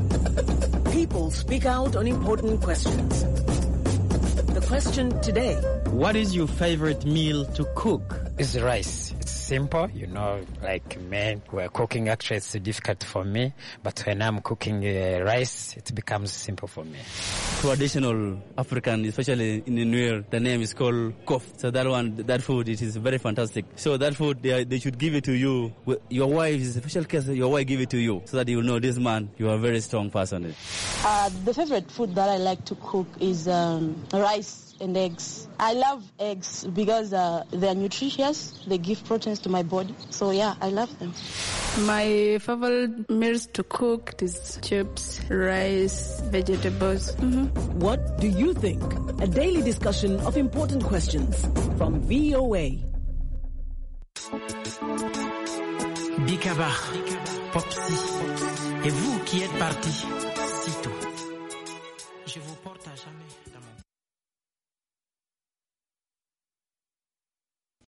People speak out on important questions. The question today: what is your favorite meal to cook? It's rice. It's simple, like men who are cooking, actually it's difficult for me, but when I'm cooking rice, it becomes simple for me. Traditional African, especially in the Nuer, the name is called kof. So that food, it is very fantastic. So that food, they should give it to you. Your wife is a special case, your wife give it to you, so that you will know this man, you are a very strong person. The favorite food that I like to cook is rice and eggs. I love eggs because they are nutritious. They give proteins to my body. So yeah, I love them. My favorite meals to cook is chips, rice, vegetables. What do you think? A daily discussion of important questions from VOA. Bikaba, Popsi, et vous qui êtes partis, c'est tout.